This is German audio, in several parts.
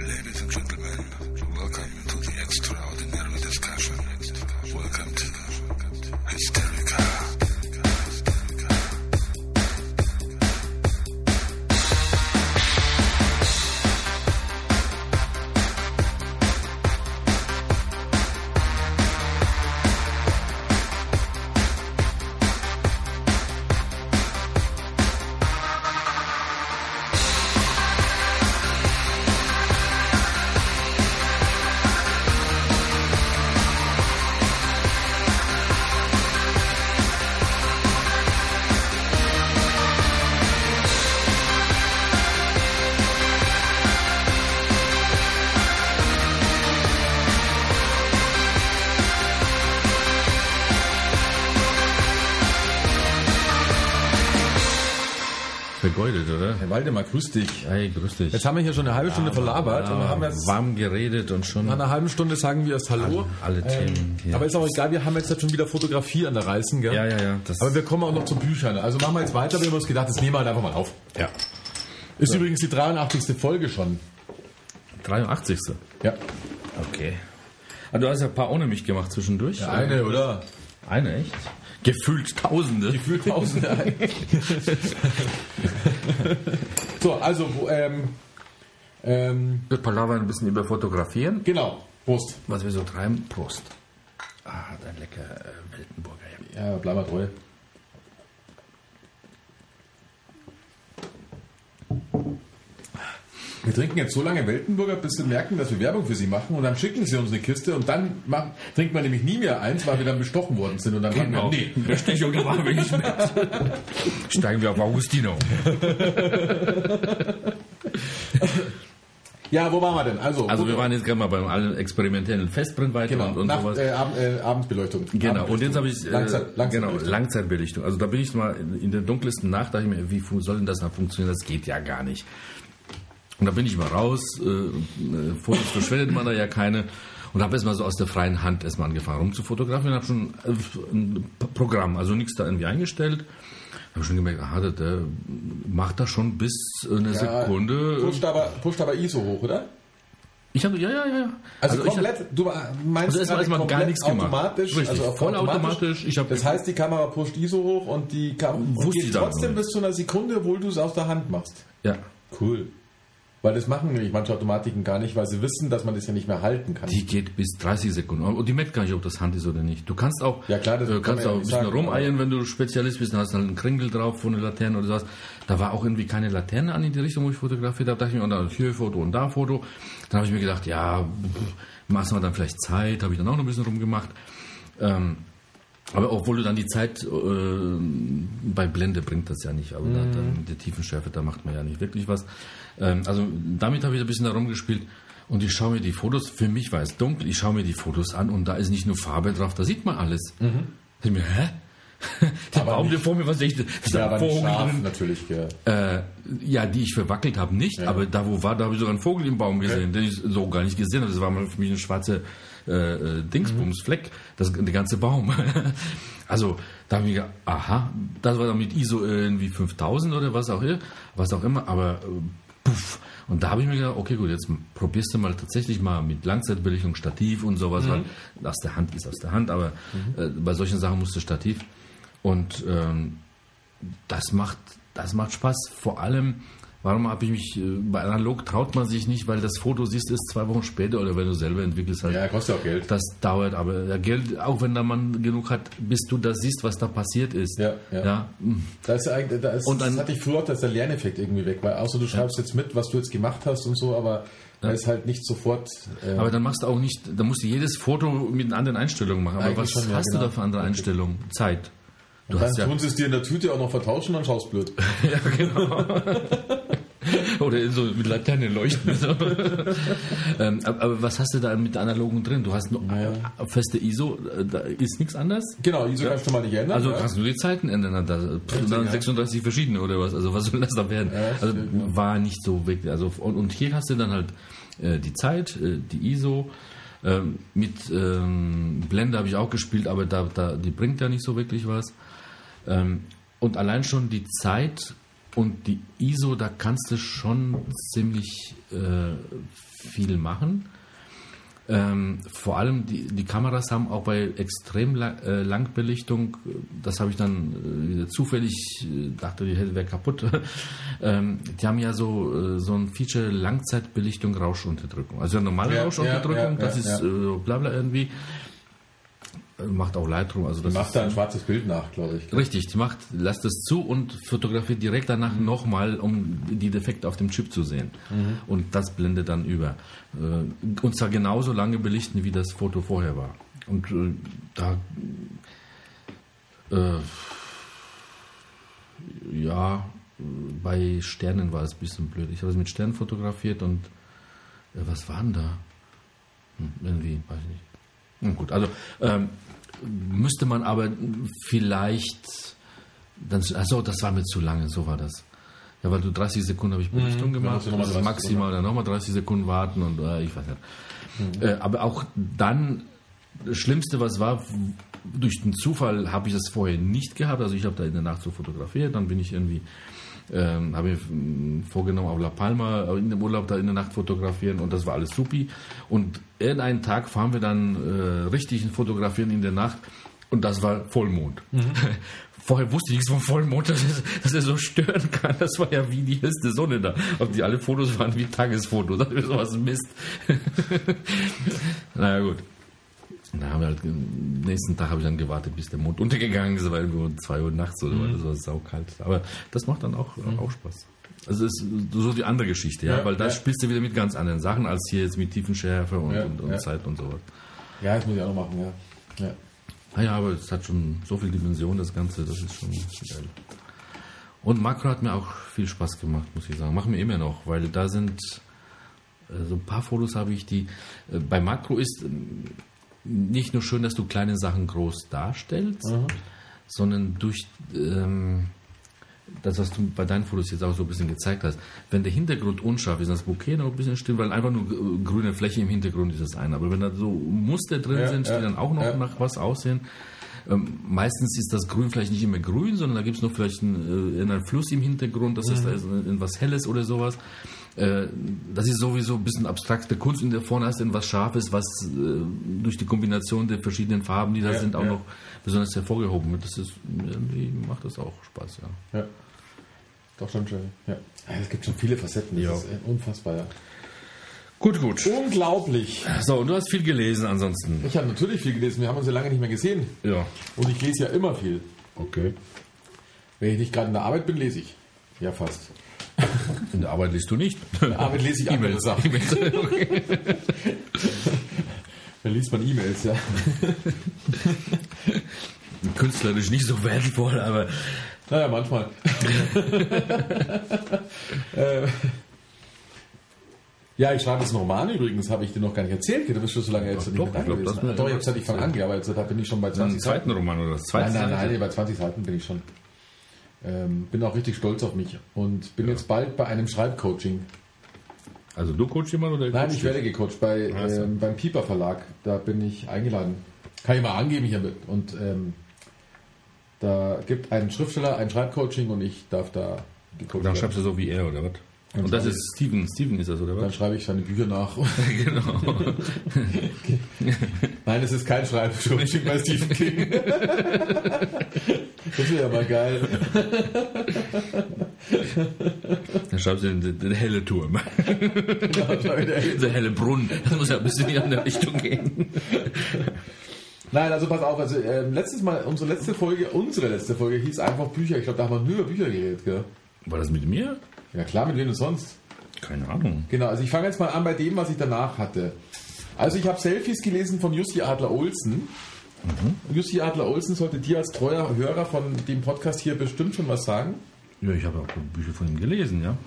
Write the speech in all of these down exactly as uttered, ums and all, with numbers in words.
Ladies and gentlemen, welcome to the extraordinary discussion. Welcome to Hysterica. Vergeudet, oder? Herr Waldemar, grüß dich. Hey, grüß dich. Jetzt haben wir hier schon eine halbe Stunde ja, verlabert ja, und haben jetzt warm geredet und schon nach einer halben Stunde sagen wir erst Hallo. Alle, alle Themen ähm, hier. Aber ist auch egal, wir haben jetzt schon wieder Fotografie an der Reißen, gell? Ja, ja, ja. Das aber wir kommen auch noch zu Büchern. Also machen wir jetzt weiter, wir haben uns gedacht, das nehmen wir halt einfach mal auf. Ja. Ist ja. übrigens die dreiundachtzigste Folge schon. dreiundachtzigste Ja. Okay. Aber du hast ja ein paar ohne mich gemacht zwischendurch. Ja, eine, oder? Eine, echt? Gefühlt Tausende. Gefühlt Tausende. So, also, ähm, ähm, Wir palavern ein bisschen über Fotografieren. genau, Prost. Was wir so treiben. Prost. Ah, dein lecker äh, Weltenburger. Ja. Ja, bleib mal treu. Wir trinken jetzt so lange Weltenburger, bis sie merken, dass wir Werbung für sie machen und dann schicken sie uns eine Kiste und dann machen, trinkt man nämlich nie mehr eins, weil wir dann bestochen worden sind und dann sagen wir, nee, Bestechung, da machen wir nicht mit. Steigen wir auf Augustino. Ja, wo waren wir denn? Also, Also wir waren jetzt gerade mal beim allen experimentellen Festbrennweite genau, und, und Nacht, sowas. äh, Ab, äh, Abendsbeleuchtung. Genau, und jetzt habe ich äh, Langzeit, Langzeitbelichtung. genau, Langzeitbelichtung. Also da bin ich mal in der dunkelsten Nacht, dachte ich mir, wie soll denn das noch funktionieren? Das geht ja gar nicht. Und da bin ich mal raus, äh, Fotos verschwendet man da ja keine und habe erstmal so aus der freien Hand erstmal angefangen rumzufotografieren, habe schon äh, ein Programm, also nichts da irgendwie eingestellt. Habe schon gemerkt, aha, der, der macht das schon bis eine Ja, Sekunde. Pusht aber, pusht aber I S O hoch, oder? Ich habe, ja, ja, ja, ja. Also, ich komplett, hab, du meinst also erstmal, erstmal gar nichts gemacht. automatisch, Richtig, also auf voll automatisch. Ich hab, das heißt, die Kamera pusht I S O hoch und die Kamera und geht trotzdem bis zu einer Sekunde, obwohl du es aus der Hand machst. Ja. Cool. Weil das machen nämlich manche Automatiken gar nicht, weil sie wissen, dass man das ja nicht mehr halten kann. Die geht bis dreißig Sekunden. Und die merkt gar nicht, ob das Hand ist oder nicht. Du kannst auch, ja, klar, das äh, kann kannst man auch ja ein bisschen sagen, rumeiern, wenn du Spezialist bist. Dann hast du halt einen Kringel drauf von einer Laterne oder sowas. Da war auch irgendwie keine Laterne an in die Richtung, wo ich fotografiert habe. Da dachte ich mir, und dann hier Foto und da Foto. Dann habe ich mir gedacht, ja, machst du dann vielleicht Zeit. Habe ich dann auch noch ein bisschen rumgemacht. Ähm, aber obwohl du dann die Zeit äh, bei Blende bringt das ja nicht, aber mhm. da, dann die Tiefenschärfe, da macht man ja nicht wirklich was. Ähm, also damit habe ich ein bisschen da rumgespielt und ich schaue mir die Fotos, für mich war es dunkel, ich schaue mir die Fotos an und da ist nicht nur Farbe drauf, da sieht man alles. Mhm. Ich denke mir, hä? Der aber Baum, nicht, der vor mir, was echt, ist ja, da aber Vogel nicht scharf, drin. natürlich. Ja. Äh, ja, die ich verwackelt habe, nicht, ja. Aber da wo war, da habe ich sogar einen Vogel im Baum gesehen, ja. Den ich so gar nicht gesehen habe. Das war mal für mich eine schwarze äh, Dingsbumsfleck, das der ganze Baum. Also da habe ich gedacht, aha, das war dann mit I S O irgendwie fünftausend oder was auch immer, was auch immer, aber äh, puff. Und da habe ich mir gedacht, okay gut, jetzt probierst du mal tatsächlich mal mit Langzeitbelichtung, Stativ und sowas, mhm. weil aus der Hand ist aus der Hand, aber mhm. äh, bei solchen Sachen musst du Stativ und ähm, das macht das macht Spaß, vor allem. Warum habe ich mich, bei analog traut man sich nicht, weil das Foto siehst erst zwei Wochen später oder wenn du selber entwickelst halt. Ja, kostet auch Geld. Das dauert, aber ja, Geld, auch wenn der Mann genug hat, bis du das siehst, was da passiert ist. Ja, ja. ja. Da ist eigentlich, da ist, und dann, das hatte ich früher auch, dass der Lerneffekt irgendwie weg war. Außer du schreibst ja. jetzt mit, was du jetzt gemacht hast und so, aber da ja. ist halt nicht sofort. Äh, aber dann machst du auch nicht, da musst du jedes Foto mit einer anderen Einstellung machen. Aber was schon, ja, hast genau. du da für andere okay. Einstellungen? Zeit. Du und dann hast tun ja, sie es dir in der Tüte auch noch vertauschen, dann schaust blöd. Ja, genau. Oder so mit Laterne leuchten. ähm, aber, aber was hast du da mit analogen drin? Du hast nur ja. feste I S O, da ist nichts anders? Genau, I S O ja. kannst du mal nicht ändern. Also ja. kannst du nur die Zeiten ändern. Da, und dann sechsunddreißig verschiedene oder was. Also was soll das da werden? Ja, also stimmt, war nicht so wirklich. Also, und, und hier hast du dann halt äh, die Zeit, äh, die I S O. Ähm, mit ähm, Blende habe ich auch gespielt, aber da, da, die bringt ja nicht so wirklich was. Ähm, und allein schon die Zeit Und die I S O, da kannst du schon ziemlich äh, viel machen. Ähm, vor allem die, die Kameras haben auch bei extrem lang, äh, Langbelichtung, das habe ich dann äh, zufällig, äh, dachte, die wäre kaputt, ähm, die haben ja so, äh, so ein Feature Langzeitbelichtung, Rauschunterdrückung. Also normale Ja, Rauschunterdrückung, ja, ja, das ja, ist ja. Äh, blabla irgendwie. Macht auch Lightroom. Also das Macht ist, da ein schwarzes Bild nach, glaube ich. Richtig, die macht, lässt es zu und fotografiert direkt danach mhm. nochmal, um die Defekte auf dem Chip zu sehen. Mhm. Und das blendet dann über. Äh, und zwar genauso lange belichten, wie das Foto vorher war. Und äh, da äh, ja, bei Sternen war es ein bisschen blöd. Ich habe es mit Sternen fotografiert und äh, was war denn da? Hm, irgendwie, weiß ich nicht. Na gut, also ähm, müsste man aber vielleicht, dann, also das war mir zu lange, so war das. Ja, weil du dreißig Sekunden habe ich Belichtung mhm, gemacht, dann also maximal dann nochmal dreißig Sekunden warten und äh, ich weiß nicht. Mhm. Äh, aber auch dann, das Schlimmste, was war, durch den Zufall habe ich das vorher nicht gehabt, also ich habe da in der Nacht so fotografiert, dann bin ich irgendwie, ähm, habe mir vorgenommen, auf La Palma in dem Urlaub da in der Nacht fotografieren und das war alles supi. Und irgendeinen Tag fahren wir dann äh, richtig fotografieren in der Nacht und das war Vollmond. Mhm. Vorher wusste ich nichts vom Vollmond, dass er, dass er so stören kann. Das war ja wie die erste Sonne da. Ob die alle Fotos waren wie Tagesfotos. Das ist sowas Mist. Naja, gut. Da haben wir halt, am nächsten Tag habe ich dann gewartet, bis der Mond untergegangen ist, weil nur zwei Uhr nachts oder mhm. das war saukalt. Aber das macht dann auch, mhm. auch Spaß. Also es ist so die andere Geschichte, ja, ja weil da ja. spielst du wieder mit ganz anderen Sachen, als hier jetzt mit Tiefenschärfe und, ja, und, und ja. Zeit und sowas. Ja, das muss ich auch noch machen, ja. ja. Naja, aber es hat schon so viel Dimension, das Ganze, das ist schon geil. Und Makro hat mir auch viel Spaß gemacht, muss ich sagen. Machen wir immer noch, weil da sind äh, so ein paar Fotos habe ich, die äh, bei Makro ist äh, nicht nur schön, dass du kleine Sachen groß darstellst, mhm. sondern durch ähm, das, was du bei deinen Fotos jetzt auch so ein bisschen gezeigt hast, wenn der Hintergrund unscharf ist, das Bouquet noch ein bisschen stimmt, weil einfach nur grüne Fläche im Hintergrund ist das eine. Aber wenn da so Muster drin ja, sind, die ja, dann auch noch ja. nach was aussehen, ähm, meistens ist das Grün vielleicht nicht immer grün, sondern da gibt es noch vielleicht einen, äh, einen Fluss im Hintergrund, das mhm. ist da ist etwas Helles oder sowas. Das ist sowieso ein bisschen abstrakte Kunst und da vorne hast du etwas Scharfes, was äh, durch die Kombination der verschiedenen Farben, die da ja, sind, auch ja. noch besonders hervorgehoben wird. Das ist, irgendwie macht das auch Spaß, ja. Ja, doch schon schön. Ja. Es gibt schon viele Facetten, das ja. ist unfassbar, ja. Gut, gut. Unglaublich. So, und du hast viel gelesen ansonsten. Ich habe natürlich viel gelesen, wir haben uns ja lange nicht mehr gesehen. Ja. Und ich lese ja immer viel. Okay. Wenn ich nicht gerade in der Arbeit bin, lese ich. Ja, fast. In der Arbeit liest du nicht. In der Arbeit lese ich andere Sachen. Okay. Da liest man E-Mails, ja. Künstlerisch nicht so wertvoll, aber... Naja, manchmal. äh, ja, ich schreibe jetzt einen Roman übrigens, habe ich dir noch gar nicht erzählt. Du bist schon so lange jetzt doch, nicht doch, mehr da ich glaub, gewesen. Doch, ich habe gesagt, ich fange an, aber jetzt, da bin ich schon bei zwanzig Seiten. zweiten Roman oder das zweite? Nein, nein, nein, bei zwanzig Seiten bin ich schon. Ähm, bin auch richtig stolz auf mich und bin ja. jetzt bald bei einem Schreibcoaching. Also du coachst jemanden oder? Nein, ich werde gecoacht bei, also. ähm, beim Pieper Verlag. Da bin ich eingeladen. Kann ich mal angeben hiermit. Und ähm, da gibt ein Schriftsteller ein Schreibcoaching und ich darf da die Coaching. Dann schreibst du so wie er oder was? Und, und das ist Steven. Steven ist das, oder was? Dann schreibe ich seine Bücher nach. Genau. Nein, es ist kein Schreibcoaching bei Stephen King. Das wäre ja mal geil. Dann schreibst du den, den, den helle Turm. Genau, der, der helle Brunnen. Das muss ja ein bisschen in die andere Richtung gehen. Nein, also pass auf, also äh, letztes Mal, unsere letzte Folge, unsere letzte Folge hieß einfach Bücher. Ich glaube, da haben wir nur über Bücher geredet, gell? War das mit mir? Ja klar, mit wem denn sonst? Keine Ahnung. Genau, also ich fange jetzt mal an bei dem, was ich danach hatte. Also ich habe Selfies gelesen von Jussi Adler-Olsen. Mhm. Jussi Adler-Olsen sollte dir als treuer Hörer von dem Podcast hier bestimmt schon was sagen. Ja, ich habe auch Bücher von ihm gelesen, ja.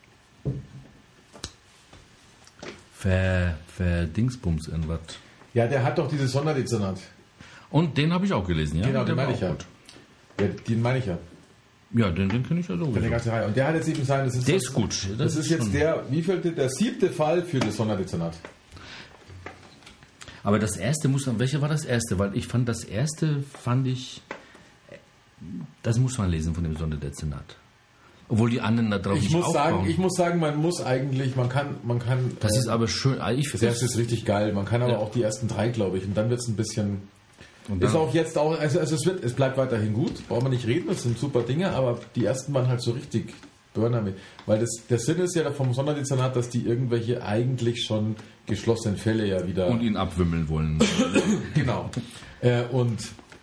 Ver, Verdingsbums irgendwas. Ja, der hat doch dieses Sonderdezernat. Und den habe ich auch gelesen, ja. Genau, den meine ich ja. ja. Den meine ich ja. Ja, den, den kenne ich ja so. Der ganze Reihe. Und der hat jetzt eben sein, das ist, der das, ist gut. Das, das ist, ist jetzt der, wie viel, der siebte Fall für das Sonderdezernat. Aber das erste muss man, welcher war das erste? Weil ich fand, das erste fand ich, das muss man lesen von dem Sonderdezernat. Obwohl die anderen da drauf Ich nicht muss aufbauen. sagen, ich muss sagen, man muss eigentlich, man kann, man kann. Das äh, ist aber schön. Ich finde das ist richtig geil. Man kann aber Ja. auch die ersten drei, glaube ich, und dann wird es ein bisschen. Und Ist dann- auch jetzt auch, also, also es wird, es bleibt weiterhin gut, brauchen wir nicht reden, das sind super Dinge, aber die ersten waren halt so richtig Burner mit. Weil das, der Sinn ist ja vom Sonderdezernat, dass die irgendwelche eigentlich schon geschlossenen Fälle ja wieder. Und ihn abwimmeln wollen. Genau. Äh, und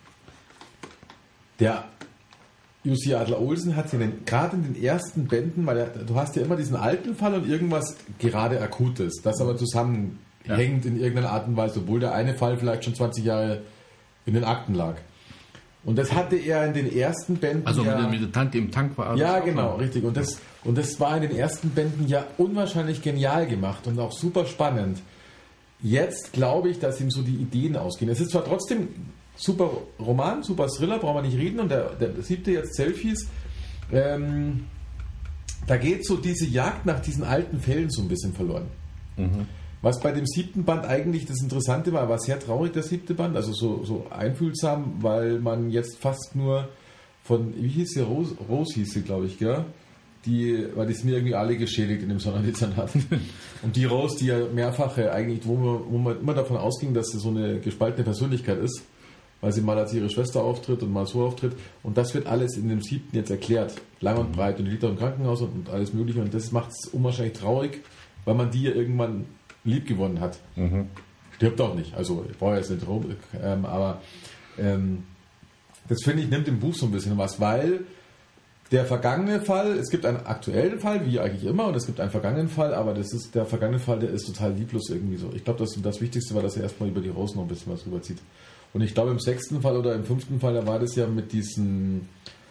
der Jussi Adler-Olsen hat sie gerade in den ersten Bänden, weil er, du hast ja immer diesen alten Fall und irgendwas gerade Akutes, das aber zusammenhängt Ja. in irgendeiner Art und Weise, obwohl der eine Fall vielleicht schon zwanzig Jahre in den Akten lag. Und das hatte er in den ersten Bänden. Also ja, mit, der- mit der Tante im Tank war alles ja, auch genau, noch. richtig. Und das, und das war in den ersten Bänden ja unwahrscheinlich genial gemacht und auch super spannend. Jetzt glaube ich, dass ihm so die Ideen ausgehen. Es ist zwar trotzdem super Roman, super Thriller, brauchen wir nicht reden. Und der, der siebte jetzt Selfies, ähm, da geht so diese Jagd nach diesen alten Fällen so ein bisschen verloren. Was bei dem siebten Band eigentlich das Interessante war, war sehr traurig, der siebte Band, also so, so einfühlsam, weil man jetzt fast nur von, wie hieß sie, Rose, Rose hieß sie, glaube ich, gell? Die, weil die sind irgendwie alle geschädigt in dem Sonderdezernat. Und die Rose, die ja mehrfache eigentlich, wo man, wo man immer davon ausging, dass sie so eine gespaltene Persönlichkeit ist, weil sie mal als ihre Schwester auftritt und mal so auftritt. Und das wird alles in dem siebten jetzt erklärt. Lang und breit und die liegt auch im Krankenhaus und, und alles mögliche. Und das macht es unwahrscheinlich traurig, weil man die ja irgendwann lieb gewonnen hat. Mhm. Stirbt auch nicht. Also ich brauche jetzt nicht rum, ähm, aber ähm, das finde ich nimmt im Buch so ein bisschen was, weil der vergangene Fall, es gibt einen aktuellen Fall, wie eigentlich immer, und es gibt einen vergangenen Fall, aber das ist der vergangene Fall, der ist total lieblos irgendwie so. Ich glaube, das, das Wichtigste war, dass er erstmal über die Rose noch ein bisschen was rüberzieht. Und ich glaube, im sechsten Fall oder im fünften Fall, da war das ja mit diesen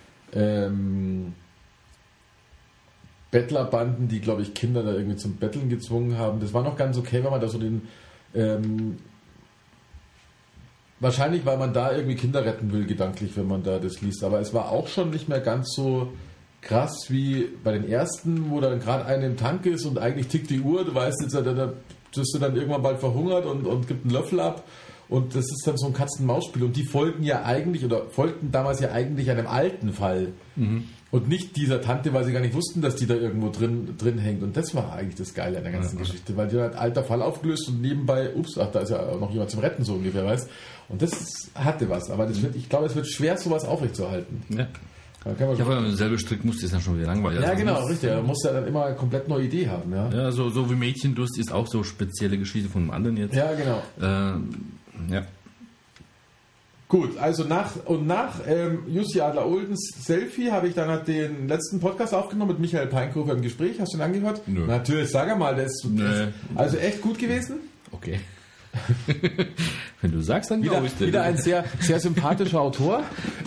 ähm, Bettlerbanden, die, glaube ich, Kinder da irgendwie zum Betteln gezwungen haben. Das war noch ganz okay, wenn man da so den ähm, wahrscheinlich, weil man da irgendwie Kinder retten will, gedanklich, wenn man da das liest. Aber es war auch schon nicht mehr ganz so krass wie bei den ersten, wo dann gerade einer im Tank ist und eigentlich tickt die Uhr. Du weißt jetzt, da bist du dann irgendwann bald verhungert und, und gibt einen Löffel ab. Und das ist dann so ein Katz-und-Maus-Spiel. Und die folgen ja eigentlich, oder folgten damals ja eigentlich einem alten Fall. Mhm. Und nicht dieser Tante, weil sie gar nicht wussten, dass die da irgendwo drin, drin hängt. Und das war eigentlich das Geile an der ganzen ja. Geschichte. Weil die hat alter Fall aufgelöst und nebenbei, ups, ach, da ist ja noch jemand zum Retten, so ungefähr, weißt. Und das ist, hatte was. Aber das wird, ich glaube, es wird schwer, sowas aufrechtzuerhalten. Ja. Ja, aber wenn man selber strickt, muss das ja schon wieder langweilig. Ja, also genau, muss, richtig. Man muss ja dann immer eine komplett neue Idee haben. Ja, ja so, so wie Mädchendurst ist auch so spezielle Geschichte von einem anderen jetzt. Ja, genau. Äh, ja. Gut, also nach und nach ähm, Jussi Adler-Olsens Selfie habe ich dann halt den letzten Podcast aufgenommen mit Michael Peinkofer im Gespräch. Hast du ihn angehört? Nö. Natürlich, sag mal, der ist, Nö. ist also echt gut gewesen. Okay. Wenn du sagst, dann Wieder, glaube ich dir. wieder ein sehr, sehr sympathischer Autor.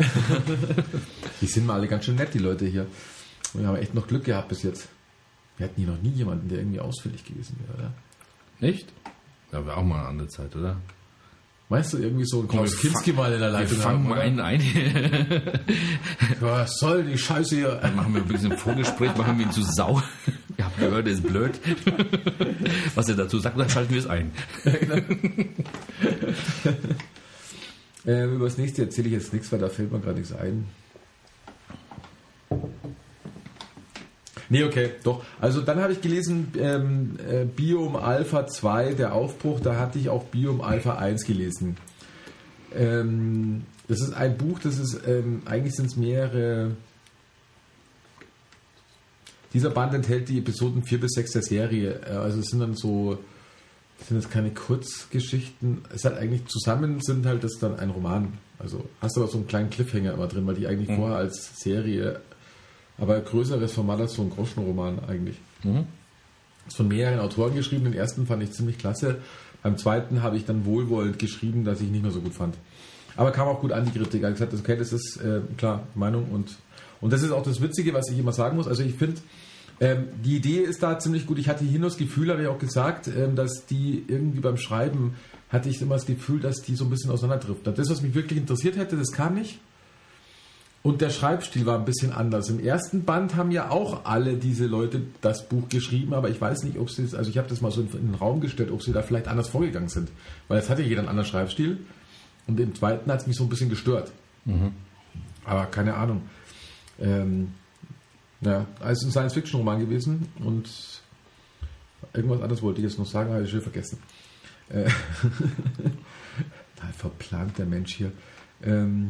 Die sind mal alle ganz schön nett, die Leute hier. Und wir haben echt noch Glück gehabt bis jetzt. Wir hatten hier noch nie jemanden, der irgendwie ausführlich gewesen wäre, oder? Echt? Ja, wäre auch mal eine andere Zeit, oder? Meinst du irgendwie so ein Klaus Kinski mal in der Leitung? Wir fangen haben, mal einen ein. Was soll die Scheiße hier? Dann machen wir ein bisschen Vorgespräch, machen wir ihn zu Sau. Ihr habt gehört, er ist blöd. Was er dazu sagt, dann schalten wir es ein. ähm, über das nächste erzähle ich jetzt nichts, weil da fällt mir gerade nichts ein. Nee, okay, doch. Also dann habe ich gelesen, ähm, äh, Biom Alpha zwei, der Aufbruch, da hatte ich auch Biom Alpha eins gelesen. Ähm, das ist ein Buch, das ist, ähm, eigentlich sind es mehrere, dieser Band enthält die Episoden vier bis sechs der Serie, also es sind dann so, das sind jetzt keine Kurzgeschichten, es hat eigentlich zusammen sind halt das dann ein Roman, also hast du aber so einen kleinen Cliffhanger immer drin, weil die eigentlich mhm. vorher als Serie, aber größeres Format als so ein Groschenroman eigentlich. Mhm. Ist von mehreren Autoren geschrieben. Den ersten fand ich ziemlich klasse. Beim zweiten habe ich dann wohlwollend geschrieben, dass ich nicht mehr so gut fand. Aber kam auch gut an, die Kritik. Er hat gesagt, okay, das ist äh, klar, Meinung. Und, und das ist auch das Witzige, was ich immer sagen muss. Also ich finde, ähm, die Idee ist da ziemlich gut. Ich hatte hier nur das Gefühl, habe ich auch gesagt, ähm, dass die irgendwie beim Schreiben, hatte ich immer das Gefühl, dass die so ein bisschen auseinanderdriften. Das, was mich wirklich interessiert hätte, das kam nicht. Und der Schreibstil war ein bisschen anders. Im ersten Band haben ja auch alle diese Leute das Buch geschrieben, aber ich weiß nicht, ob sie es, also ich habe das mal so in den Raum gestellt, ob sie da vielleicht anders vorgegangen sind. Weil es hatte jeder einen anderen Schreibstil. Und im zweiten hat es mich so ein bisschen gestört. Mhm. Aber keine Ahnung. Ähm, Ja, es ist ein Science-Fiction-Roman gewesen und irgendwas anderes wollte ich jetzt noch sagen, habe ich schon vergessen. Äh, verplant der Mensch hier. Ähm,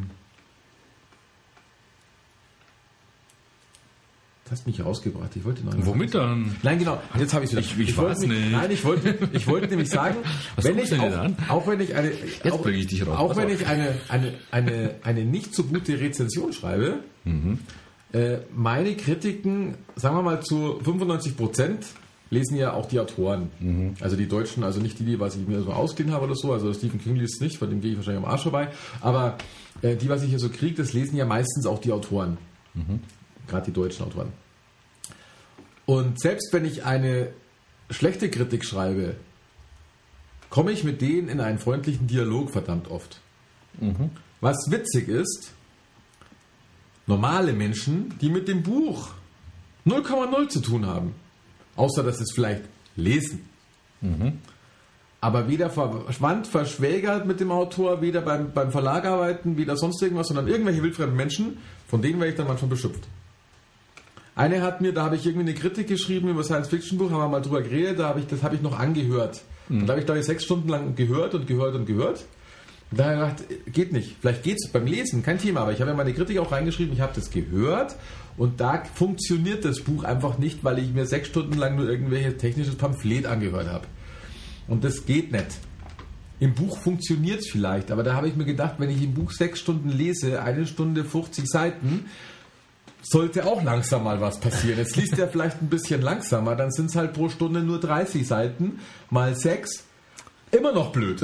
das hast mich rausgebracht. Ich wollte noch Womit dann? Nein, genau. Jetzt habe ich es wieder. Ich, ich, ich weiß mich, nicht. Nein, ich wollte, ich wollte nämlich sagen, Was wenn guckst ich du denn auch, an? auch wenn ich eine, Jetzt auch, bringe ich dich raus. auch Pass wenn auf. ich eine, eine, eine, eine nicht so gute Rezension schreibe, Mhm. äh, meine Kritiken, sagen wir mal zu fünfundneunzig Prozent lesen ja auch die Autoren. Mhm. Also die Deutschen, also nicht die, die was ich mir so ausgeliehen habe oder so, also Stephen King liest es nicht, von dem gehe ich wahrscheinlich am Arsch vorbei, aber äh, die, was ich hier so kriege, das lesen ja meistens auch die Autoren. Mhm. Gerade die deutschen Autoren. Und selbst wenn ich eine schlechte Kritik schreibe, komme ich mit denen in einen freundlichen Dialog verdammt oft. Mhm. Was witzig ist, normale Menschen, die mit dem Buch null Komma null zu tun haben, außer dass sie es vielleicht lesen, Mhm. aber weder verwandt, verschwägert mit dem Autor, weder beim, beim Verlag arbeiten, weder sonst irgendwas, sondern irgendwelche wildfremden Menschen, von denen werde ich dann manchmal beschimpft. Eine hat mir, da habe ich irgendwie eine Kritik geschrieben über Science-Fiction-Buch, haben wir mal drüber geredet, da habe ich, das habe ich noch angehört. Mhm. Und da habe ich, glaube ich, sechs Stunden lang gehört und gehört und gehört. Und da habe ich gedacht, geht nicht. Vielleicht geht es beim Lesen, kein Thema, aber ich habe ja meine Kritik auch reingeschrieben, ich habe das gehört und da funktioniert das Buch einfach nicht, weil ich mir sechs Stunden lang nur irgendwelches technisches Pamphlet angehört habe. Und das geht nicht. Im Buch funktioniert es vielleicht, aber da habe ich mir gedacht, wenn ich im Buch sechs Stunden lese, eine Stunde fünfzig Seiten, sollte auch langsam mal was passieren. Jetzt liest er vielleicht ein bisschen langsamer, dann sind es halt pro Stunde nur dreißig Seiten, mal sechs, immer noch blöd.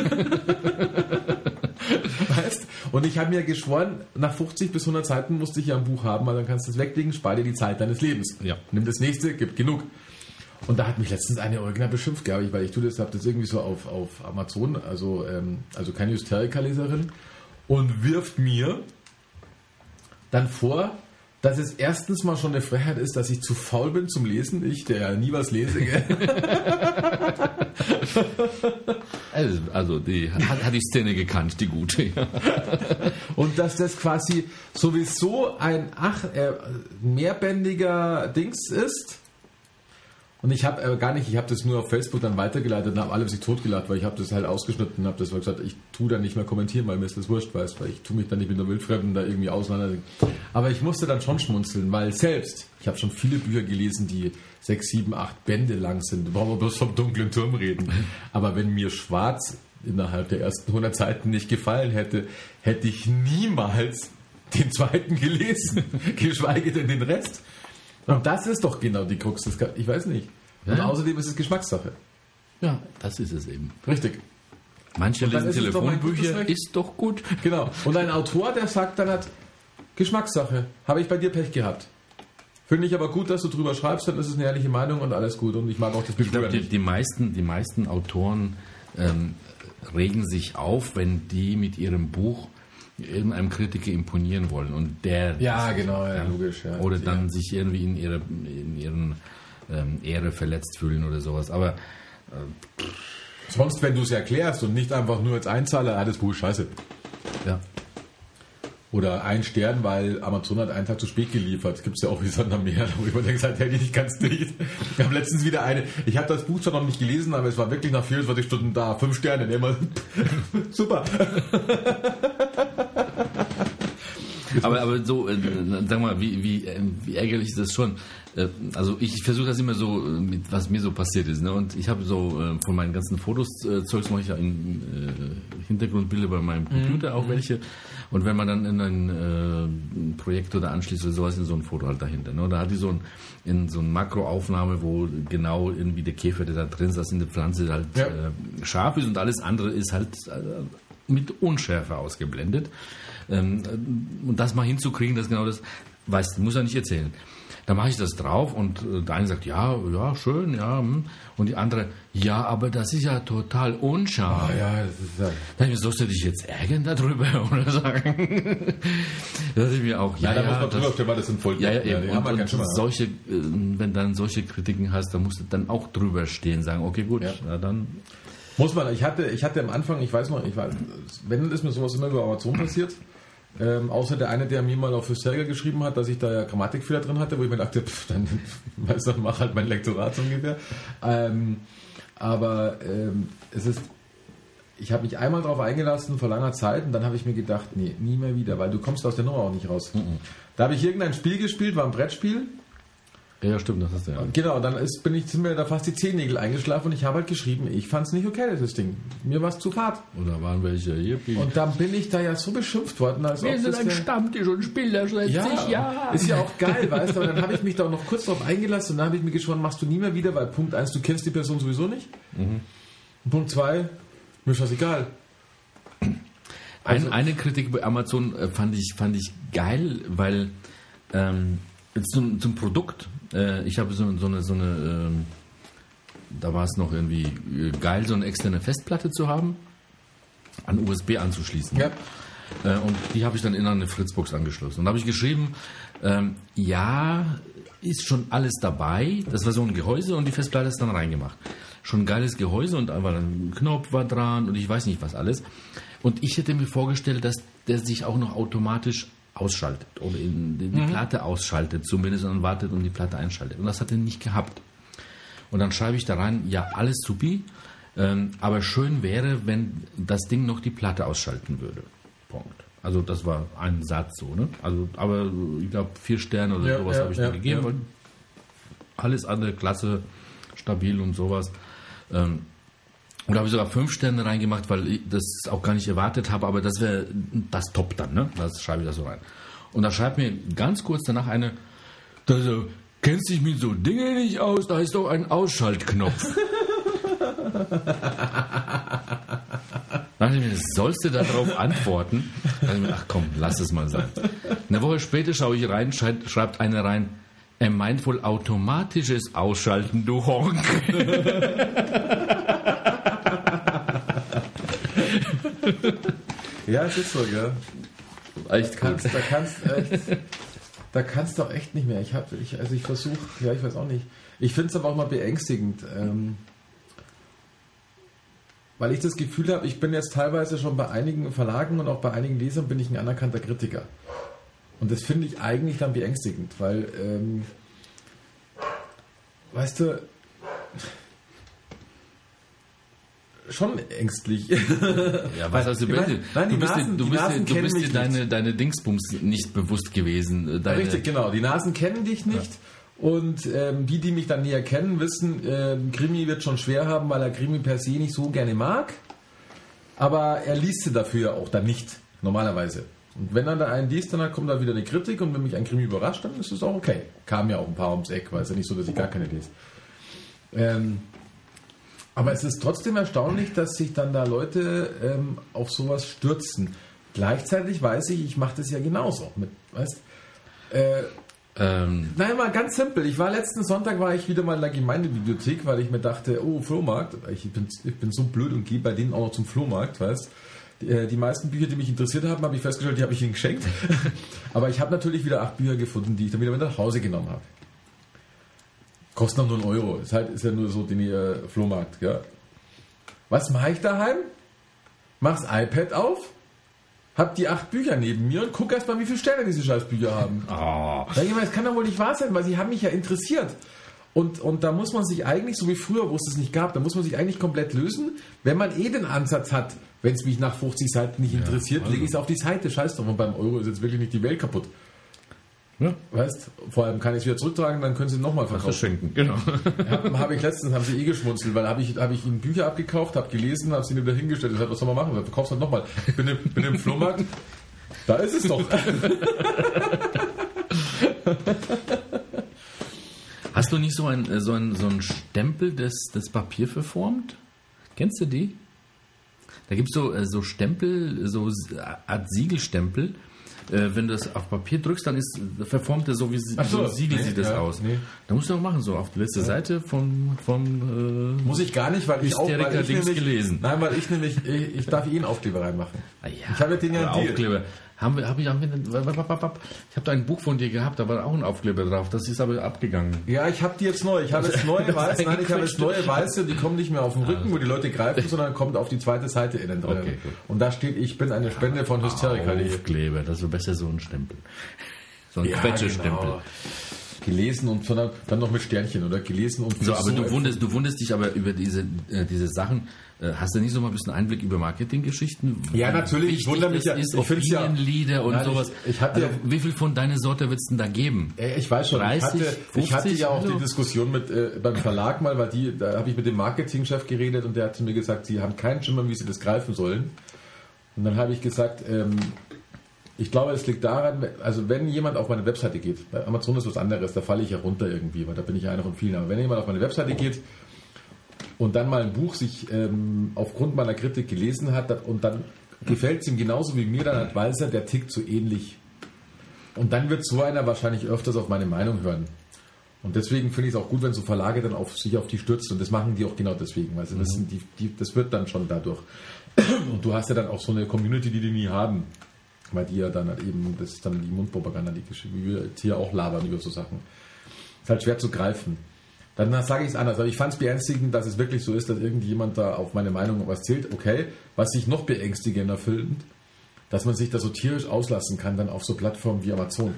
Weißt? Und ich habe mir geschworen, nach fünfzig bis hundert Seiten musste ich ja ein Buch haben, weil dann kannst du es weglegen, spar dir die Zeit deines Lebens. Ja. Nimm das nächste, gibt genug. Und da hat mich letztens eine Original beschimpft, glaube ich, weil ich tue das, habe das irgendwie so auf, auf Amazon, also, ähm, also keine Hysterica-Leserin, und wirft mir dann vor, dass es erstens mal schon eine Frechheit ist, dass ich zu faul bin zum Lesen. Ich, der ja nie was lese. Gell? Also, also die hat, hat die Szene gekannt, die gute. Und dass das quasi sowieso ein ach, äh, mehrbändiger Dings ist. Und ich habe äh, gar nicht, ich habe das nur auf Facebook dann weitergeleitet und habe alle sich totgelacht, weil ich habe das halt ausgeschnitten und habe das mal gesagt, ich tue da nicht mehr kommentieren, weil mir ist das wurscht, weißt, weil ich tue mich dann nicht mit der Wildfremden da irgendwie auseinander. Aber ich musste dann schon schmunzeln, weil selbst, ich habe schon viele Bücher gelesen, die sechs, sieben, acht Bände lang sind, da brauchen wir bloß vom dunklen Turm reden. Aber wenn mir Schwarz innerhalb der ersten hundert Seiten nicht gefallen hätte, hätte ich niemals den zweiten gelesen, geschweige denn den Rest. Und das ist doch genau die Krux. Das kann, ich weiß nicht. Und Ja. außerdem ist es Geschmackssache. Ja, das ist es eben. Richtig. Manche Und dann lesen ist es doch ein gutes Telefonbücher, Recht. ist doch gut. Genau. Und ein Autor, der sagt dann hat, Geschmackssache. Habe ich bei dir Pech gehabt. Finde ich aber gut, dass du drüber schreibst, dann ist es eine ehrliche Meinung und alles gut. Und ich mag auch das Buch Ich glaube, die, nicht. die, meisten, die meisten Autoren ähm, regen sich auf, wenn die mit ihrem Buch irgendeinem Kritiker imponieren wollen. Und der Ja, genau, ja, logisch. Ja. oder dann Ja. sich irgendwie in ihre in ihren ähm, Ehre verletzt fühlen oder sowas. Aber Sonst, wenn du es erklärst und nicht einfach nur als Einzahler, ah, das Buch ist scheiße. ja, Oder ein Stern, weil Amazon hat einen Tag zu spät geliefert. Gibt es ja auch wie Sonder mehr, wo ich mir denke, halt, hey, ich kann's nicht. Ich habe letztens wieder eine, ich habe das Buch zwar noch nicht gelesen, aber es war wirklich nach vierundzwanzig Stunden da. Fünf Sterne, immer super. aber, aber so, äh, sag mal, wie, wie, äh, wie ärgerlich ist das schon? Äh, also ich versuche das immer so, äh, mit, was mir so passiert ist. Ne? Und ich habe so äh, von meinen ganzen Fotos, äh, Zeugs mache ich ja in äh, Hintergrundbilder bei meinem Computer auch welche. Und wenn man dann in ein äh, Projekt oder anschließt oder sowas, in so ein Foto halt dahinter. Ne? Da hat die so ein, in so eine Makroaufnahme, wo genau irgendwie der Käfer, der da drin saß, in der Pflanze halt Ja. äh, scharf ist und alles andere ist halt äh, mit Unschärfe ausgeblendet. Ähm, und das mal hinzukriegen, das genau das, weißt du, muss er nicht erzählen. Da mache ich das drauf und äh, der eine sagt, ja, ja, schön, ja. Hm. Und die andere, ja, aber das ist ja total unscharf. Ah ja, das ist ja. Da dachte ich mir, sollst du dich jetzt ärgern darüber oder sagen? Da dachte ich mir auch, ja, Ja, da ja, muss man das, drüber stehen, weil das sind voll ja, ja, eben. die Und, haben wir und keinen Schimmer. solche, äh, wenn dann solche Kritiken hast, dann musst du dann auch drüber stehen, sagen, okay, gut, Ja. ja, dann. Muss man, ich hatte, ich hatte am Anfang, ich weiß noch, ich war, wenn ist mir sowas immer über Amazon passiert, Ähm, außer der eine, der mir mal auf Hysteria geschrieben hat, dass ich da ja Grammatikfehler drin hatte, wo ich mir dachte, pff, dann weißt du, mach halt mein Lektorat so ungefähr. Ähm, aber ähm, es ist, ich habe mich einmal darauf eingelassen vor langer Zeit und dann habe ich mir gedacht, nee, nie mehr wieder, weil du kommst aus der Nummer auch nicht raus. Mhm. Da habe ich irgendein Spiel gespielt, war ein Brettspiel. Ja, stimmt, das hast du ja. Genau, dann ist, bin ich, sind mir da fast die Zehennägel eingeschlafen und ich habe halt geschrieben, ich fand es nicht okay, das Ding. Mir war es zu fad. Oder waren welche hier? Und dann bin ich da ja so beschimpft worden. Als wir sind ein Stammtisch und spielen da schon ja, seit Jahren. Ist ja auch geil, weißt du, aber dann habe ich mich da auch noch kurz drauf eingelassen und dann habe ich mir geschworen, machst du nie mehr wieder, weil Punkt eins, du kennst die Person sowieso nicht. Mhm. Und Punkt zwei, mir ist das egal. Also, Ein, eine Kritik bei Amazon fand ich, fand ich geil, weil ähm, zum, zum Produkt, äh, ich habe so, so eine, so eine ähm, da war es noch irgendwie geil, so eine externe Festplatte zu haben, an U S B anzuschließen. Ja. Äh, und die habe ich dann in eine Fritzbox angeschlossen. Und da habe ich geschrieben, ähm, ja, ist schon alles dabei. Das war so ein Gehäuse und die Festplatte ist dann reingemacht. Schon ein geiles Gehäuse und einfach ein Knopf war dran und ich weiß nicht was alles. Und ich hätte mir vorgestellt, dass der sich auch noch automatisch ausschaltet oder in die mhm. Platte ausschaltet, zumindest und wartet und die Platte einschaltet. Und das hat er nicht gehabt. Und dann schreibe ich da rein, ja, alles supi, ähm, aber schön wäre, wenn das Ding noch die Platte ausschalten würde. Punkt. Also das war ein Satz so, ne? Also, aber ich glaube vier Sterne oder ja, sowas ja, habe ich ja, da gegeben. Ja. Alles andere klasse, stabil und sowas. Ähm, Und da habe ich sogar fünf Sterne reingemacht, weil ich das auch gar nicht erwartet habe, aber das wäre das Top dann, ne? Das schreibe ich da so rein. Und da schreibt mir ganz kurz danach eine, also, kennst dich mit so Dingen nicht aus, da ist doch ein Ausschaltknopf. Da dachte ich mir, sollst du darauf antworten? Da dachte ich mir, ach komm, lass es mal sein. Eine Woche später schaue ich rein, schreibt eine rein, er meint wohl automatisches Ausschalten, du Honk. Ja, es ist so, gell? Echt kannst, da kannst echt, da kannst du auch echt nicht mehr. Ich hab, ich, also ich versuche, ja, ich weiß auch nicht. Ich finde es aber auch mal beängstigend, ähm, weil ich das Gefühl habe, ich bin jetzt teilweise schon bei einigen Verlagen und auch bei einigen Lesern bin ich ein anerkannter Kritiker. Und das finde ich eigentlich dann beängstigend, weil, ähm, weißt du, schon ängstlich. Ja, was hast du bitte? Nein, die du bist Nasen, dir, du die bist Nasen dir, du bist kennen dir mich deine, nicht. deine Dingsbums nicht bewusst gewesen. Deine, Richtig, genau. Die Nasen kennen dich nicht. Ja. Und ähm, die, die mich dann näher kennen, wissen, ähm, Krimi wird schon schwer haben, weil er Krimi per se nicht so gerne mag. Aber er liest sie dafür auch dann nicht, normalerweise. Und wenn dann da einen liest, dann kommt da wieder eine Kritik und wenn mich ein Krimi überrascht, dann ist es auch okay. Kam ja auch ein paar ums Eck, weil es ja nicht so, dass ich gar keine lese. Ähm, aber es ist trotzdem erstaunlich, dass sich dann da Leute ähm, auf sowas stürzen. Gleichzeitig weiß ich, ich mache das ja genauso. Mit, weißt, äh, ähm. Nein, mal ganz simpel. Ich war letzten Sonntag war ich wieder mal in der Gemeindebibliothek, weil ich mir dachte, oh, Flohmarkt. Ich bin, ich bin so blöd und gehe bei denen auch noch zum Flohmarkt, weißt. Die, die meisten Bücher, die mich interessiert haben, habe ich festgestellt, die habe ich ihnen geschenkt. Aber ich habe natürlich wieder acht Bücher gefunden, die ich dann wieder mit nach Hause genommen habe. Kosten noch nur einen Euro. Ist halt ist ja nur so den äh, Flohmarkt. Ja. Was mache ich daheim? Mach's iPad auf, hab die acht Bücher neben mir und guck erst mal, wie viele Sterne diese scheiß Bücher haben. Oh. Sag ich mal, das kann doch wohl nicht wahr sein, weil sie haben mich ja interessiert. Und, und da muss man sich eigentlich, so wie früher, wo es das nicht gab, da muss man sich eigentlich komplett lösen, wenn man eh den Ansatz hat, wenn es mich nach fünfzig Seiten nicht ja, interessiert, also. lege ich es auf die Seite. Scheiß drauf, und beim Euro ist jetzt wirklich nicht die Welt kaputt. Ja. Weißt, vor allem kann ich es wieder zurücktragen, dann können sie nochmal verkaufen. Verschenken, genau. Ja, habe ich letztens, haben sie eh geschmunzelt, weil habe ich, hab ich ihnen Bücher abgekauft, habe gelesen, habe sie mir wieder hingestellt. Ich gesagt, was soll man machen? Wir verkaufen es halt nochmal. Ich bin, im, bin im Flohmarkt. Da ist es doch. Hast du nicht so einen so ein, so ein Stempel, das das Papier verformt? Kennst du die? Da gibt es so, so Stempel, so Art Siegelstempel. Äh, wenn du das auf Papier drückst, dann ist, verformt er so wie so, so Siegel nee, sieht das ja, aus. Nee. Da musst du auch machen, so auf die letzte ja. Seite von, von äh, muss ich gar nicht, weil ich auch weil ich Dings nämlich, gelesen. Nein, weil ich nämlich, ich, ich darf eh einen Aufkleber reinmachen. Ah ja, ich habe den ja Aufkleber. Haben wir, hab ich, haben wir, ich habe da ein Buch von dir gehabt, da war auch ein Aufkleber drauf, das ist aber abgegangen. Ja, ich habe die jetzt neu. Ich habe jetzt neue weiße, nein, ich habe jetzt neue weiße, die kommen nicht mehr auf den Rücken, wo die Leute greifen, sondern kommt auf die zweite Seite innen drin. Okay, gut. Und da steht, ich bin eine Spende von Hysterica. Aufkleber, das ist besser so ein Stempel. So ein Ja, Quetschestempel. genau. Gelesen und sondern dann noch mit Sternchen, oder? Gelesen und So, aber so du wunderst, du wunderst dich aber über diese, äh, diese Sachen. Äh, hast du nicht so mal ein bisschen Einblick über Marketinggeschichten? Ja, natürlich, ich wundere mich ja. Ist, Ich finde es ja. Opinienlieder und Nein, sowas. Ich, ich hatte, also, wie viel von deiner Sorte wird es denn da geben? ja, ich weiß schon, dreißig, ich hatte, ich hatte ja auch also? die Diskussion mit äh, beim Verlag mal, weil die, da habe ich mit dem Marketingchef geredet und der hat zu mir gesagt, sie haben keinen Schimmer, wie sie das greifen sollen. Und dann habe ich gesagt, ähm, ich glaube, es liegt daran, also wenn jemand auf meine Webseite geht, bei Amazon ist was anderes, da falle ich ja runter irgendwie, weil da bin ich ja einer von vielen, aber wenn jemand auf meine Webseite geht und dann mal ein Buch sich ähm, aufgrund meiner Kritik gelesen hat und dann gefällt es ihm genauso wie mir, dann hat Walser, der tickt so ähnlich. Und dann wird so einer wahrscheinlich öfters auf meine Meinung hören. Und deswegen finde ich es auch gut, wenn so Verlage dann auf sich auf die stürzen. Und das machen die auch genau deswegen. Also das, sind die, die, das wird dann schon dadurch. Und du hast ja dann auch so eine Community, die die nie haben. Weil die ja dann halt eben, das ist dann die Mundpropaganda, die Geschichte, wie wir jetzt hier auch labern über so Sachen. Ist halt schwer zu greifen. Dann sage ich es anders. Aber ich fand es beängstigend, dass es wirklich so ist, dass irgendjemand da auf meine Meinung was zählt. Okay, was ich noch beängstigender finde, dass man sich da so tierisch auslassen kann, dann auf so Plattformen wie Amazon.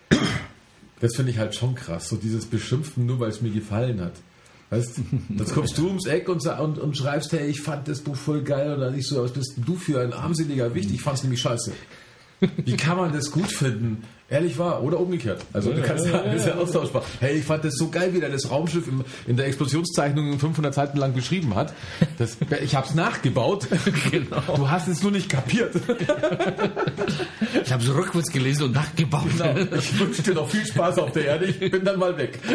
Das finde ich halt schon krass. So dieses Beschimpfen, nur weil es mir gefallen hat. Weißt, jetzt kommst du ums Eck und, und, und schreibst, hey, ich fand das Buch voll geil. Und dann nicht so, was bist denn du für ein armseliger Wicht? Ich fand es nämlich scheiße. Wie kann man das gut finden? Ehrlich wahr oder umgekehrt? Also du kannst sagen, das ist ja austauschbar. Hey, ich fand das so geil, wie der das Raumschiff im, in der Explosionszeichnung fünfhundert Seiten lang beschrieben hat. Das, ich habe es nachgebaut. Genau. Du hast es nur nicht kapiert. Ich habe es rückwärts gelesen und nachgebaut. Genau. Ich wünsche dir noch viel Spaß auf der Erde. Ich bin dann mal weg.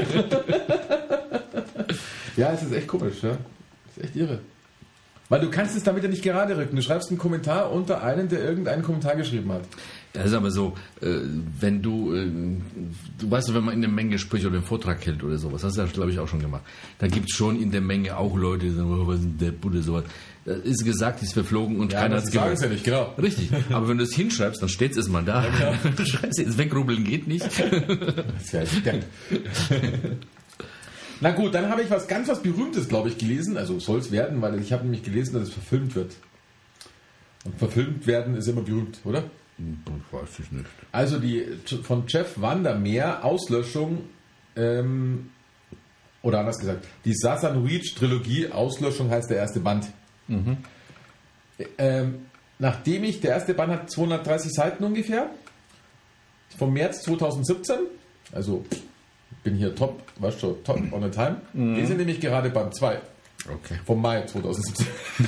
Ja, es ist echt komisch. Ja? Es ist echt irre. Weil du kannst es damit ja nicht gerade rücken. Du schreibst einen Kommentar unter einen, der irgendeinen Kommentar geschrieben hat. Das ist aber so, äh, wenn du, äh, du weißt, wenn man in der Menge spricht oder einen Vortrag hält oder sowas, das hast du ja, glaube ich, auch schon gemacht. Da gibt es schon in der Menge auch Leute, die sagen, oh, was ist denn der Buddha, sowas. Das ist gesagt, ist verflogen und Ja, keiner hat es gehört. ja nicht, genau. Richtig, aber wenn du es hinschreibst, dann steht es erstmal da. Ja, genau. Du schreibst jetzt wegrubbeln geht nicht. Das ist ja echt Na gut, dann habe ich was ganz was Berühmtes, glaube ich, gelesen. Also soll es werden, weil ich habe nämlich gelesen, dass es verfilmt wird. Und verfilmt werden ist immer berühmt, oder? Weiß ich nicht. Also die von Jeff Vandermeer Auslöschung, ähm, oder anders gesagt, die Sasan Reach Trilogie Auslöschung heißt der erste Band. Mhm. Ähm, nachdem ich, der erste Band hat zweihundertdreißig Seiten ungefähr, vom März zweitausendsiebzehn, also bin hier top, weißt du, top on the time. Mhm. Lese nämlich gerade Band zwei. Okay. Vom Mai zweitausendsiebzehn.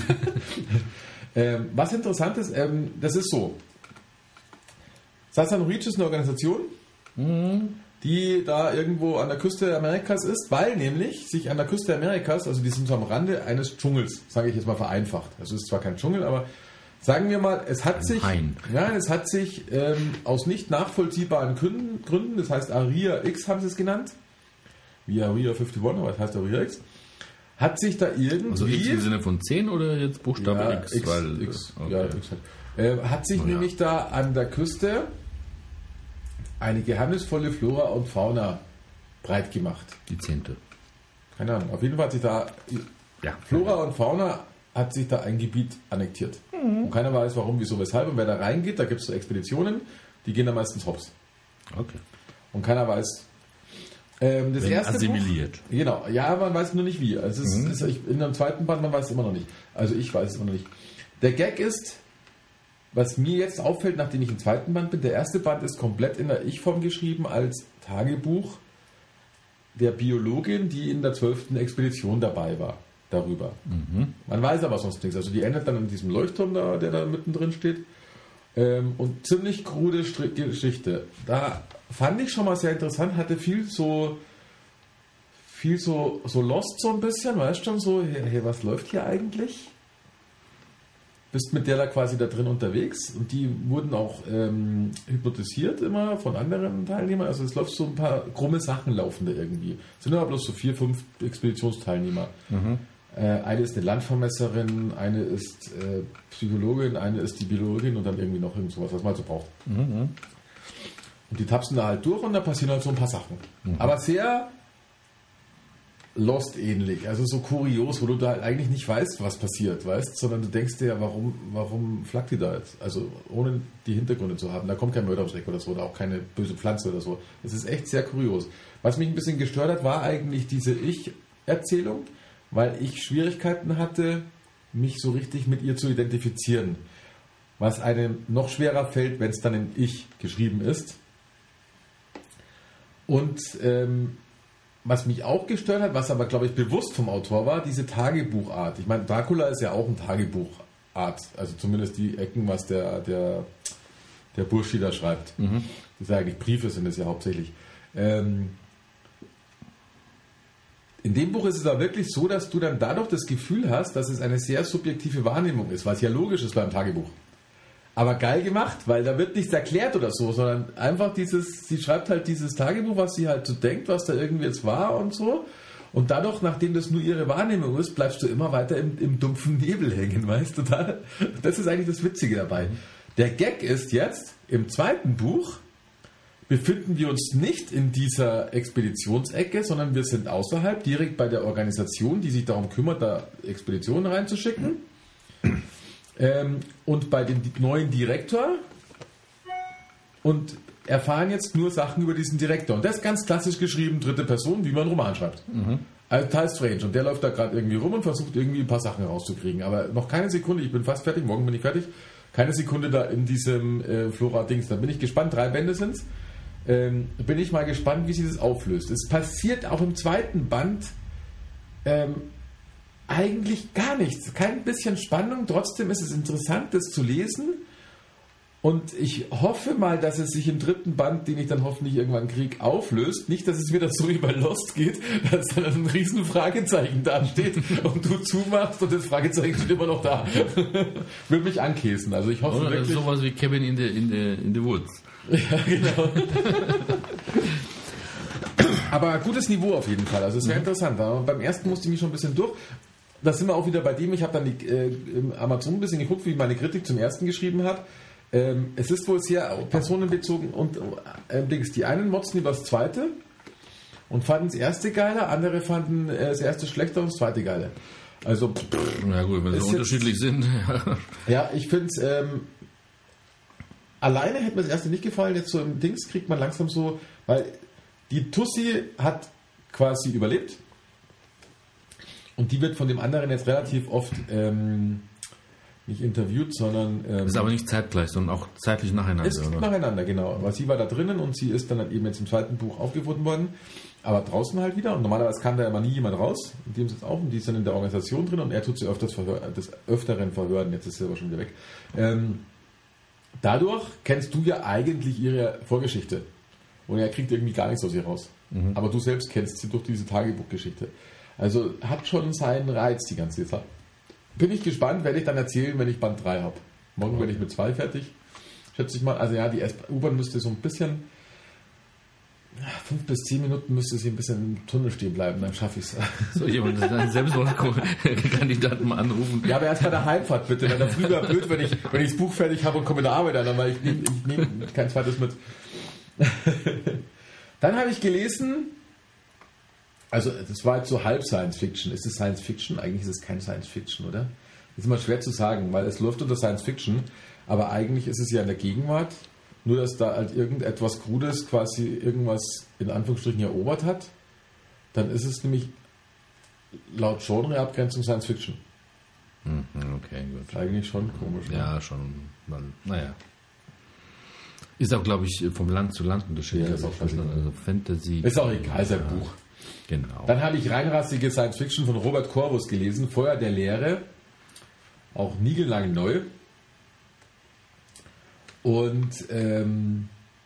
ähm, was interessant ist, ähm, das ist so. Sasan Reach ist eine Organisation, mhm. die da irgendwo an der Küste Amerikas ist, weil nämlich sich an der Küste Amerikas, also die sind so am Rande eines Dschungels, sage ich jetzt mal vereinfacht. Also es ist zwar kein Dschungel, aber sagen wir mal, es hat Ein sich, Hain. ja, es hat sich ähm, aus nicht nachvollziehbaren Gründen, Gründen, das heißt Area X haben sie es genannt, wie Area einundfünfzig, aber es heißt Area X, hat sich da irgendwie... Also X im Sinne von zehn oder jetzt Buchstabe ja, X? X, Weil, X, okay. ja, X halt. äh, hat sich Oh, nämlich ja. da an der Küste eine geheimnisvolle Flora und Fauna breit gemacht. Die zehnte. Keine Ahnung, auf jeden Fall hat sich da... Ja. Flora und Fauna hat sich da ein Gebiet annektiert. Mhm. Und keiner weiß warum, wieso, weshalb. Und wer da reingeht, da gibt es so Expeditionen, die gehen da meistens hops. Okay. Und keiner weiß. Ähm, das Wenn erste assimiliert. Buch, genau, ja, man weiß nur nicht wie. Also es Mhm. ist, ist, in einem zweiten Band, man weiß es immer noch nicht. Also ich weiß es immer noch nicht. Der Gag ist, was mir jetzt auffällt, nachdem ich im zweiten Band bin, der erste Band ist komplett in der Ich-Form geschrieben als Tagebuch der Biologin, die in der zwölften Expedition dabei war. Darüber. Mhm. Man weiß aber sonst nichts. Also die endet dann in diesem Leuchtturm, da, der da mittendrin steht. Ähm, und ziemlich krude Str- Geschichte. Da fand ich schon mal sehr interessant, hatte viel so viel so, so Lost so ein bisschen, weißt du schon so, hey, hey, was läuft hier eigentlich? Bist mit der da quasi da drin unterwegs und die wurden auch ähm, hypnotisiert immer von anderen Teilnehmern. Also es läuft so ein paar krumme Sachen laufen da irgendwie. Es sind aber bloß so vier, fünf Expeditionsteilnehmer. Mhm. Äh, eine ist eine Landvermesserin, eine ist äh, Psychologin, eine ist die Biologin und dann irgendwie noch irgend sowas, was man so braucht. Mhm. Und die tapsen da halt durch und da passieren halt so ein paar Sachen. Mhm. Aber sehr Lost-ähnlich, also so kurios, wo du da eigentlich nicht weißt, was passiert, weißt, sondern du denkst dir, warum, warum flaggt die da jetzt? Also ohne die Hintergründe zu haben. Da kommt kein Mörder ums Eck oder so, oder auch keine böse Pflanze oder so. Es ist echt sehr kurios. Was mich ein bisschen gestört hat, war eigentlich diese Ich-Erzählung, weil ich Schwierigkeiten hatte, mich so richtig mit ihr zu identifizieren. Was einem noch schwerer fällt, wenn es dann in Ich geschrieben ist. Und ähm, was mich auch gestört hat, was aber, glaube ich, bewusst vom Autor war, diese Tagebuchart. Ich meine, Dracula ist ja auch ein Tagebuchart. Also zumindest die Ecken, was der, der, der Burschi da schreibt. Mhm. Das sind ja eigentlich Briefe, sind es ja hauptsächlich. Ähm, in dem Buch ist es aber wirklich so, dass du dann dadurch das Gefühl hast, dass es eine sehr subjektive Wahrnehmung ist, was ja logisch ist beim Tagebuch. Aber geil gemacht, weil da wird nichts erklärt oder so, sondern einfach dieses, sie schreibt halt dieses Tagebuch, was sie halt so denkt, was da irgendwie jetzt war und so. Und dadurch, nachdem das nur ihre Wahrnehmung ist, bleibst du immer weiter im, im dumpfen Nebel hängen, weißt du? Das ist eigentlich das Witzige dabei. Der Gag ist jetzt, im zweiten Buch befinden wir uns nicht in dieser Expeditionsecke, sondern wir sind außerhalb, direkt bei der Organisation, die sich darum kümmert, da Expeditionen reinzuschicken. Ähm, und bei dem neuen Direktor und erfahren jetzt nur Sachen über diesen Direktor. Und das ist ganz klassisch geschrieben, dritte Person, wie man einen Roman schreibt. Mhm. Also total strange. Und der läuft da gerade irgendwie rum und versucht irgendwie ein paar Sachen rauszukriegen. Aber noch keine Sekunde, ich bin fast fertig, morgen bin ich fertig, keine Sekunde da in diesem äh, Flora-Dings. Da bin ich gespannt, drei Bände sind es. Ähm, bin ich mal gespannt, wie sich das auflöst. Es passiert auch im zweiten Band ähm, eigentlich gar nichts. Kein bisschen Spannung. Trotzdem ist es interessant, das zu lesen. Und ich hoffe mal, dass es sich im dritten Band, den ich dann hoffentlich irgendwann kriege, auflöst. Nicht, dass es wieder so wie bei Lost geht, dass dann ein riesen Fragezeichen da steht und du zumachst und das Fragezeichen steht immer noch da. Will mich ankäsen. Also ich hoffe Oder wirklich... sowas wie Cabin in the, in the, in the Woods. Ja, genau. Aber gutes Niveau auf jeden Fall. Also es wäre mhm. interessant. Aber beim ersten musste ich mich schon ein bisschen durch. Da sind wir auch wieder bei dem. Ich habe dann die, äh, im Amazon ein bisschen geguckt, wie meine Kritik zum ersten geschrieben hat. Ähm, es ist wohl sehr personenbezogen und äh, die einen motzen über das zweite und fanden das erste geiler, andere fanden äh, das erste schlechter und das zweite geiler. Also, na gut, wenn sie unterschiedlich jetzt, sind. Ja, ich finde es, ähm, alleine hätte mir das erste nicht gefallen, jetzt so im Dings kriegt man langsam so, weil die Tussi hat quasi überlebt. Und die wird von dem anderen jetzt relativ oft ähm, nicht interviewt, sondern... Ähm, ist aber nicht zeitgleich, sondern auch zeitlich nacheinander. Ist oder? Nacheinander, genau. Aber sie war da drinnen und sie ist dann halt eben jetzt im zweiten Buch aufgefunden worden. Aber draußen halt wieder. Und normalerweise kann da immer nie jemand raus. Und die haben es jetzt auch. Und die sind in der Organisation drin. Und er tut sie öfters verhör, des Öfteren verhören. Jetzt ist sie aber schon wieder weg. Ähm, dadurch kennst du ja eigentlich ihre Vorgeschichte. Und er kriegt irgendwie gar nichts aus ihr raus. Mhm. Aber du selbst kennst sie durch diese Tagebuchgeschichte. Also hat schon seinen Reiz, die ganze Zeit. Bin ich gespannt, werde ich dann erzählen, wenn ich Band drei habe. Morgen werde ich mit zwei fertig. Schätze ich mal. Also ja, die U-Bahn müsste so ein bisschen, fünf bis zehn Minuten müsste sie ein bisschen im Tunnel stehen bleiben, dann schaffe ich es. So jemand, dann Selbstmordkandidaten mal anrufen. Ja, aber erst bei der Heimfahrt bitte. Weil dann früher blöd, wenn ich, wenn ich das Buch fertig habe und komme in der Arbeit an, weil ich nehme ich nehm kein zweites mit. Dann habe ich gelesen, also das war jetzt so halb Science Fiction. Ist es Science Fiction? Eigentlich ist es kein Science Fiction, oder? Das ist immer schwer zu sagen, weil es läuft unter Science Fiction, aber eigentlich ist es ja in der Gegenwart, nur dass da halt irgendetwas Krudes quasi irgendwas in Anführungsstrichen erobert hat, dann ist es nämlich laut Genreabgrenzung Science Fiction. Okay, gut. Eigentlich schon komisch. Ja, ne? schon. Naja. Ist auch, glaube ich, vom Land zu Land unterschiedlich. Ja, ist auch also Fantasy. Ist auch egal, sein ja. Buch. Genau. Dann habe ich reinrassige Science Fiction von Robert Corvus gelesen, Feuer der Leere, auch niegelnagelneu neu. Und ähm,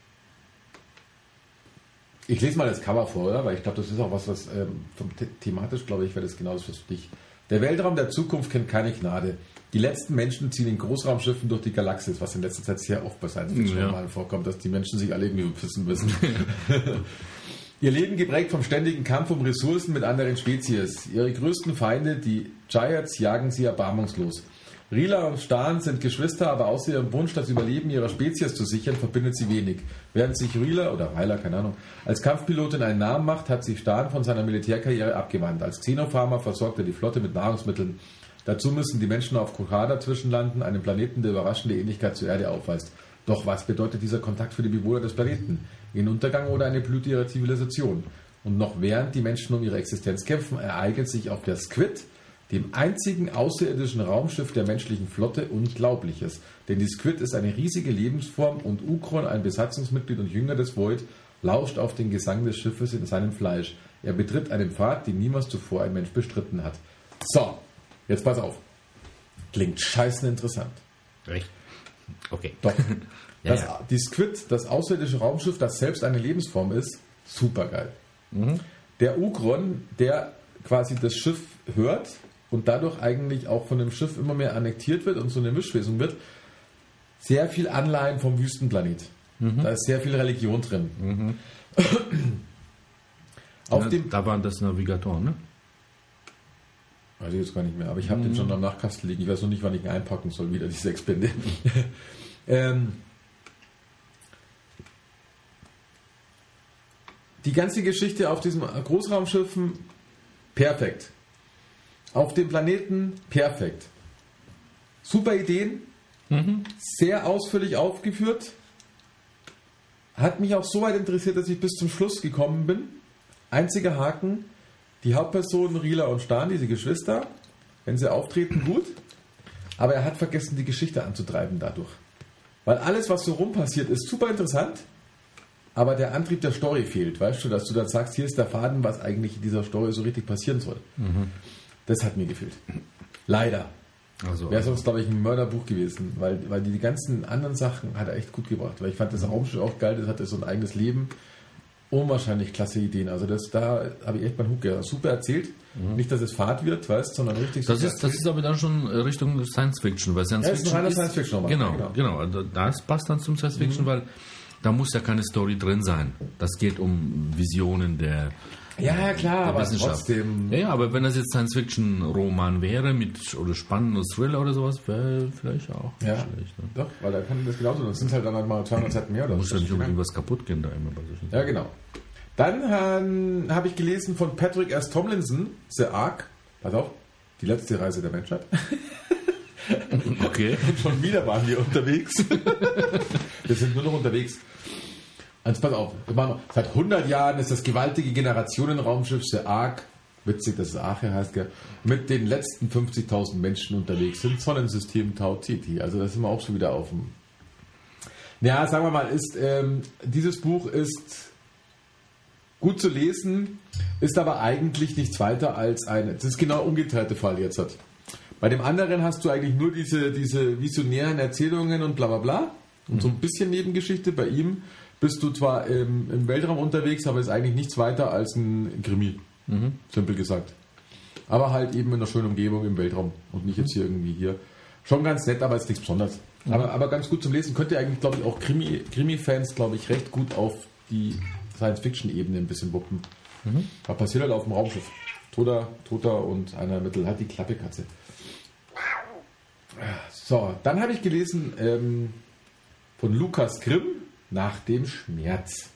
ich lese mal das Cover vor, oder? Weil ich glaube, das ist auch was, was ähm, the- thematisch, glaube ich, wäre das genau das was für dich. Der Weltraum der Zukunft kennt keine Gnade. Die letzten Menschen ziehen in Großraumschiffen durch die Galaxis, was in letzter Zeit sehr oft bei Science Fiction ja. mal vorkommt, dass die Menschen sich alle irgendwie wissen müssen. Ihr Leben geprägt vom ständigen Kampf um Ressourcen mit anderen Spezies. Ihre größten Feinde, die Giants, jagen sie erbarmungslos. Rila und Stan sind Geschwister, aber außer ihrem Wunsch, das Überleben ihrer Spezies zu sichern, verbindet sie wenig. Während sich Rila, oder Ryla, keine Ahnung, als Kampfpilotin einen Namen macht, hat sich Stan von seiner Militärkarriere abgewandt. Als Xenopharmer versorgt er die Flotte mit Nahrungsmitteln. Dazu müssen die Menschen auf Kokada zwischenlanden, einem Planeten, der überraschende Ähnlichkeit zur Erde aufweist. Doch was bedeutet dieser Kontakt für die Bewohner des Planeten? Ein Untergang oder eine Blüte ihrer Zivilisation? Und noch während die Menschen um ihre Existenz kämpfen, ereignet sich auf der Squid, dem einzigen außerirdischen Raumschiff der menschlichen Flotte, Unglaubliches. Denn die Squid ist eine riesige Lebensform und Ukron, ein Besatzungsmitglied und Jünger des Void, lauscht auf den Gesang des Schiffes in seinem Fleisch. Er betritt einen Pfad, den niemals zuvor ein Mensch bestritten hat. So, jetzt pass auf. Klingt scheißen interessant. Echt? Okay. Doch. Ja, Das, ja. Die Squid, das außerirdische Raumschiff, das selbst eine Lebensform ist, supergeil. Mhm. Der Ukron, der quasi das Schiff hört und dadurch eigentlich auch von dem Schiff immer mehr annektiert wird und so eine Mischwesen wird, sehr viel Anleihen vom Wüstenplanet. Mhm. Da ist sehr viel Religion drin. Mhm. Auf Na, dem, da waren das Navigatoren, ne? weiß ich jetzt gar nicht mehr, aber ich habe den schon am Nachkasten liegen. Ich weiß noch nicht, wann ich ihn einpacken soll, wieder die sechs Bände. ähm, die ganze Geschichte auf diesen Großraumschiffen, perfekt. Auf dem Planeten, perfekt. Super Ideen, Mhm. sehr ausführlich aufgeführt. Hat mich auch so weit interessiert, dass ich bis zum Schluss gekommen bin. Einziger Haken, die Hauptpersonen Rila und Stan, diese Geschwister, wenn sie auftreten, gut. Aber er hat vergessen, die Geschichte anzutreiben dadurch. Weil alles, was so rum passiert, ist super interessant, aber der Antrieb der Story fehlt. Weißt du, dass du dann sagst, hier ist der Faden, was eigentlich in dieser Story so richtig passieren soll. Mhm. Das hat mir gefehlt. Leider. Also, Wäre sonst, glaube ich, ein Mörderbuch gewesen, weil, weil die, die ganzen anderen Sachen hat er echt gut gebracht. Weil ich fand das Raumschiff auch geil, das hatte so ein eigenes Leben. Unwahrscheinlich klasse Ideen. Also das, da habe ich echt meinen Hut gehabt. Super erzählt. Mhm. Nicht, dass es Fahrt wird, weißt, sondern richtig das super ist, das ist aber dann schon Richtung Science Fiction, weil Science Ja, ist ein Fiction reiner ist, Science Fiction Roman, genau, genau. genau, Also das passt dann zum Science Fiction, Mhm. weil da muss ja keine Story drin sein. Das geht um Visionen der, Ja, ja, klar, der aber Wissenschaft. trotzdem. Ja, ja, aber wenn das jetzt Science Fiction Roman wäre mit oder spannender Thriller oder sowas, wäre vielleicht auch nicht Ja, schlecht. Ne? doch, weil da kann das genauso. Das sind halt dann halt mal zweihundert Seiten mehr oder Muss ja so. nicht unbedingt was kaputt gehen da immer bei solchen Ja, genau. Dann ähm, habe ich gelesen von Patrick S. Tomlinson, The Ark. Pass auf, die letzte Reise der Menschheit. Sachen. Okay. Und schon wieder waren wir unterwegs. Wir sind nur noch unterwegs. Also pass auf, wir machen noch. Seit hundert Jahren ist das gewaltige Generationenraumschiff The Ark, witzig, dass es Arche heißt, gell, mit den letzten fünfzigtausend Menschen unterwegs im Sonnensystem Tau Ceti. Also da sind wir auch schon wieder auf dem... Ja, sagen wir mal, ist, ähm, dieses Buch ist gut zu lesen, ist aber eigentlich nichts weiter als ein... Das ist genau der umgekehrte Fall jetzt. Hat. Bei dem anderen hast du eigentlich nur diese, diese visionären Erzählungen und bla bla bla und so ein bisschen Nebengeschichte. Bei ihm bist du zwar im, im Weltraum unterwegs, aber ist eigentlich nichts weiter als ein Krimi, Mhm. simpel gesagt. Aber halt eben in einer schönen Umgebung im Weltraum und nicht jetzt hier irgendwie hier. Schon ganz nett, aber ist nichts Besonderes. Aber, aber ganz gut zum Lesen. Könnt ihr eigentlich, glaube ich, auch Krimi, Krimi-Fans, glaube ich, recht gut auf die Science-Fiction-Ebene ein bisschen wuppen. Mhm. Da passiert halt auf dem Raumschiff. Toter, Toter und einer Mittel, halt die Klappekatze. So, dann habe ich gelesen ähm, von Lukas Grimm, Nach dem Schmerz.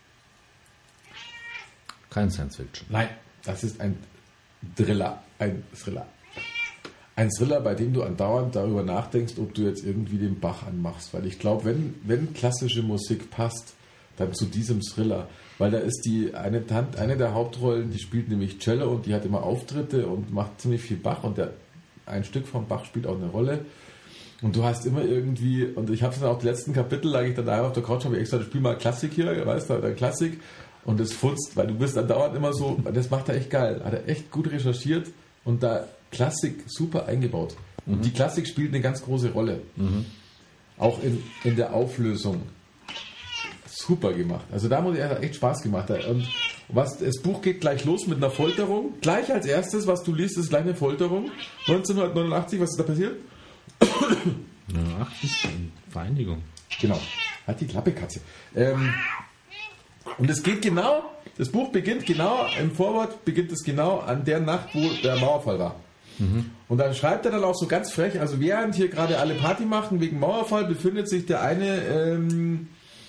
Kein Science Fiction. Nein, das ist ein Thriller. Ein Thriller. Ein Thriller, bei dem du andauernd darüber nachdenkst, ob du jetzt irgendwie den Bach anmachst. Weil ich glaube, wenn, wenn klassische Musik passt, dann zu diesem Thriller. Weil da ist die eine, Tante, eine der Hauptrollen, die spielt nämlich Cello und die hat immer Auftritte und macht ziemlich viel Bach und der, ein Stück vom Bach spielt auch eine Rolle. Und du hast immer irgendwie, und ich habe es dann auch die letzten Kapitel, lag ich dann da auf der Couch, habe ich extra, spiel mal Klassik hier, weißt du, dann Klassik. Und das funzt, weil du bist dann dauernd immer so, das macht er echt geil. Hat er echt gut recherchiert und da Klassik super eingebaut. Und Mhm. die Klassik spielt eine ganz große Rolle. Mhm. Auch in, in der Auflösung. Super gemacht. Also da muss ich sagen, echt Spaß gemacht. Und was, das Buch geht gleich los mit einer Folterung. Gleich als erstes, was du liest, ist gleich eine Folterung. neunzehnhundertneunundachtzig, was ist da passiert? neunundachtzig, Vereinigung. Genau. Halt die Klappe, Katze. Ähm, und es geht genau, das Buch beginnt genau, im Vorwort beginnt es genau an der Nacht, wo der Mauerfall war. Mhm. Und dann schreibt er dann auch so ganz frech, also während hier gerade alle Party machen wegen Mauerfall, befindet sich der eine ähm,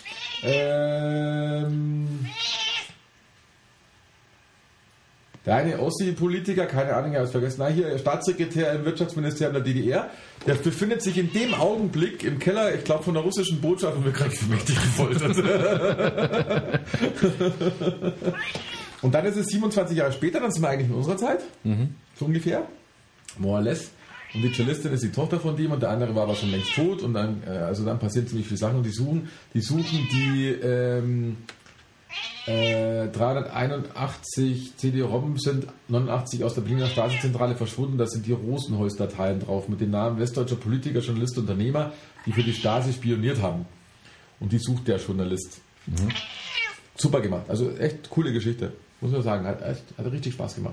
ähm, der eine Ossi-Politiker, keine Ahnung, ich habe es vergessen, nein, hier Staatssekretär im Wirtschaftsministerium der D D R, der befindet sich in dem Augenblick im Keller, ich glaube von der russischen Botschaft, und wir kriegen mächtig gefoltert. Und dann ist es siebenundzwanzig Jahre später, dann sind wir eigentlich in unserer Zeit, mhm. so ungefähr, more or less. Und die Cellistin ist die Tochter von dem und der andere war aber schon längst tot und dann, äh, also dann passieren ziemlich viele Sachen und die suchen, die suchen die ähm, äh, dreihunderteinundachtzig C D-ROM sind neunundachtzig aus der Berliner Stasi-Zentrale verschwunden, da sind die Rosenholz-Dateien drauf mit den Namen westdeutscher Politiker, Journalist, Unternehmer, die für die Stasi spioniert haben. Und die sucht der Journalist. Mhm. Super gemacht, also echt coole Geschichte, muss man sagen, hat, echt, hat richtig Spaß gemacht.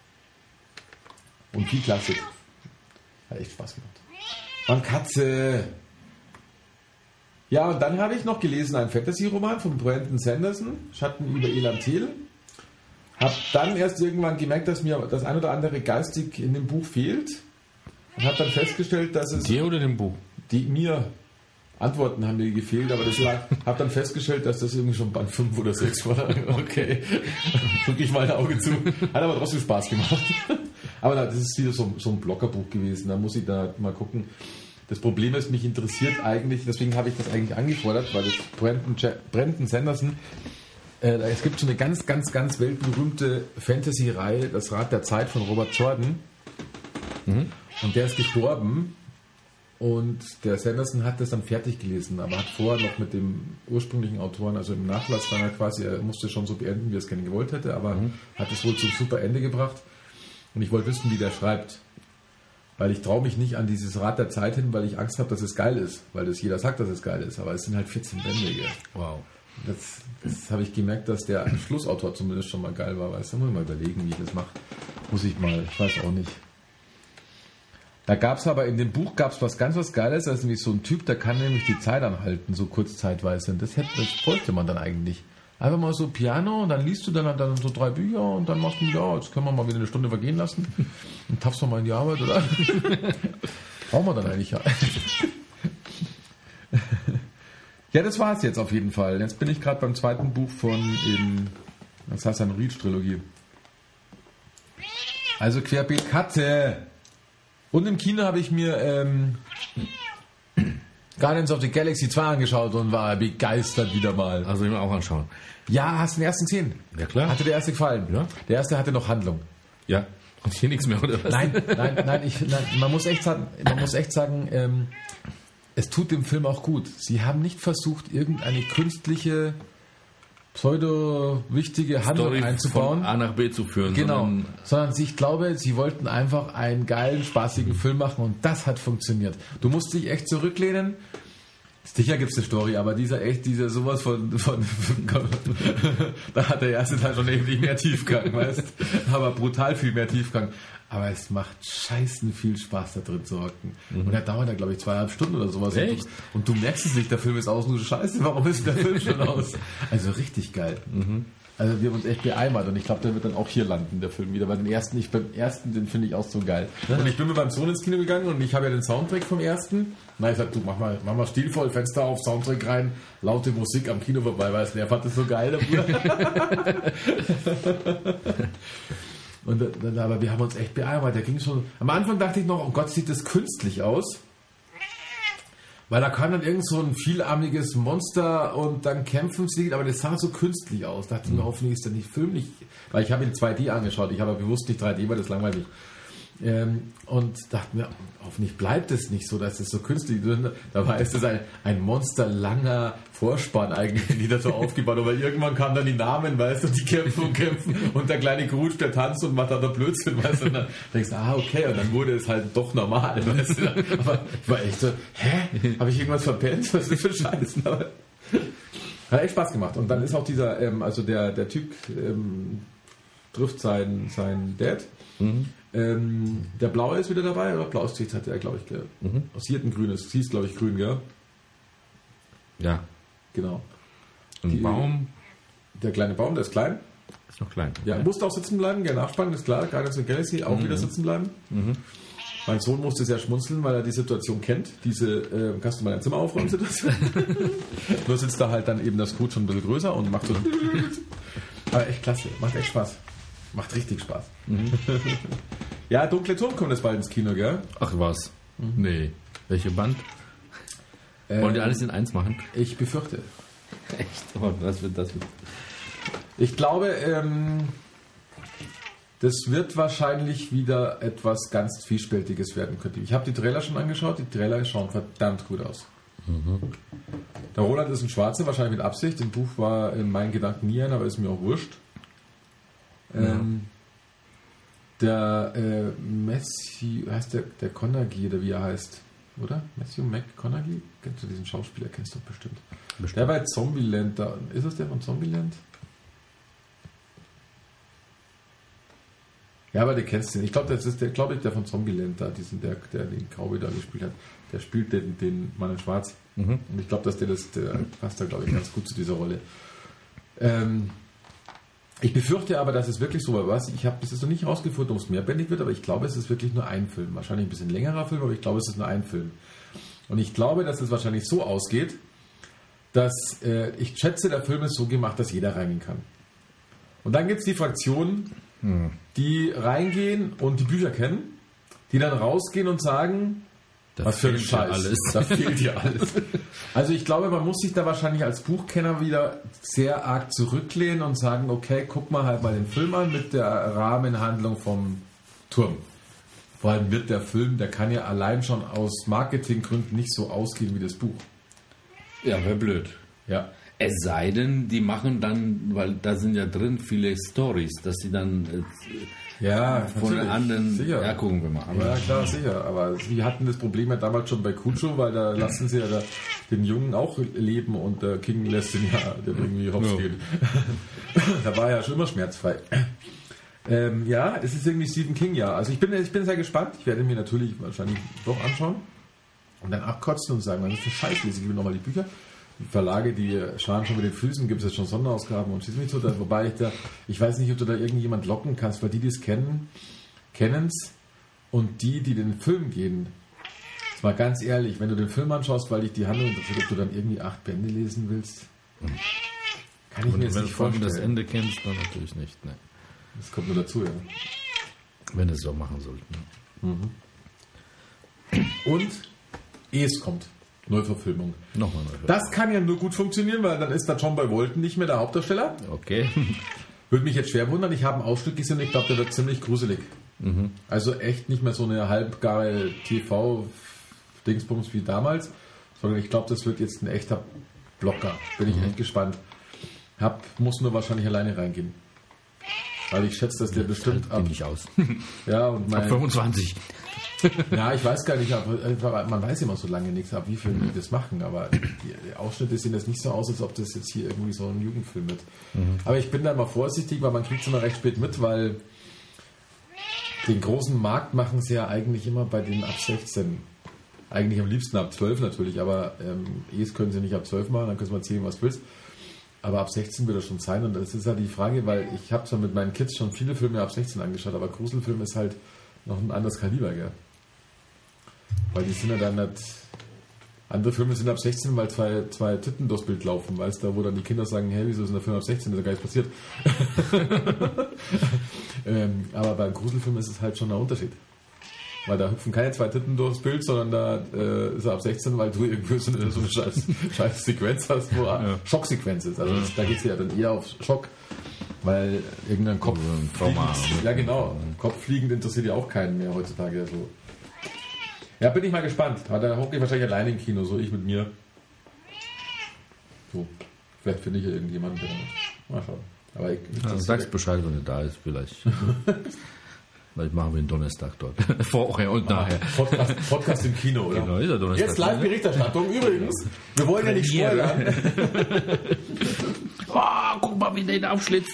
Und viel Klassik. Hat echt Spaß gemacht. Und Katze. Ja, und dann habe ich noch gelesen einen Fantasy-Roman von Brandon Sanderson, Schatten über Elantil. Hab dann erst irgendwann gemerkt, dass mir das ein oder andere geistig in dem Buch fehlt. Und habe dann festgestellt, dass es... Dir oder dem Buch? Die mir... Antworten haben mir gefehlt, aber das habe dann festgestellt, dass das irgendwie schon Band fünf oder sechs war. Okay, drücke ich mal ein Auge zu. Hat aber trotzdem Spaß gemacht. Aber das ist wieder so, so ein Bloggerbuch gewesen, da muss ich da mal gucken. Das Problem ist, mich interessiert eigentlich, deswegen habe ich das eigentlich angefordert, weil das Brandon, Brandon Sanderson, äh, es gibt schon eine ganz, ganz, ganz weltberühmte Fantasy-Reihe, das Rad der Zeit von Robert Jordan. Mhm. Und der ist gestorben. Und der Sanderson hat das dann fertig gelesen, aber hat vorher noch mit dem ursprünglichen Autoren, also im Nachlass, dann er quasi, er musste schon so beenden, wie er es gerne gewollt hätte, aber mhm. hat es wohl zum super Ende gebracht. Und ich wollte wissen, wie der schreibt. Weil ich traue mich nicht an dieses Rad der Zeit hin, weil ich Angst habe, dass es geil ist. Weil das jeder sagt, dass es geil ist. Aber es sind halt vierzehn Bände. Gell. Wow. Das, das habe ich gemerkt, dass der Schlussautor zumindest schon mal geil war. Weißt du, da muss ich mal überlegen, wie ich das mache. Muss ich mal, ich weiß auch nicht. Da gab es aber, in dem Buch gab es was ganz was Geiles, das ist nämlich so ein Typ, der kann nämlich die Zeit anhalten, so kurzzeitweise. Und das, hätte, das bräuchte man dann eigentlich. Einfach mal so Piano und dann liest du dann, dann so drei Bücher und dann machst du wieder, ja, jetzt können wir mal wieder eine Stunde vergehen lassen und tappst noch mal in die Arbeit, oder? Brauchen wir dann eigentlich ja. Ja, das war's jetzt auf jeden Fall. Jetzt bin ich gerade beim zweiten Buch von eben, das heißt eine Reach-Trilogie. Also Querbeet Katze. Und im Kino habe ich mir ähm, Guardians of the Galaxy zwei angeschaut und war begeistert wieder mal. Also ich mir auch anschauen. Ja, hast du den ersten gesehen? Ja, klar. Hatte der erste gefallen? Ja. Der erste hatte noch Handlung. Ja. Und hier nichts mehr, oder was? Nein, nein, nein, ich, nein man muss echt sagen, man muss echt sagen ähm, es tut dem Film auch gut. Sie haben nicht versucht, irgendeine künstliche, pseudo-wichtige Handlung Story einzubauen. Von A nach B zu führen. Genau. Sondern, sondern ich glaube, sie wollten einfach einen geilen, spaßigen mhm. Film machen und das hat funktioniert. Du musst dich echt zurücklehnen. Sicher gibt es eine Story, aber dieser echt, dieser sowas von, von, von da hat der erste Teil schon irgendwie mehr Tiefgang, weißt, aber brutal viel mehr Tiefgang. Aber es macht scheißen viel Spaß, da drin zu hocken. Mhm. Und er dauert da, glaube ich, zweieinhalb Stunden oder sowas. Echt? Und du, und du merkst es nicht, der Film ist aus, nur scheiße, warum ist der Film schon aus? Also richtig geil. Mhm. Also wir haben uns echt beeimert und ich glaube, der wird dann auch hier landen, der Film wieder. Weil den ersten, ich beim ersten, den finde ich auch so geil. Ja. Und ich bin mit meinem Sohn ins Kino gegangen und ich habe ja den Soundtrack vom ersten. Na, ich sag, du mach mal, mach mal stilvoll, Fenster auf, Soundtrack rein, laute Musik am Kino vorbei, weil der fand das so geil, der Bruder. Und dann, aber wir haben uns echt beeimert. Der ging schon. Am Anfang dachte ich noch, oh Gott, sieht das künstlich aus. Weil da kam dann irgend so ein vielarmiges Monster und dann kämpfen sie, aber das sah so künstlich aus. Da dachte ich mir, hoffentlich ist der nicht filmlich. Weil ich habe ihn zwei D angeschaut, ich habe bewusst nicht drei D, weil das langweilig. Ähm, und dachte mir, hoffentlich bleibt es nicht so, dass es so künstlich ist. Dabei ist es ein, ein monsterlanger Vorspann eigentlich, die da so aufgebaut. Aber irgendwann kamen dann die Namen, weißt du, die kämpfen und kämpfen und der kleine Grutsch, der tanzt und macht da der Blödsinn, weißt du. Und dann denkst du, ah, okay, und dann wurde es halt doch normal, weißt du. Aber ich war echt so, hä? Habe ich irgendwas verpennt? Was ist das für Scheiße? Aber hat echt Spaß gemacht. Und dann ist auch dieser, ähm, also der, der Typ ähm, trifft seinen, seinen Dad. Mhm. Ähm, der Blaue ist wieder dabei, oder blaues T hatte er, glaube ich, gell? Mhm. Aus hier ein grünes, sie ist, glaube ich, grün, gell? Ja. Genau. Ein Die, Baum. Der kleine Baum, der ist klein. Ist noch klein. Ja, musste auch sitzen bleiben, der Nachspann, ist klar, Guardians of the Galaxy, auch mhm. wieder sitzen bleiben. Mhm. Mein Sohn musste sehr schmunzeln, weil er die Situation kennt, diese äh, kannst du mal dein Zimmer aufräumen Situation. Nur sitzt da halt dann eben das Scrooge schon ein bisschen größer und macht so aber echt klasse, macht echt Spaß. Macht richtig Spaß. Mhm. Ja, Dunkle Turm kommt jetzt bald ins Kino, gell? Ach was? Mhm. Nee. Welche Band? Ähm, Wollen die alles in eins machen? Ich befürchte. Echt? Oh, was wird das? Ich glaube, ähm, das wird wahrscheinlich wieder etwas ganz Zwiespältiges werden könnte. Ich habe die Trailer schon angeschaut. Die Trailer schauen verdammt gut aus. Mhm. Der Roland ist ein Schwarzer, wahrscheinlich mit Absicht. Im Buch war in meinen Gedanken nie ein, aber ist mir auch wurscht. Ja. Ähm, der äh, Matthew, heißt der, der Conaghy oder wie er heißt, oder? Matthew McConaughey? Kennst du diesen Schauspieler? Kennst du bestimmt. bestimmt. Der war jetzt Zombieland da. Ist es der von Zombieland? Ja, aber der kennst du nicht. Ich glaube, das ist der, glaube ich, der von Zombieland da, diesen, der, der den Cowboy da gespielt hat. Der spielt den, den Mann in Schwarz. Mhm. Und ich glaube, dass der das, der passt da, glaube ich, ganz gut zu dieser Rolle. Ähm, ich befürchte aber, dass es wirklich so war. Was? Ich habe bis jetzt noch nicht rausgefunden, ob es mehrbändig wird, aber ich glaube, es ist wirklich nur ein Film. Wahrscheinlich ein bisschen längerer Film, aber ich glaube, es ist nur ein Film. Und ich glaube, dass es wahrscheinlich so ausgeht, dass äh, ich schätze, der Film ist so gemacht, dass jeder reingehen kann. Und dann gibt es die Fraktionen, hm. die reingehen und die Bücher kennen, die dann rausgehen und sagen, da was für ein Scheiß, alles. da fehlt hier alles. Also ich glaube, man muss sich da wahrscheinlich als Buchkenner wieder sehr arg zurücklehnen und sagen, okay, guck mal halt mal den Film an mit der Rahmenhandlung vom Turm. Vor allem wird der Film, der kann ja allein schon aus Marketinggründen nicht so ausgehen wie das Buch. Ja, wäre blöd. Ja. Es sei denn, die machen dann, weil da sind ja drin viele Stories, dass sie dann äh, ja, von den anderen, sicher. Ja, gucken wir mal. Aber ja, klar, sicher. Aber sie hatten das Problem ja damals schon bei Cujo, weil da lassen sie ja da den Jungen auch leben und der King lässt ihn ja dann irgendwie hops gehen. Ja. Da war er ja schon immer schmerzfrei. Ähm, ja, es ist irgendwie Stephen King, ja. Also ich bin, ich bin sehr gespannt. Ich werde mir natürlich wahrscheinlich doch anschauen und dann abkotzen und sagen, was ist für Scheiß, lese ich mir nochmal die Bücher. Die Verlage, die scharen schon mit den Füßen, gibt es jetzt schon Sonderausgaben und schieß mich so. Da, wobei ich da, ich weiß nicht, ob du da irgendjemand locken kannst, weil die, die es kennen, kennen es und die, die den Film gehen. Jetzt mal ganz ehrlich, wenn du den Film anschaust, weil dich die Handlung interessiert, ob du dann irgendwie acht Bände lesen willst, kann ich und mir jetzt wenn nicht du vorstellen. das Ende kennst, dann natürlich nicht. Ne. Das kommt nur dazu, ja. Wenn es so machen sollten. Mhm. Und es kommt. Neuverfilmung. Nochmal Neuverfilmung. Das kann ja nur gut funktionieren, weil dann ist da John Boy Walton nicht mehr der Hauptdarsteller. Okay. Würde mich jetzt schwer wundern. Ich habe einen Ausschnitt gesehen und ich glaube, der wird ziemlich gruselig. Mhm. Also echt nicht mehr so eine halbgare T V-Dingsbums wie damals, sondern ich glaube, das wird jetzt ein echter Blocker. Bin ich mhm. echt gespannt. Hab, muss nur wahrscheinlich alleine reingehen. Weil ich schätze, dass der ja, bestimmt ab... nicht aus. Ja, und mein, ab fünfundzwanzig. Ja, ich weiß gar nicht, aber man weiß immer so lange nichts, ab wie viel die das machen, aber die Ausschnitte sehen das nicht so aus, als ob das jetzt hier irgendwie so ein Jugendfilm wird. Mhm. Aber ich bin da immer vorsichtig, weil man kriegt es immer recht spät mit, weil den großen Markt machen sie ja eigentlich immer bei den ab sechzehn. Eigentlich am liebsten ab zwölf natürlich, aber ähm, es können sie nicht ab zwölf machen, dann können sie mal erzählen, was du willst. Aber ab sechzehn wird er schon sein und das ist halt die Frage, weil ich habe zwar mit meinen Kids schon viele Filme ab sechzehn angeschaut, aber Gruselfilm ist halt noch ein anderes Kaliber, gell? Weil die sind ja dann nicht... Andere Filme sind ab sechzehn, weil zwei, zwei Titten durchs Bild laufen, weißt du, wo dann die Kinder sagen, hey, wieso ist der Film ab sechzehn, das ist ja gar nichts passiert. ähm, aber beim Gruselfilm ist es halt schon ein Unterschied. Weil da hüpfen keine zwei Titten durchs Bild, sondern da äh, ist er ab sechzehn, weil du irgendwie so eine, so eine scheiß, scheiß Sequenz hast, wo ja. Schocksequenz ist. Also das, da geht es ja dann eher auf Schock, weil irgendein Kopf fliegend, ja genau, Kopf fliegend interessiert ja auch keinen mehr heutzutage. Also. Ja, bin ich mal gespannt. Da hocke ich wahrscheinlich alleine im Kino, so ich mit mir. So, vielleicht finde ich ja irgendjemanden, der mal schauen. Aber ich, ich ja, sagst Bescheid, wenn er da ist, vielleicht. Vielleicht machen wir einen Donnerstag dort. Vorher und nachher. Podcast, Podcast im Kino, oder? Genau, ist ja Donnerstag. Jetzt Live-Berichterstattung. Übrigens, wir wollen ja nicht spoilern. Oh, guck mal, wie der ihn aufschlitzt.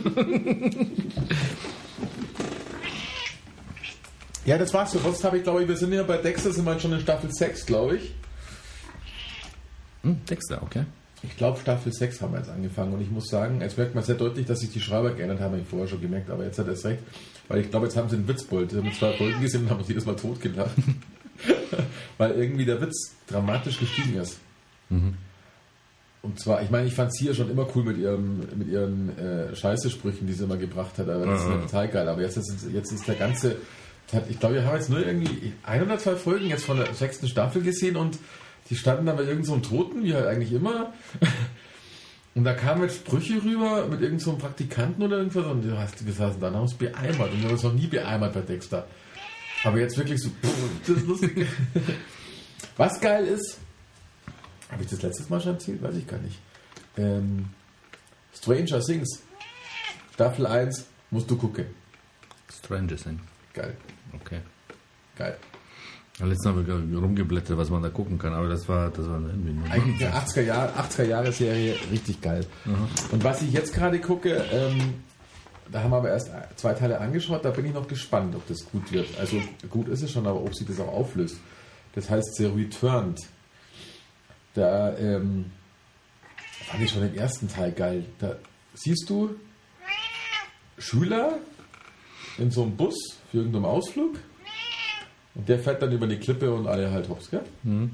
Ja, das war's. Sonst habe ich, glaube ich, wir sind ja bei Dexter, sind wir schon in Staffel sechs, glaube ich. Hm, Dexter, okay. Ich glaube, Staffel sechs haben wir jetzt angefangen und ich muss sagen, jetzt merkt man sehr deutlich, dass sich die Schreiber geändert haben, habe ich vorher schon gemerkt, aber jetzt hat er es recht, weil ich glaube, jetzt haben sie einen Witzbold. Wir haben zwei Folgen gesehen und haben uns jedes Mal totgelacht, weil irgendwie der Witz dramatisch gestiegen ist. Mhm. Und zwar, ich meine, ich fand sie ja schon immer cool mit ihrem, mit ihren äh, Scheißesprüchen, die sie immer gebracht hat, aber das ist ja total geil, aber jetzt ist, jetzt ist der ganze, ich glaube, wir haben jetzt nur irgendwie ein oder zwei Folgen jetzt von der sechsten Staffel gesehen und die standen da bei irgend so einem Toten, wie halt eigentlich immer. Und da kamen jetzt Sprüche rüber mit irgend so einem Praktikanten oder irgendwas und du hast gesagt, dann haben wir uns beeimert. Und wir haben uns noch nie beeimert bei Dexter. Aber jetzt wirklich so, pff, das ist lustig. Was geil ist, habe ich das letztes Mal schon erzählt? Weiß ich gar nicht. Ähm, Stranger Things. Staffel eins, musst du gucken. Stranger Things. Geil. Okay. Geil. Letztes Mal haben wir rumgeblättert, was man da gucken kann, aber das war, das war irgendwie nur eigentlich eine achtziger Jahre Serie, richtig geil. Mhm. Und was ich jetzt gerade gucke, ähm, da haben wir aber erst zwei Teile angeschaut, da bin ich noch gespannt, ob das gut wird. Also gut ist es schon, aber ob sich das auch auflöst. Das heißt The Returned. Da ähm, fand ich schon den ersten Teil geil. Da siehst du Schüler in so einem Bus für irgendeinen Ausflug. Und der fährt dann über die Klippe und alle halt hops, gell? Mhm.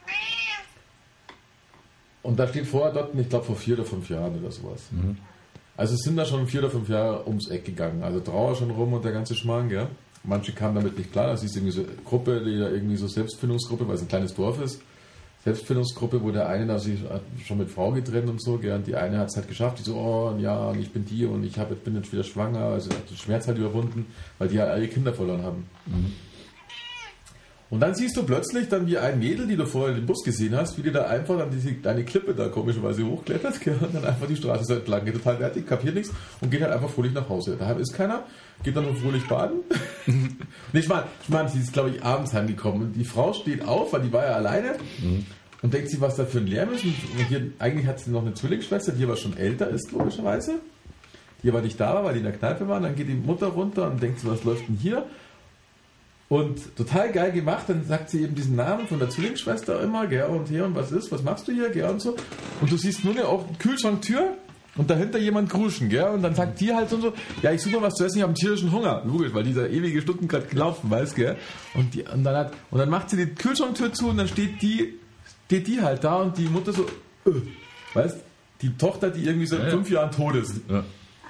Und da steht vorher dort, ich glaube vor vier oder fünf Jahren oder sowas. Mhm. Also es sind da schon vier oder fünf Jahre ums Eck gegangen. Also Trauer schon rum und der ganze Schmarrn, gell? Manche kamen damit nicht klar. Das ist irgendwie so eine Gruppe, die da irgendwie so Selbstfindungsgruppe, weil es ein kleines Dorf ist. Selbstfindungsgruppe, wo der eine da sich schon mit Frau getrennt und so, gell? Und die eine hat es halt geschafft. Die so, oh ja, und ich bin die und ich hab, bin jetzt wieder schwanger. Also hat den Schmerz halt überwunden, weil die halt alle Kinder verloren haben. Mhm. Und dann siehst du plötzlich dann wie ein Mädel, die du vorher im Bus gesehen hast, wie die da einfach an diese kleine Klippe da komischerweise hochklettert, gell, und dann einfach die Straße so entlang geht, total fertig, kapiert nichts und geht halt einfach fröhlich nach Hause. Daheim ist keiner, geht dann nur fröhlich baden. nee, ich meine, ich mein, sie ist, glaube ich, abends heimgekommen und die Frau steht auf, weil die war ja alleine mhm. und denkt sich, was da für ein Lärm ist. Und hier, eigentlich hat sie noch eine Zwillingsschwester, die aber schon älter ist, logischerweise, die aber nicht da war, weil die in der Kneipe war. Und dann geht die Mutter runter und denkt so, was läuft denn hier? Und total geil gemacht, dann sagt sie eben diesen Namen von der Zwillingsschwester immer, gell, und hier, und was ist, was machst du hier, gell, und so. Und du siehst nur eine Kühlschranktür und dahinter jemand gruschen, gell, und dann sagt die halt so, und so, ja, ich suche mal was zu essen, ich habe einen tierischen Hunger. Logisch, weil dieser ewige Stunden gerade gelaufen, weißt, gell. Und, die, und, dann hat, und dann macht sie die Kühlschranktür zu und dann steht die, steht die halt da und die Mutter so, äh, weißt, die Tochter, die irgendwie seit ja, fünf Jahren tot ist. Ja.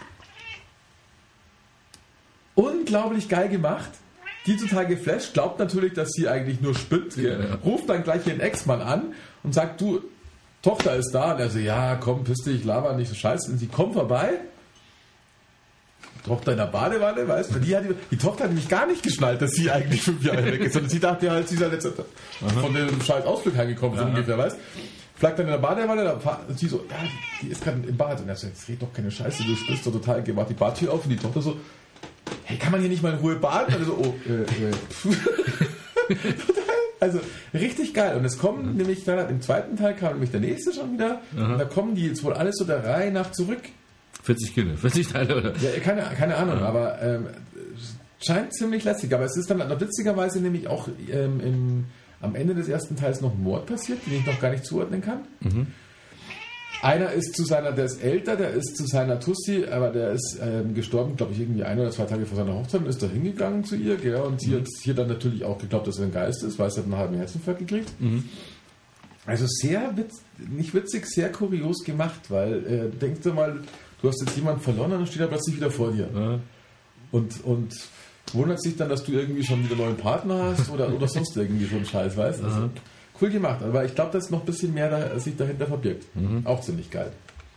Unglaublich geil gemacht. Die total geflasht, glaubt natürlich, dass sie eigentlich nur spinnt, ja, ja. Ruft dann gleich ihren Ex-Mann an und sagt, du, Tochter ist da. Und er so, ja, komm, piss dich, laber nicht so scheiße. Und sie kommt vorbei, Tochter in der Badewanne, weißt du, die, hat, die Tochter hat nämlich gar nicht geschnallt, dass sie eigentlich fünf Jahre weg ist, sondern sie dachte halt, sie ist ja jetzt von dem scheiß Ausflug heimgekommen, so ja, ungefähr, weißt du. Flackt dann in der Badewanne, da und sie so, ja, die, die ist gerade im Bad. Und er so, jetzt red doch keine Scheiße, du spürst doch total, gemacht die Badtür auf und die Tochter so, hey, kann man hier nicht mal in Ruhe baden? Also, oh, äh, äh. Total, also richtig geil. Und es kommen mhm. nämlich dann im zweiten Teil kam nämlich der nächste schon wieder. Aha. Und da kommen die jetzt wohl alles so der Reihe nach zurück. vierzig Kinder, vierzig Teile, oder? Ja, keine, keine Ahnung, ja. aber ähm, scheint ziemlich lästig. Aber es ist dann witzigerweise nämlich auch ähm, im, am Ende des ersten Teils noch ein Mord passiert, den ich noch gar nicht zuordnen kann. Mhm. Einer ist zu seiner, der ist älter, der ist zu seiner Tussi, aber der ist ähm, gestorben, glaube ich, irgendwie ein oder zwei Tage vor seiner Hochzeit und ist da hingegangen zu ihr, gell, und sie mhm. hat hier dann natürlich auch geglaubt, dass er ein Geist ist, weil sie hat einen halben Herzinfarkt gekriegt. Mhm. Also sehr, witz, nicht witzig, sehr kurios gemacht, weil, äh, denkst du mal, du hast jetzt jemanden verloren und dann steht er plötzlich wieder vor dir. Mhm. Und, und wundert sich dann, dass du irgendwie schon wieder einen neuen Partner hast oder, oder sonst irgendwie so einen Scheiß, weißt du? Also, mhm. Cool gemacht, aber ich glaube, dass noch ein bisschen mehr da, sich dahinter verbirgt. Mhm. Auch ziemlich geil.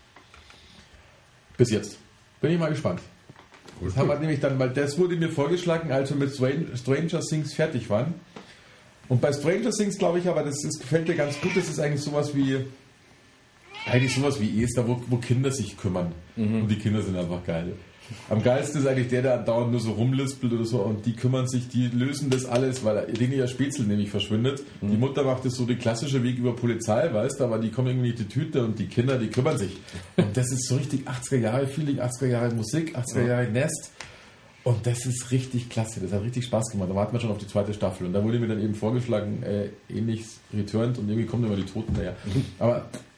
Bis jetzt. Bin ich mal gespannt. Cool, das cool. haben wir nämlich dann, weil das wurde mir vorgeschlagen, als wir mit Stranger Things fertig waren. Und bei Stranger Things glaube ich aber, das, das gefällt dir ganz gut, das ist eigentlich sowas wie eigentlich sowas wie Esther, wo, wo Kinder sich kümmern. Mhm. Und die Kinder sind einfach geil. Am geilsten ist eigentlich der, der dauernd nur so rumlispelt oder so und die kümmern sich, die lösen das alles, weil Linnea Spätzle nämlich verschwindet. Mhm. Die Mutter macht das so die klassische Weg über Polizei, weißt du, aber die kommen irgendwie in die Tüte und die Kinder, die kümmern sich. Und das ist so richtig achtziger Jahre Feeling, achtziger Jahre Musik, achtziger Jahre Nest. Und das ist richtig klasse, das hat richtig Spaß gemacht. Da warten wir schon auf die zweite Staffel und da wurde mir dann eben vorgeschlagen, äh, ähnlich Returned und irgendwie kommen immer die Toten daher. Aber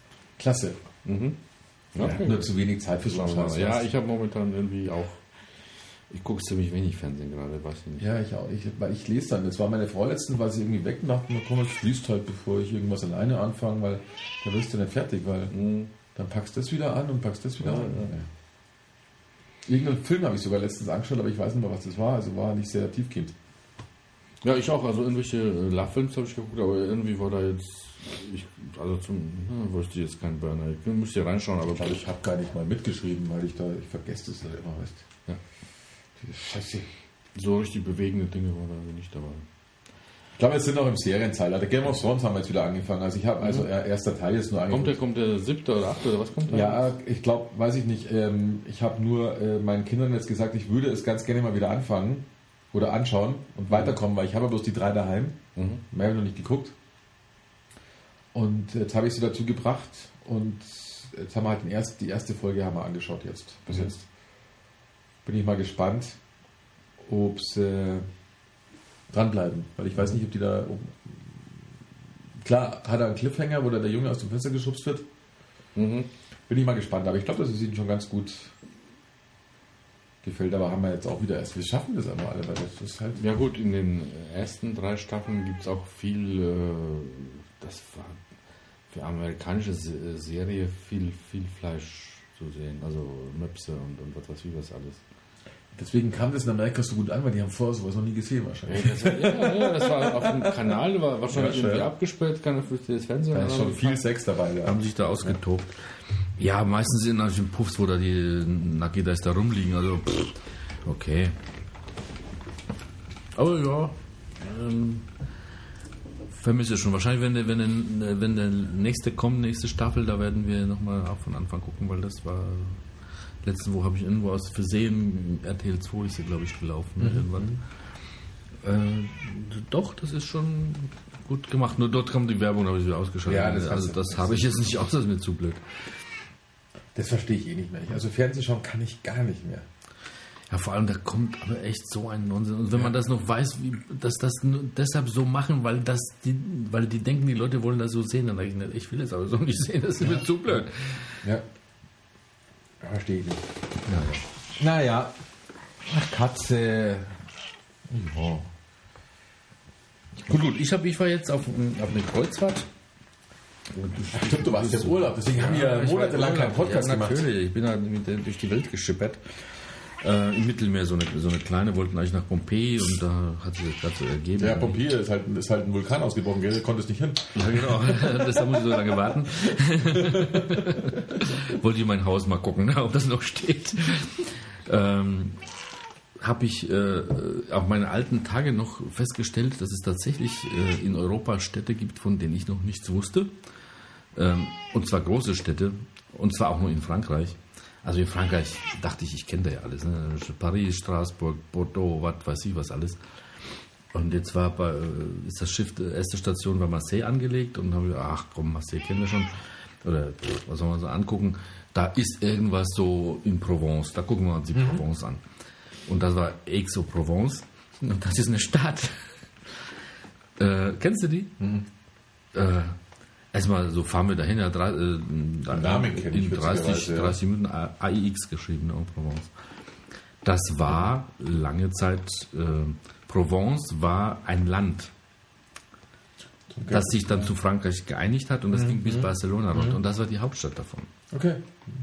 Klasse. Mhm. Ja, Okay. nur zu wenig Zeit für so einen Scheiß. Ja, ich habe momentan irgendwie auch, ich gucke ziemlich wenig Fernsehen gerade, weiß ich nicht. Ja, ich auch. Ich, weil ich lese dann. Das war meine vorletzten, weil sie irgendwie weg und dachte mir, komm, ich liest halt, bevor ich irgendwas alleine anfange, weil da wirst du nicht fertig, weil Mhm. dann packst du das wieder an und packst das wieder Ja, an. ja. Ja. Irgendeinen Film habe ich sogar letztens angeschaut, aber ich weiß nicht mehr, was das war. Also war nicht sehr tiefgehend. Ja, ich auch. Also irgendwelche äh, Love-Films habe ich geguckt, aber irgendwie war da jetzt, ich, also zum, hm, wusste ich jetzt kein Burner. Ich müsste hier reinschauen, aber Ich glaube, ich habe gar nicht mal mitgeschrieben, weil ich da, ich vergesse das halt immer, weißt Ja. Diese Scheiße. so richtig bewegende Dinge waren da nicht dabei. Ich glaube, wir sind noch im Serienzeitalter. Game of Thrones haben wir jetzt wieder angefangen. Also ich habe, also er- erster Teil ist nur Kommt angefangen. der, kommt der siebte oder achte oder was kommt da? Ja, ich glaube, weiß ich nicht. Ähm, ich habe nur äh, meinen Kindern jetzt gesagt, ich würde es ganz gerne mal wieder anfangen oder anschauen und weiterkommen, weil ich habe ja bloß die drei daheim. Mhm. Mehr habe ich noch nicht geguckt. Und jetzt habe ich sie dazu gebracht und jetzt haben wir halt den erst, die erste Folge haben wir angeschaut jetzt. Bis Mhm. jetzt. Bin ich mal gespannt, ob sie dranbleiben. Weil ich weiß nicht, ob die da... Ob, klar hat er einen Cliffhanger, wo da der Junge aus dem Fenster geschubst wird. Mhm. Bin ich mal gespannt, aber ich glaube, dass es ihnen schon ganz gut gefällt. Aber haben wir jetzt auch wieder erst. Wir schaffen das aber alle, weil das ist halt. Ja gut, in den ersten drei Staffeln gibt es auch viel, äh, das war für amerikanische Se- Serie viel, viel Fleisch zu sehen. Also Möpse und, und was weiß ich was alles. Deswegen kam das in Amerika so gut an, weil die haben vorher sowas noch nie gesehen Ja, wahrscheinlich. das, war, ja, ja, das war auf dem Kanal, war wahrscheinlich Ja, irgendwie schön. abgesperrt, keine für das Fernsehen. Da ist oder schon so. viel Sex dabei. Ja. Haben sich da ausgetobt. Ja, meistens in solchen Puffs, wo da die Nakitas da rumliegen. Also, pff, okay. Aber ja, ähm, vermisse schon. Wahrscheinlich, wenn der, wenn, der, wenn der nächste kommt, nächste Staffel, da werden wir nochmal auch von Anfang gucken, weil das war. Letzte Woche habe ich irgendwo aus Versehen, R T L zwei ist hier, glaube ich, gelaufen. Mhm. Irgendwann. Äh, doch, das ist schon gut gemacht. Nur dort kommt die Werbung, da habe ich wieder ausgeschaltet. Ja, das also kannst du- das habe ich jetzt nicht aus, das ist mir zu blöd. Das verstehe ich eh nicht mehr. Also Fernsehschauen kann ich gar nicht mehr. Ja, vor allem, da kommt aber echt so ein Nonsens. Und wenn man das noch weiß, wie, dass das nur deshalb so machen, weil das die, weil die denken, die Leute wollen das so sehen, dann denke ich, nicht, ich will es aber so nicht sehen, das ist mir zu blöd. Ja. Verstehe ich nicht. Ja, Naja. Ach, Katze. Ja. Gut, gut, ich, hab, ich war jetzt auf, auf eine Kreuzfahrt. Ach, stimmt, du warst ja im Urlaub, deswegen haben wir ja ich war monatelang im keinen Urlaub. Podcast ja, gemacht. natürlich. Ich bin halt mit, der- durch die Welt geschippert. Äh, Im Mittelmeer so eine, so eine kleine, wollten eigentlich nach Pompeji und da hat sich das gerade so ergeben. Ja, Pompeji ist halt, ist halt ein Vulkan ausgebrochen, gell? Konntest nicht hin. Ja, genau. Deshalb muss ich so lange warten. Wollte ich mein Haus mal gucken, ob das noch steht. Ähm, habe ich äh, auf meine alten Tage noch festgestellt, dass es tatsächlich äh, in Europa Städte gibt, von denen ich noch nichts wusste. Ähm, und zwar große Städte. Und zwar auch nur in Frankreich. Also in Frankreich dachte ich, ich kenne da ja alles. Ne? Paris, Straßburg, Bordeaux, was weiß ich was alles. Und jetzt war bei, äh, ist das Schiff, die erste Station bei Marseille angelegt und haben wir, ach komm, Marseille kennen wir schon. Oder was soll man so angucken? Da ist irgendwas so in Provence. Da gucken wir uns die mhm. Provence an. Und das war Aix-en-Provence. Und das ist eine Stadt. äh, kennst du die? Mhm. Äh, erstmal so fahren wir dahin. Ja, drei, äh, Namen kenn ich in dreißig, ja. dreißig Minuten A I X geschrieben, ne, Provence. Das war lange Zeit, äh, Provence war ein Land, okay. das sich dann zu Frankreich geeinigt hat und das mhm. ging bis Barcelona runter. Mhm. Und das war die Hauptstadt davon. Okay.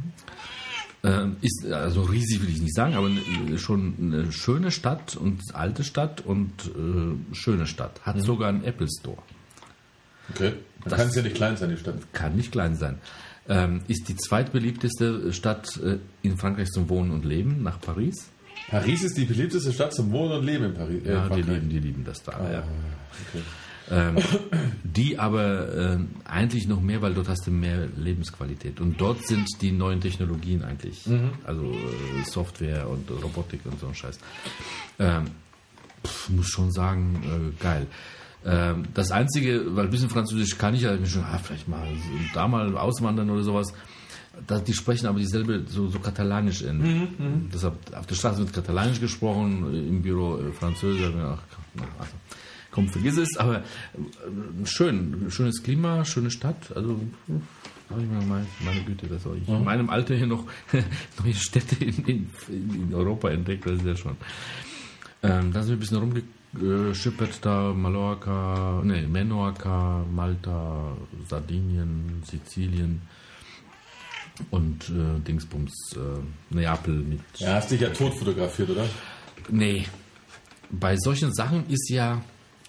Äh, ist also riesig, will ich nicht sagen, aber eine, schon eine schöne Stadt und alte Stadt und äh, schöne Stadt. Hat mhm. sogar einen Apple Store. Okay. Dann kann es ja nicht klein sein, die Stadt. Kann nicht klein sein. Ähm, ist die zweitbeliebteste Stadt äh, in Frankreich zum Wohnen und Leben nach Paris. Paris ist die beliebteste Stadt zum Wohnen und Leben in Paris. Ja, äh, die, lieben, die lieben das da. Ah, ja. Okay. Ähm, die aber äh, eigentlich noch mehr, weil dort hast du mehr Lebensqualität. Und dort sind die neuen Technologien eigentlich, mhm. also äh, Software und Robotik und so ein Scheiß. Ähm, pf, muss schon sagen, äh, geil. Ähm, das Einzige, weil ein bisschen Französisch kann ich ja, ich schon, ah, vielleicht mal da mal auswandern oder sowas. Da, die sprechen aber dieselbe, so, so katalanisch in. Mhm, Deshalb, auf der Straße wird katalanisch gesprochen, im Büro äh, Französisch. Ach, also, komm, vergiss es, aber äh, schön, schönes Klima, schöne Stadt, also habe ich mir gemeint, meine Güte, das soll ich in meinem Alter hier noch neue Städte in, in, in Europa entdeckt, das ist ja schon. Ähm, da sind wir ein bisschen rumgeschippert, da Mallorca, ne, Menorca, Malta, Sardinien, Sizilien und äh, Dingsbums, äh, Neapel mit... Ja, hast dich ja tot fotografiert, oder? Nee, bei solchen Sachen ist ja...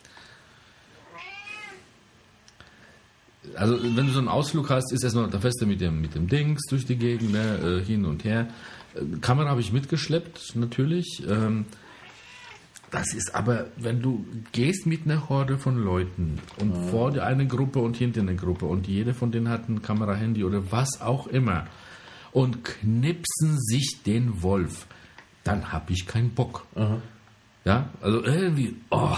Also wenn du so einen Ausflug hast, ist erstmal, da fährst du mit dem, mit dem Dings durch die Gegend, ne, hin und her. Kamera habe ich mitgeschleppt, natürlich. Ähm, das ist aber, wenn du gehst mit einer Horde von Leuten und ja. vor dir eine Gruppe und hinter eine Gruppe und jede von denen hat ein Kamerahandy oder was auch immer und knipsen sich den Wolf, dann habe ich keinen Bock. Aha. Ja, also irgendwie, oh...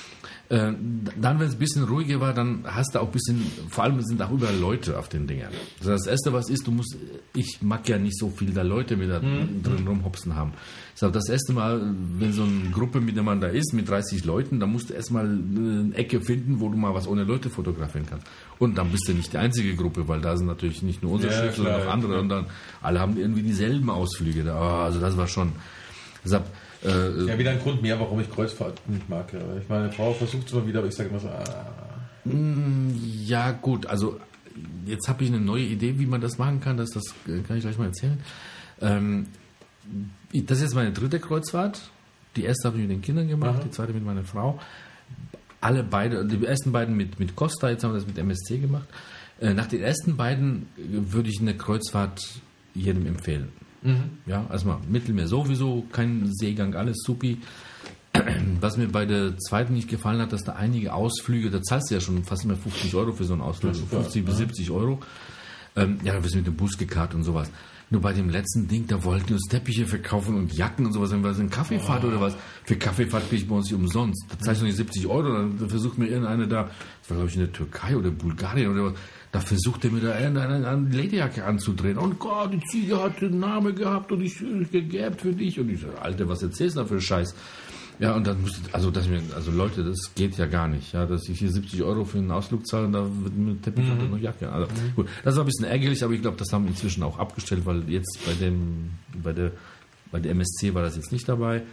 Dann, wenn es ein bisschen ruhiger war, dann hast du auch ein bisschen, vor allem sind auch überall Leute auf den Dingern. Das Erste, was ist, du musst, ich mag ja nicht so viel da Leute mit da mhm. drin rumhopsen haben. Ich sage, das erste Mal, wenn so eine Gruppe miteinander ist, mit dreißig Leuten, dann musst du erstmal eine Ecke finden, wo du mal was ohne Leute fotografieren kannst. Und dann bist du nicht die einzige Gruppe, weil da sind natürlich nicht nur unsere ja, Schiff, sondern auch andere. Ja. Und dann, alle haben irgendwie dieselben Ausflüge da. Oh, also das war schon, deshalb, Äh, ja, wieder ein Grund mehr, warum ich Kreuzfahrten nicht mag. Ich meine Frau versucht es immer wieder, aber ich sage immer so, ah. Ja, gut, also jetzt habe ich eine neue Idee, wie man das machen kann, das, das kann ich gleich mal erzählen. Ähm, das ist jetzt meine dritte Kreuzfahrt. Die erste habe ich mit den Kindern gemacht, aha. die zweite mit meiner Frau. Alle beide, die ersten beiden mit, mit Costa, jetzt haben wir das mit M S C gemacht. Äh, nach den ersten beiden würde ich eine Kreuzfahrt jedem empfehlen. Mhm. Ja, erstmal Mittelmeer sowieso, kein Seegang, alles supi. Was mir bei der zweiten nicht gefallen hat, dass da einige Ausflüge, da zahlst du ja schon fast immer fünfzig Euro für so einen Ausflug, also fünfzig bis siebzig Euro. Ähm, ja, da wirst du mit dem Bus gekarrt und sowas. Nur bei dem letzten Ding, da wollten die uns Teppiche verkaufen und Jacken und sowas, wenn wir so eine Kaffeefahrt oh. oder was. Für Kaffeefahrt kriege ich bei uns nicht umsonst. Da zahlst du nicht siebzig Euro, dann versucht mir irgendeine da, das war glaube ich in der Türkei oder Bulgarien oder was, da versucht er mir da eine, eine, eine Lederjacke anzudrehen. Und Gott, die Ziege hat den Namen gehabt und ich gegerbt für dich. Und ich sage, Alter, was erzählst du da für Scheiß? Ja, und dann musste, also, dass mir, also Leute, das geht ja gar nicht, ja, dass ich hier siebzig Euro für einen Ausflug zahle und da wird mir Teppich mhm. und noch Jacke. Also, mhm. gut, das war ein bisschen ärgerlich, aber ich glaube, das haben wir inzwischen auch abgestellt, weil jetzt bei dem, bei der, bei der M S C war das jetzt nicht dabei.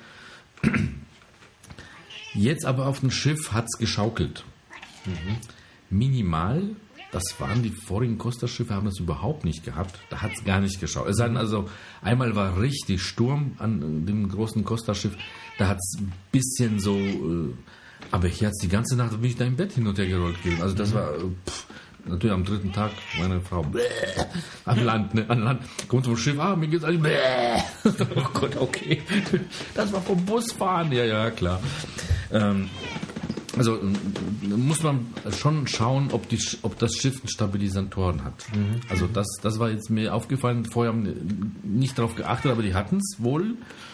Jetzt aber auf dem Schiff hat's geschaukelt. Mhm. Minimal. Das waren die vorigen Costa-Schiffe, haben das überhaupt nicht gehabt. Da hat es gar nicht geschaut. Es sei denn, also einmal war richtig Sturm an dem großen Costa-Schiff. Da hat es ein bisschen so, äh, aber hier hat es die ganze Nacht, da bin ich da im Bett hin und her gerollt gewesen. Also das war, pff, natürlich am dritten Tag, meine Frau, bläh, an Land, ne, an Land, kommt vom Schiff, ah, mir geht's eigentlich, bläh. Oh Gott, okay. Das war vom Busfahren, ja, ja, klar. Ähm, Also muss man schon schauen, ob, die, ob das Schiff Stabilisatoren hat. Mhm. Also das, das war jetzt mir aufgefallen. Vorher haben wir nicht darauf geachtet, aber die hatten es wohl.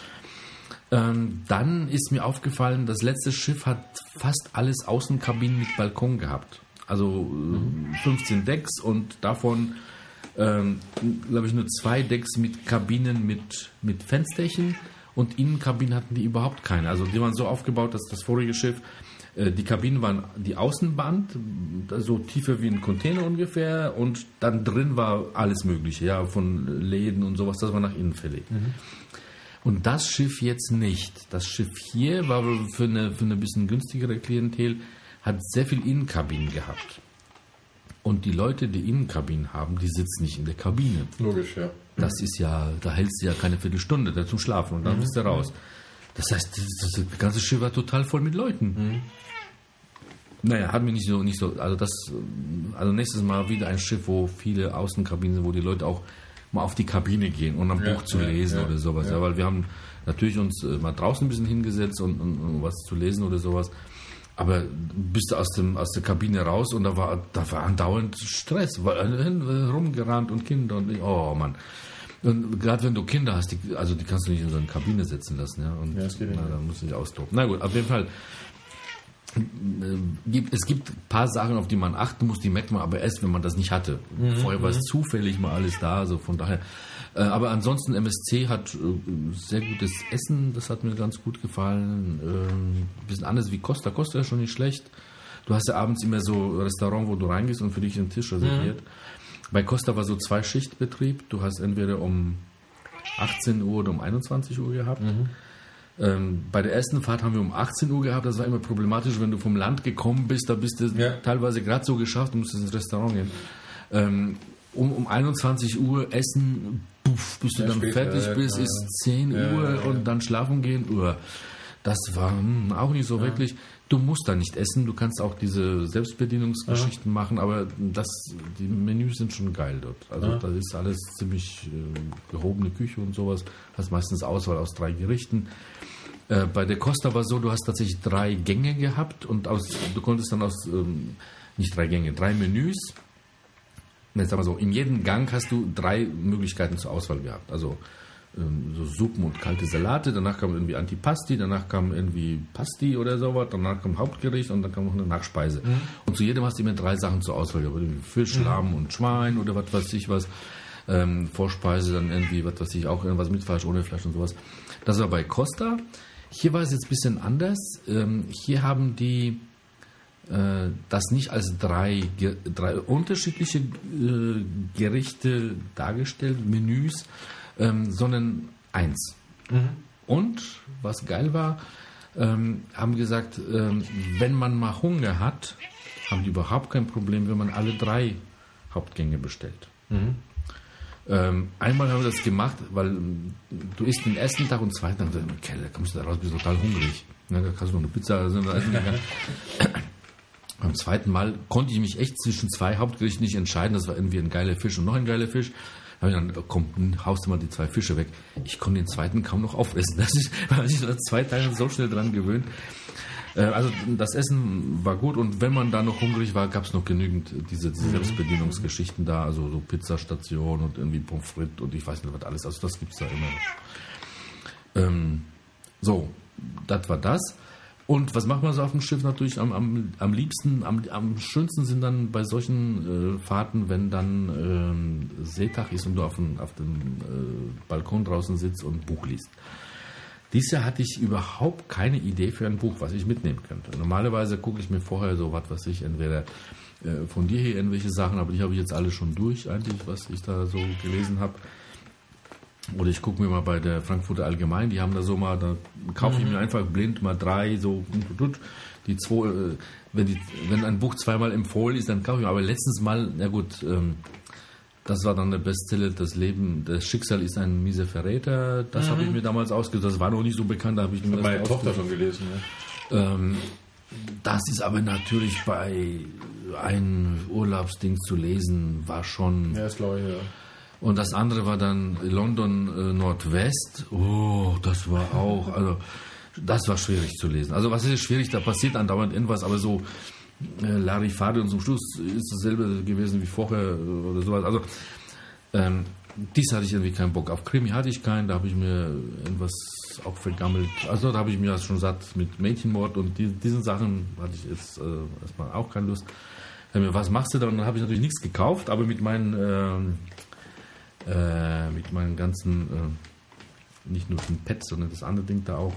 Ähm, dann ist mir aufgefallen, das letzte Schiff hat fast alles Außenkabinen mit Balkon gehabt. Also mhm. fünfzehn Decks und davon, ähm, glaube ich, nur zwei Decks mit Kabinen mit, mit Fensterchen und Innenkabinen hatten die überhaupt keine. Also die waren so aufgebaut, dass das vorige Schiff, die Kabinen waren die Außenwand, so tiefer wie ein Container ungefähr und dann drin war alles Mögliche, ja, von Läden und sowas, das war nach innen verlegt. Mhm. Und das Schiff jetzt nicht. Das Schiff hier war für eine, für eine bisschen günstigere Klientel, hat sehr viel Innenkabinen gehabt. Und die Leute, die Innenkabinen haben, die sitzen nicht in der Kabine. Logisch, ja. Das ist ja, da hältst du ja keine Viertelstunde da zum Schlafen und dann mhm. bist du raus. Das heißt, das, das ganze Schiff war total voll mit Leuten. Mhm. Naja, hat mir nicht so, nicht so, also das, also nächstes Mal wieder ein Schiff, wo viele Außenkabinen sind, wo die Leute auch mal auf die Kabine gehen und ein ja, Buch zu ja, lesen ja, oder sowas. Ja. Ja, weil wir haben natürlich uns mal draußen ein bisschen hingesetzt und, und, und was zu lesen oder sowas. Aber bist du aus dem, aus der Kabine raus und da war, da war andauernd Stress, weil rumgerannt und Kinder und, oh Mann. Und gerade wenn du Kinder hast, die, also die kannst du nicht in so eine Kabine setzen lassen, ja. Und ja, das geht na, da musst du dich austoben. Na gut, auf jeden Fall. Es gibt ein paar Sachen, auf die man achten muss, die merkt man aber erst, wenn man das nicht hatte. Mhm, Vorher war es zufällig mal alles da, also von daher. Aber ansonsten, M S C hat sehr gutes Essen, das hat mir ganz gut gefallen. Ein bisschen anders wie Costa. Costa ist schon nicht schlecht. Du hast ja abends immer so ein Restaurant, wo du reingehst und für dich einen Tisch reserviert. Mhm. Bei Costa war so Zwei-Schicht-Betrieb. Du hast entweder um achtzehn Uhr oder um einundzwanzig Uhr gehabt. Mhm. Ähm, bei der ersten Fahrt haben wir um achtzehn Uhr gehabt. Das war immer problematisch, wenn du vom Land gekommen bist. Da bist du ja. teilweise gerade so geschafft, du musstest ins Restaurant gehen. Ähm, um, um einundzwanzig Uhr essen, puff, bis du ja, dann später, fertig ja, bist, klar. Ist zehn ja, Uhr ja, ja. und dann schlafen gehen. Uah. Das war hm, auch nicht so ja. wirklich. Du musst da nicht essen, du kannst auch diese Selbstbedienungsgeschichten ja. machen, aber das, die Menüs sind schon geil dort. Also ja. das ist alles ziemlich äh, gehobene Küche und sowas. Hast meistens Auswahl aus drei Gerichten. Äh, bei der Costa war so, du hast tatsächlich drei Gänge gehabt und aus, du konntest dann aus, ähm, nicht drei Gänge, drei Menüs. Jetzt sagen wir so, in jedem Gang hast du drei Möglichkeiten zur Auswahl gehabt. Also so Suppen und kalte Salate, danach kam irgendwie Antipasti, danach kam irgendwie Pasti oder sowas, danach kam Hauptgericht und dann kam noch eine Nachspeise. Mhm. Und zu jedem hast du immer drei Sachen zur Auswahl gehabt, Fisch, mhm. Lamm und Schwein oder was weiß ich was. Ähm, Vorspeise, dann irgendwie, was weiß ich, auch irgendwas mit Fleisch, ohne Fleisch und sowas. Das war bei Costa. Hier war es jetzt ein bisschen anders. Ähm, hier haben die äh, das nicht als drei, drei unterschiedliche äh, Gerichte dargestellt, Menüs, Ähm, sondern eins. Mhm. Und, was geil war, ähm, haben gesagt, ähm, wenn man mal Hunger hat, haben die überhaupt kein Problem, wenn man alle drei Hauptgänge bestellt. Mhm. Ähm, einmal haben wir das gemacht, weil ähm, du isst den ersten Tag und zweiten Tag, okay, da kommst du da raus, bist total hungrig. Ja, da kannst du noch eine Pizza essen. Beim zweiten Mal konnte ich mich echt zwischen zwei Hauptgerichten nicht entscheiden. Das war irgendwie ein geiler Fisch und noch ein geiler Fisch. Da habe ich dann, komm, haust du mal die zwei Fische weg. Ich konnte den zweiten kaum noch aufessen. Das ist, weil ich nach zwei Tagen so schnell dran gewöhnt. Äh, also das Essen war gut und wenn man da noch hungrig war, gab es noch genügend diese, diese Selbstbedienungsgeschichten da, also so Pizzastation und irgendwie Pommes frites und ich weiß nicht was alles. Also das gibt es da immer noch. Ähm, so, das war das. Und was macht man so auf dem Schiff natürlich am, am, am liebsten, am, am schönsten sind dann bei solchen äh, Fahrten, wenn dann ähm, Seetag ist und du auf dem, auf dem äh, Balkon draußen sitzt und ein Buch liest. Dieses Jahr hatte ich überhaupt keine Idee für ein Buch, was ich mitnehmen könnte. Normalerweise gucke ich mir vorher so was, was ich entweder äh, von dir hier irgendwelche Sachen, aber die habe ich jetzt alle schon durch eigentlich, was ich da so gelesen habe. Oder ich gucke mir mal bei der Frankfurter Allgemein, die haben da so mal, da kaufe ich mir einfach blind mal drei, so, die zwei, wenn, die, wenn ein Buch zweimal empfohlen ist, dann kaufe ich mir. Aber letztens mal, na gut, ähm, das war dann der Bestseller, das Leben, das Schicksal ist ein mieser Verräter, das mhm. habe ich mir damals ausgesucht, das war noch nicht so bekannt, da habe ich mir das meine Tochter schon gelesen. Ja. Ähm, das ist aber natürlich bei einem Urlaubsding zu lesen, war schon... Ja, das glaube ich, ja. Und das andere war dann London äh, Nordwest. Oh, das war auch, also das war schwierig zu lesen. Also was ist schwierig, da passiert andauernd irgendwas, aber so äh, Larifade und zum Schluss ist dasselbe gewesen wie vorher oder sowas. Also ähm, dies hatte ich irgendwie keinen Bock. Auf Krimi hatte ich keinen, da habe ich mir irgendwas auch vergammelt. Also da habe ich mir das schon satt mit Mädchenmord und die, diesen Sachen hatte ich jetzt äh, erstmal auch keine Lust. Dann mir, was machst du da? Und dann habe ich natürlich nichts gekauft, aber mit meinen ähm, Äh, mit meinen ganzen, äh, nicht nur den Pad, sondern das andere Ding da auch,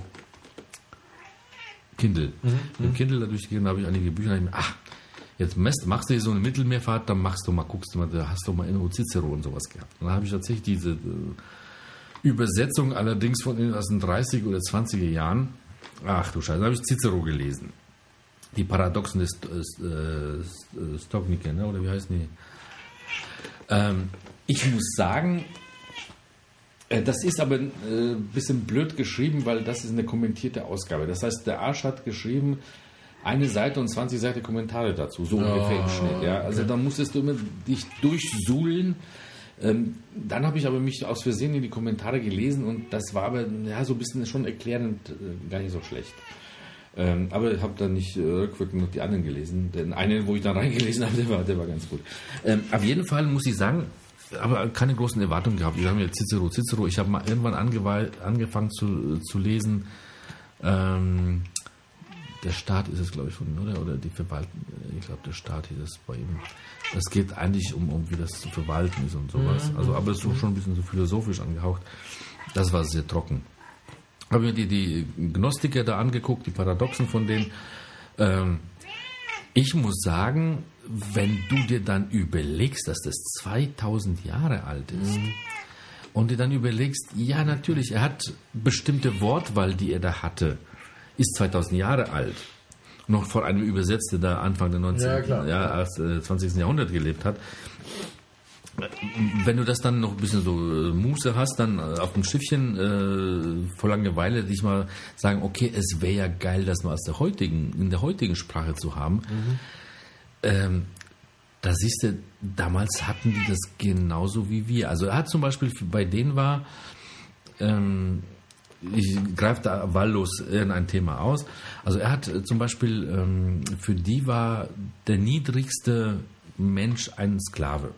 Kindle. Mhm, mit Kindle da durchgegangen, habe ich einige Bücher, ich mir, ach, jetzt machst du hier so eine Mittelmeerfahrt, dann machst du mal, guckst du mal, da hast du mal Enno Cicero und sowas gehabt. Und dann habe ich tatsächlich diese äh, Übersetzung allerdings von aus den dreißiger oder zwanziger Jahren, ach du Scheiße, da habe ich Cicero gelesen. Die Paradoxen des äh, Stogniker, ne? Oder wie heißen die? Ähm, Ich muss sagen, äh, das ist aber ein äh, bisschen blöd geschrieben, weil das ist eine kommentierte Ausgabe. Das heißt, der Arsch hat geschrieben, eine Seite und zwanzig Seiten Kommentare dazu, so ungefähr im Schnitt. Ja? Also okay. Da musstest du immer dich durchsuhlen. Ähm, dann habe ich aber mich aus Versehen in die Kommentare gelesen und das war aber ja, so ein bisschen schon erklärend äh, gar nicht so schlecht. Ähm, aber ich habe dann nicht äh, rückwirkend noch die anderen gelesen. Den einen, wo ich dann reingelesen habe, der war, der war ganz gut. Ähm, auf jeden Fall muss ich sagen, aber keine großen Erwartungen gehabt. Ich habe mir Cicero, Cicero, ich habe mal irgendwann angefangen zu, zu lesen, ähm, der Staat ist es, glaube ich, von ihm, oder? Oder die Verwaltung, ich glaube, der Staat hier ist bei ihm. Das geht eigentlich um, um wie das zu verwalten ist und sowas. Also, aber es ist schon ein bisschen so philosophisch angehaucht. Das war sehr trocken. Habe mir die, die Gnostiker da angeguckt, die Paradoxen von denen. Ähm, ich muss sagen, wenn du dir dann überlegst, dass das zweitausend Jahre alt ist mhm. und dir dann überlegst, ja natürlich, er hat bestimmte Wortwahl, die er da hatte, ist zweitausend Jahre alt. Noch vor einem Übersetzer, der Anfang der neunzehnten. Ja, ja, zwanzigsten Jahrhundert gelebt hat. Wenn du das dann noch ein bisschen so äh, Muße hast, dann äh, auf dem Schiffchen äh, vor Langeweile dich mal sagen, okay, es wäre ja geil, das mal aus der heutigen, in der heutigen Sprache zu haben. Mhm. Ähm, da siehst du, damals hatten die das genauso wie wir. Also er hat zum Beispiel, bei denen war, ähm, ich greife da wahllos irgendein Thema aus, also er hat zum Beispiel, ähm, für die war der niedrigste Mensch ein Sklave.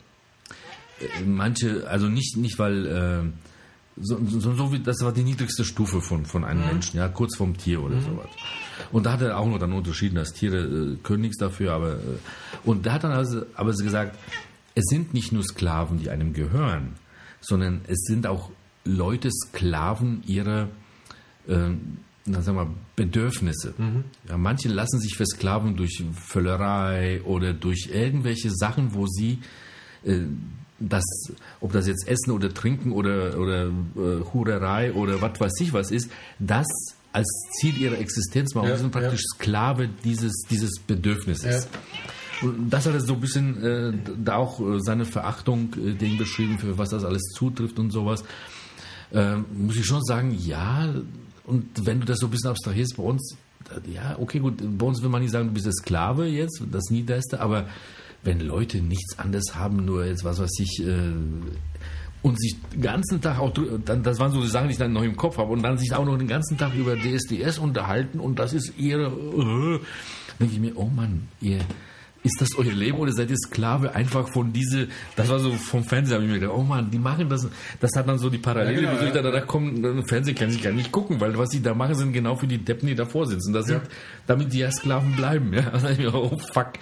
Manche, also nicht, nicht weil, äh, so, so, so wie, das war die niedrigste Stufe von, von einem mhm. Menschen, ja, kurz vorm Tier oder mhm. sowas. Und da hat er auch noch dann unterschieden, dass Tiere äh, können nichts dafür, aber, äh, und da hat dann also, aber gesagt, es sind nicht nur Sklaven, die einem gehören, sondern es sind auch Leute Sklaven ihrer, äh, na, sagen wir, Bedürfnisse. Mhm. Ja, manche lassen sich versklaven durch Völlerei oder durch irgendwelche Sachen, wo sie, äh, das, ob das jetzt Essen oder Trinken oder, oder äh, Hurerei oder was weiß ich was ist, das als Ziel ihrer Existenz machen. Ja, sie sind praktisch ja. Sklave dieses, dieses Bedürfnisses. Ja. Und das hat er so ein bisschen äh, da auch äh, seine Verachtung äh, denen beschrieben, für was das alles zutrifft und sowas. Äh, muss ich schon sagen, ja, und wenn du das so ein bisschen abstrahierst bei uns, ja, okay, gut, bei uns will man nicht sagen, du bist der Sklave jetzt, das Niederste, aber wenn Leute nichts anderes haben, nur jetzt, was weiß ich, äh, und sich den ganzen Tag auch, dann, das waren so die Sachen, die ich dann noch im Kopf habe, und dann sich auch noch den ganzen Tag über D S D S unterhalten und das ist ihre, äh, denke ich mir, oh Mann, ihr, ist das euer Leben oder seid ihr Sklave einfach von diese, das war so vom Fernseher, habe ich mir gedacht, oh Mann, die machen das, das hat dann so die Parallele, ja, genau, wieso ja. ich da, da kommen, Fernsehen kann ich gar nicht gucken, weil was sie da machen, sind genau für die Deppen, die davor sitzen, das ja. sind, damit die ja Sklaven bleiben, ja, also ich mir, oh fuck,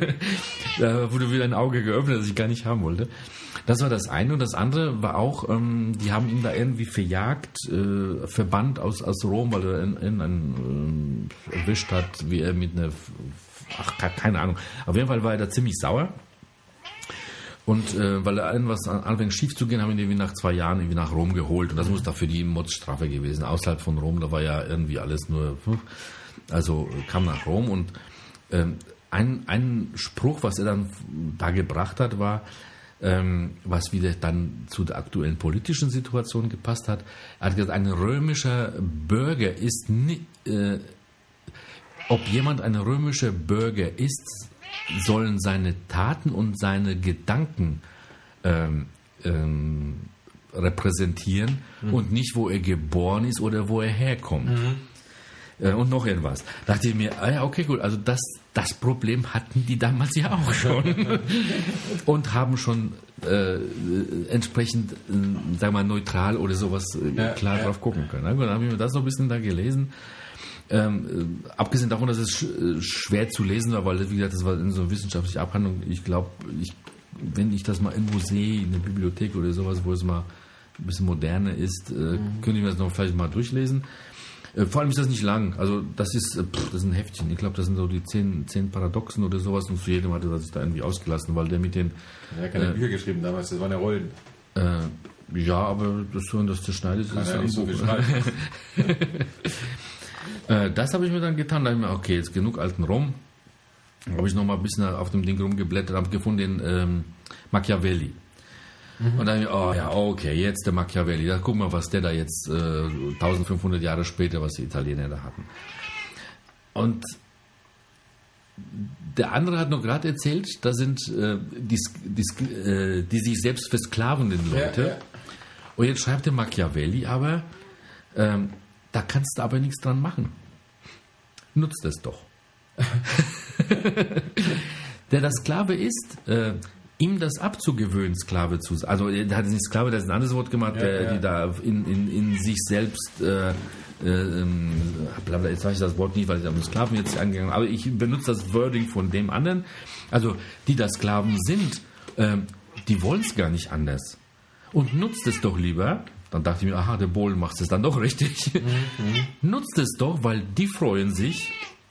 da wurde wieder ein Auge geöffnet, das ich gar nicht haben wollte. Das war das eine, und das andere war auch, ähm, die haben ihn da irgendwie verjagt, äh, verbannt aus, aus Rom, weil er in, in einen äh, erwischt hat, wie er mit einer, ach, keine Ahnung, auf jeden Fall war er da ziemlich sauer. Und äh, weil er irgendwas anfängt schief zu gehen, haben ihn irgendwie nach zwei Jahren irgendwie nach Rom geholt, und das muss da für die Mordsstrafe gewesen. Außerhalb von Rom, da war ja irgendwie alles nur, also kam nach Rom, und äh, ein, ein Spruch, was er dann da gebracht hat, war, Ähm, was wieder dann zu der aktuellen politischen Situation gepasst hat. Er hat gesagt, ein römischer Bürger ist nicht, äh, ob jemand ein römischer Bürger ist, sollen seine Taten und seine Gedanken ähm, ähm, repräsentieren mhm. und nicht, wo er geboren ist oder wo er herkommt. Mhm. Äh, und noch irgendwas. Da dachte ich mir, ah ja, okay, gut, also das Das Problem hatten die damals ja auch schon und haben schon äh, entsprechend, äh, sagen wir mal, neutral oder sowas äh, ja, klar ja. drauf gucken können. Dann habe ich mir das so ein bisschen da gelesen. Ähm, äh, abgesehen davon, dass es sch- schwer zu lesen war, weil, wie gesagt, das war in so einer wissenschaftlichen Abhandlung. Ich glaube, ich, wenn ich das mal irgendwo sehe, in der Bibliothek oder sowas, wo es mal ein bisschen moderner ist, äh, mhm. könnte ich mir das noch vielleicht mal durchlesen. Vor allem ist das nicht lang, also das ist, pff, das ist ein Heftchen, ich glaube, das sind so die zehn, zehn Paradoxen oder sowas, und zu jedem hatte das sich da irgendwie ausgelassen, weil der mit den... Er hat keine äh, Bücher geschrieben damals, das waren ja Rollen. Äh, ja, aber das so, dass das schneidet, ist ja ein nicht Buch. So viel äh, das habe ich mir dann getan, da habe ich mir, okay, jetzt genug alten Rom, habe ich noch mal ein bisschen auf dem Ding rumgeblättert, habe gefunden den ähm, Machiavelli. Mhm. Und dann, oh ja, okay, jetzt der Machiavelli. Da gucken wir, was der da jetzt äh, eintausendfünfhundert Jahre später, was die Italiener da hatten. Und der andere hat noch gerade erzählt, da sind äh, die, die, äh, die sich selbst versklavenden Leute. Ja, ja. Und jetzt schreibt der Machiavelli, aber ähm, da kannst du aber nichts dran machen. Nutzt es doch. Der das Sklave ist, äh, ihm das abzugewöhnen, Sklave zu sein. Also, er hat nicht Sklave, das ist ein anderes Wort gemacht, ja, der, ja. die da in, in, in sich selbst, äh, äh, blablabla, jetzt weiß ich das Wort nicht, weil ich am Sklaven jetzt angegangen habe, aber ich benutze das Wording von dem anderen. Also, die da Sklaven sind, äh, die wollen es gar nicht anders. Und nutzt es doch lieber. Dann dachte ich mir, aha, der Bohlen macht es dann doch richtig. Mhm. Nutzt es doch, weil die freuen sich,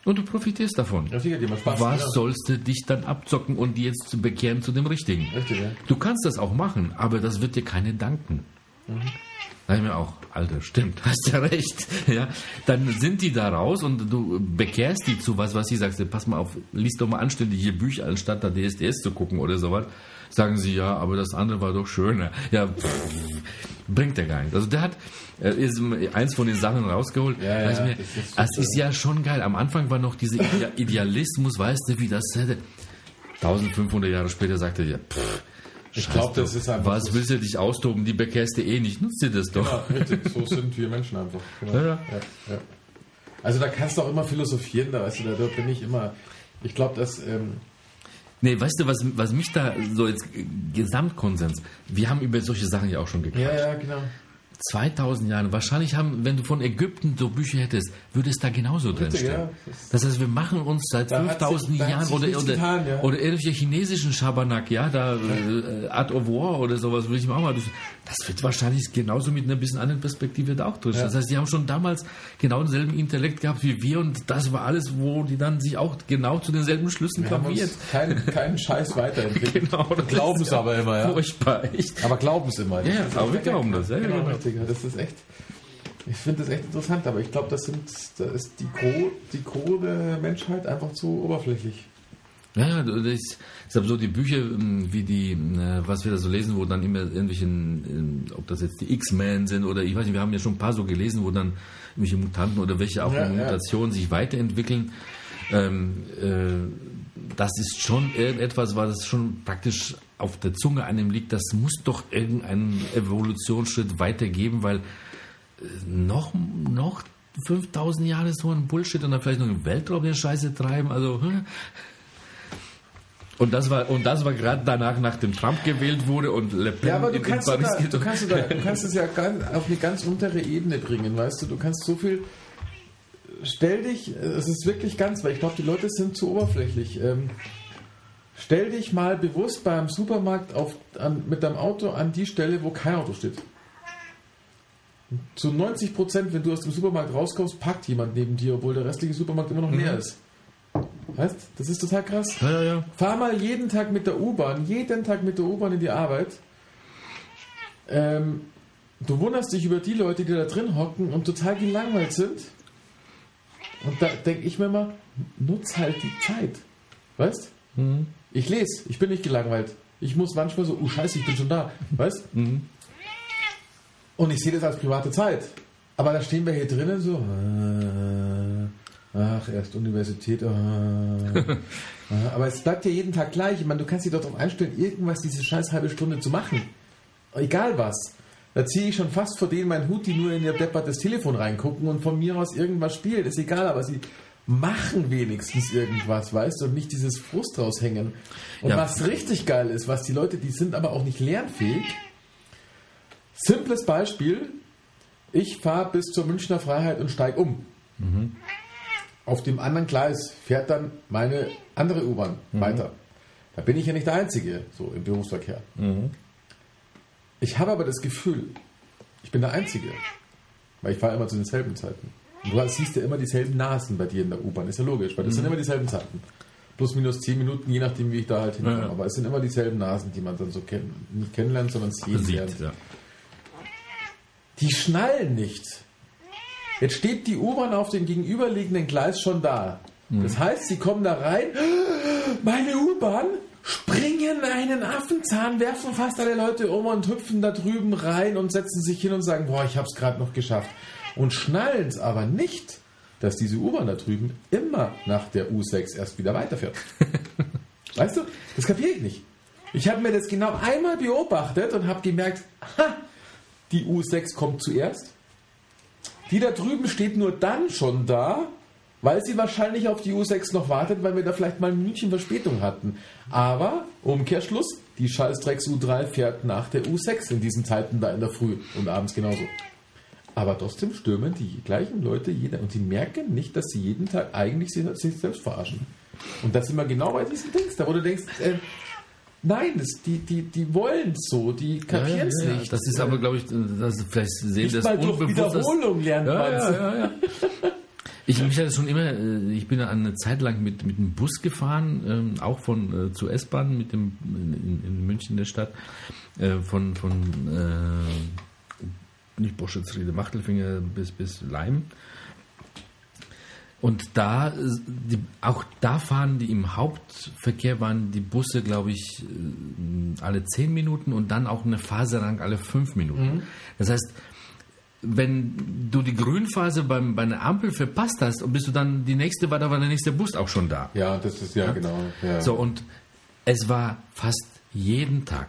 Und du profitierst davon. Ja, sicher, die macht Spaß. Was ja. sollst du dich dann abzocken und die jetzt zu bekehren zu dem Richtigen? Richtig, ja. Du kannst das auch machen, aber das wird dir keine danken. Mhm. Da ich mir auch, Alter, stimmt, hast ja recht. Ja, dann sind die da raus und du bekehrst die zu was, was sie sagst, pass mal auf, lies doch mal anständige Bücher, anstatt da D S D S zu gucken oder sowas. Sagen sie, ja, aber das andere war doch schöner. Ja, pff, bringt der gar nicht. Also der hat äh, ist eins von den Sachen rausgeholt. Ja, ja, also mir, das ist, das ist ja schon geil. Am Anfang war noch dieser Idealismus, weißt du, wie das hätte. eintausendfünfhundert Jahre später sagte er, ja, pff, ich glaube, das ist einfach. Was so willst du dich austoben? Die bekehrst du eh nicht. Nutzt dir das doch. Genau, richtig. So sind wir Menschen einfach. Genau. Ja, ja. Ja, ja. Also da kannst du auch immer philosophieren, da weißt du, da, da bin ich immer. Ich glaube, dass. Ähm, Nee, weißt du, was, was mich da so als Gesamtkonsens, wir haben über solche Sachen ja auch schon gequatscht. ja, ja, genau. zweitausend Jahre, wahrscheinlich haben, wenn du von Ägypten so Bücher hättest, würde es da genauso drinstehen. Ja, das, das heißt, wir machen uns seit da fünftausend sich, Jahren oder, oder, getan, ja. oder irgendwelche chinesischen Schabernack, ja, da äh, Art of War oder sowas, würde ich mir auch mal durch. Das wird wahrscheinlich genauso mit einer bisschen anderen Perspektive da auch durch. Ja. Das heißt, die haben schon damals genau denselben Intellekt gehabt wie wir und das war alles, wo die dann sich auch genau zu denselben Schlüssen Wir haben kamen wie uns jetzt. keinen, keinen Scheiß weiterentwickelt. Genau, glauben es aber immer, ja. Furchtbar, echt. Aber glauben es immer. Ja, Das aber wir ist glauben das, ja, genau, genau. richtig. Das ist echt. Ich finde das echt interessant, aber ich glaube, das sind, da ist die Gros, die Gros der Menschheit einfach zu oberflächlich. Ja, ja, das ist, deshalb so die Bücher, wie die, was wir da so lesen, wo dann immer irgendwelchen, ob das jetzt die X-Men sind oder ich weiß nicht, wir haben ja schon ein paar so gelesen, wo dann irgendwelche Mutanten oder welche auch Ja, in ja. Mutationen sich weiterentwickeln. Ähm, äh, das ist schon irgendetwas, was es schon praktisch auf der Zunge einem liegt. Das muss doch irgendeinen Evolutionsschritt weitergeben, weil noch, noch fünftausend Jahre so ein Bullshit und dann vielleicht noch im Weltraum den Scheiße treiben, also hm. Und das war und das war gerade danach, nachdem Trump gewählt wurde und Le Pen Ja, aber du in, kannst, in da, Paris du, kannst da, du kannst es ja ganz, auf eine ganz untere Ebene bringen, weißt du, du kannst so viel, stell dich, es ist wirklich ganz, weil ich glaube, die Leute sind zu oberflächlich, ähm, stell dich mal bewusst beim Supermarkt auf, an, mit deinem Auto an die Stelle, wo kein Auto steht. Zu neunzig Prozent, wenn du aus dem Supermarkt rauskommst, parkt jemand neben dir, obwohl der restliche Supermarkt immer noch Mhm. leer ist. Weißt, das ist total krass. Ja, ja, ja. Fahr mal jeden Tag mit der U-Bahn, jeden Tag mit der U-Bahn in die Arbeit. Ähm, du wunderst dich über die Leute, die da drin hocken und total gelangweilt sind. Und da denke ich mir immer, nutz halt die Zeit. Weißt? Mhm. Ich lese, ich bin nicht gelangweilt. Ich muss manchmal so, oh scheiße, ich bin schon da. Weißt? Mhm. Und ich sehe das als private Zeit. Aber da stehen wir hier drinnen so, ach, erst Universität, aber es bleibt ja jeden Tag gleich. Ich meine, du kannst dich doch darauf einstellen, irgendwas diese scheiß halbe Stunde zu machen. Egal was. Da ziehe ich schon fast vor denen meinen Hut, die nur in ihr deppertes Telefon reingucken und von mir aus irgendwas spielen. Ist egal, aber sie machen wenigstens irgendwas, weißt du, und nicht dieses Frust raushängen. Und Ja. was richtig geil ist, was die Leute, die sind aber auch nicht lernfähig. Simples Beispiel, ich fahre bis zur Münchner Freiheit und steige um. Mhm. Auf dem anderen Gleis fährt dann meine andere U-Bahn Mhm. weiter. Da bin ich ja nicht der Einzige, so im Berufsverkehr. Mhm. Ich habe aber das Gefühl, ich bin der Einzige, weil ich fahre immer zu denselben Zeiten. Und du siehst ja immer dieselben Nasen bei dir in der U-Bahn, ist ja logisch, weil das Mhm. sind immer dieselben Zeiten. Plus minus zehn Minuten, je nachdem, wie ich da halt hinkomme. Ja, ja. Aber es sind immer dieselben Nasen, die man dann so kenn nicht kennenlernt, sondern sehen lernt. Sieht, ja. Die schnallen nicht. Jetzt steht die U-Bahn auf dem gegenüberliegenden Gleis schon da. Das heißt, sie kommen da rein, meine U-Bahn, springen einen Affenzahn, werfen fast alle Leute um und hüpfen da drüben rein und setzen sich hin und sagen, boah, ich hab's gerade noch geschafft. Und schnallen es aber nicht, dass diese U-Bahn da drüben immer nach der U sechs erst wieder weiterfährt. Weißt du, das kapiere ich nicht. Ich habe mir das genau einmal beobachtet und habe gemerkt, ha, die U sechs kommt zuerst. Die da drüben steht nur dann schon da, weil sie wahrscheinlich auf die U sechs noch wartet, weil wir da vielleicht mal ein Minütchen Verspätung hatten. Aber, Umkehrschluss, die Scheißdrecks U drei fährt nach der U sechs in diesen Zeiten da in der Früh und abends genauso. Aber trotzdem stürmen die gleichen Leute jeder und die merken nicht, dass sie jeden Tag eigentlich sich selbst verarschen. Und das sind wir genau bei diesen Dings da, wo du denkst, äh, nein, das, die, die, die wollen es so, die kapieren es ja, ja, ja. nicht. Das ist aber, glaube ich, das, vielleicht sehen nicht das mal durch unbewusst. Wiederholung lernt Ja, man ja, ja, ja. Ich, mich hat das schon immer, äh, ich bin eine Zeit lang mit, mit dem Bus gefahren, ähm, auch von äh, zur S-Bahn mit dem in, in München in der Stadt, äh, von, von äh, nicht Boschützriede, Machtelfinger bis, bis Leim. Und da, äh, die, auch da fahren die im Hauptverkehr, waren die Busse, glaube ich, äh, alle zehn Minuten und dann auch eine Phase lang alle fünf Minuten. Mhm. Das heißt, wenn du die Grünphase beim, bei einer Ampel verpasst hast und bist du dann die nächste, war da war der nächste Bus auch schon da. Ja, das ist ja, ja? genau. Ja. So, und es war fast jeden Tag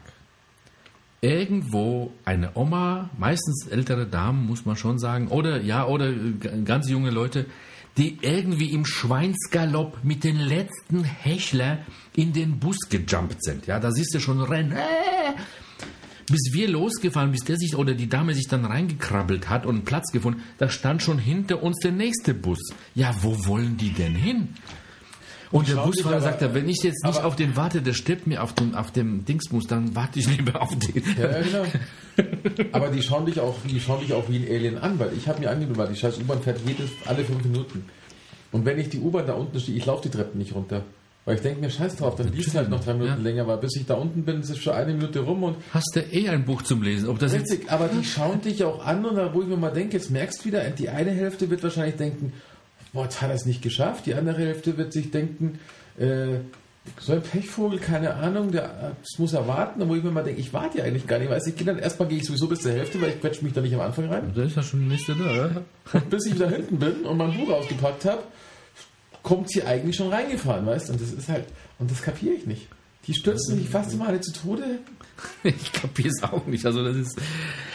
irgendwo eine Oma, meistens ältere Damen, muss man schon sagen, oder ja, oder ganz junge Leute, die irgendwie im Schweinsgalopp mit den letzten Hechler in den Bus gejumpt sind. Ja, da siehst du schon rennen. Äh, Bis wir losgefahren, bis der sich oder die Dame sich dann reingekrabbelt hat und einen Platz gefunden, da stand schon hinter uns der nächste Bus. Ja, wo wollen die denn hin? Und der Busfahrer sagt, wenn ich jetzt nicht auf den warte, der stirbt mir auf dem, auf dem Dingsbus, dann warte ich lieber auf den. Ja, genau. Aber die schauen dich auch, die schauen dich auch wie ein Alien an, weil ich habe mir angenommen, weil die scheiß U-Bahn fährt jedes, alle fünf Minuten. Und wenn ich die U-Bahn da unten stehe, ich laufe die Treppen nicht runter. Weil ich denke mir, scheiß drauf, dann liest halt noch drei Minuten ja. länger, weil bis ich da unten bin, ist es schon eine Minute rum und... Hast du eh ein Buch zum Lesen? Ob das richtig, jetzt aber die schauen dich auch an und da, wo ich mir mal denke, jetzt merkst du wieder, die eine Hälfte wird wahrscheinlich denken, boah, jetzt hat er es nicht geschafft, die andere Hälfte wird sich denken, äh, so ein Pechvogel, keine Ahnung, der, das muss er warten, und wo ich mir mal denke, ich warte ja eigentlich gar nicht, weiß ich, dann erstmal gehe ich sowieso bis zur Hälfte, weil ich quetsche mich da nicht am Anfang rein. Da ist ja schon die nächste da, oder? Und bis ich da hinten bin und mein Buch ausgepackt habe, kommt sie eigentlich schon reingefahren, weißt du? Und das ist halt, und das kapiere ich nicht. Die stürzen sich fast immer alle zu Tode. Ich kapiere es auch nicht. Also das ist,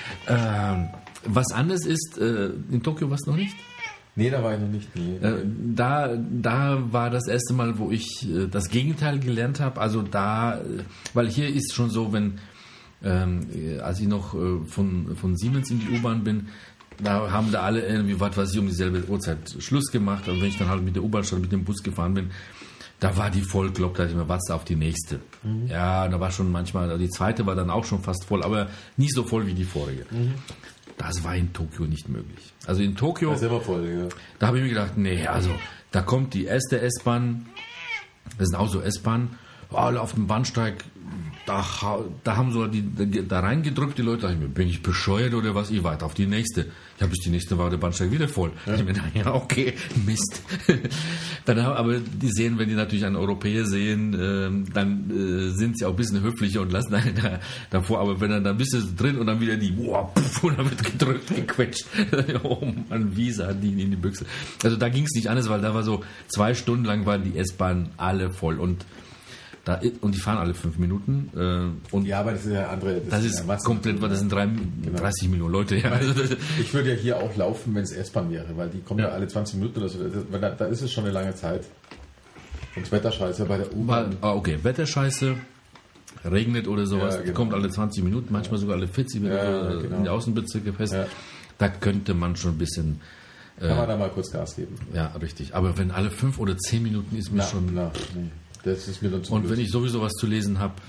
ähm, was anderes ist, äh, in Tokio warst du noch nicht? Nee, da war ich noch nicht. Nee, nee. Äh, da, da war das erste Mal, wo ich äh, das Gegenteil gelernt habe. Also da, äh, weil hier ist schon so, wenn, ähm, als ich noch äh, von, von Siemens in die U-Bahn bin, da haben da alle irgendwie, was weiß ich, um dieselbe Uhrzeit Schluss gemacht. Und wenn ich dann halt mit der U-Bahn statt mit dem Bus gefahren bin, da war die voll, glaubt, da ich mir, warte auf die nächste. Mhm. Ja, da war schon manchmal, die zweite war dann auch schon fast voll, aber nicht so voll wie die vorige. Mhm. Das war in Tokio nicht möglich. Also in Tokio, das ist immer voll, ja. Da habe ich mir gedacht, nee, also da kommt die erste S-Bahn, das sind auch so S-Bahn, alle auf dem Bahnsteig, da, da haben so die, da reingedrückt, die Leute, da ich mir, bin ich bescheuert oder was, ich warte auf die nächste. Ja, bis die nächste war der Bahnsteig wieder voll. Ja. Ich mir, ja, okay, Mist. Dann haben, aber die sehen, wenn die natürlich einen Europäer sehen, äh, dann äh, sind sie auch ein bisschen höflicher und lassen einen da, davor, aber wenn dann, dann bist du drin und dann wieder die, wow, puff, und dann wird gedrückt, gequetscht. Oh Mann, Visa hat die in die Büchse. Also da ging es nicht anders, weil da war so zwei Stunden lang waren die S-Bahnen alle voll und Da, und die fahren alle fünf Minuten. Äh, und ja, aber das ist ja andere. Das, das ist ja komplett, das sind drei, genau. dreißig Millionen Leute. Ja. Also, ich würde ja hier auch laufen, wenn es S-Bahn wäre, weil die kommen ja, ja alle zwanzig Minuten oder so. Da, da ist es schon eine lange Zeit. Und das Wetterscheiße bei der U-Bahn. Ah, okay, Wetterscheiße, regnet oder sowas, ja, genau. Kommt alle zwanzig Minuten, manchmal ja. sogar alle vierzig Minuten ja, genau. in die Außenbezirke fest. Ja. Da könnte man schon ein bisschen. Kann äh, man da mal kurz Gas geben. Ja, richtig. Aber wenn alle fünf oder zehn Minuten ist mir na, schon. Na, nee. Das ist mir dann zu Und blöd. wenn ich sowieso was zu lesen habe.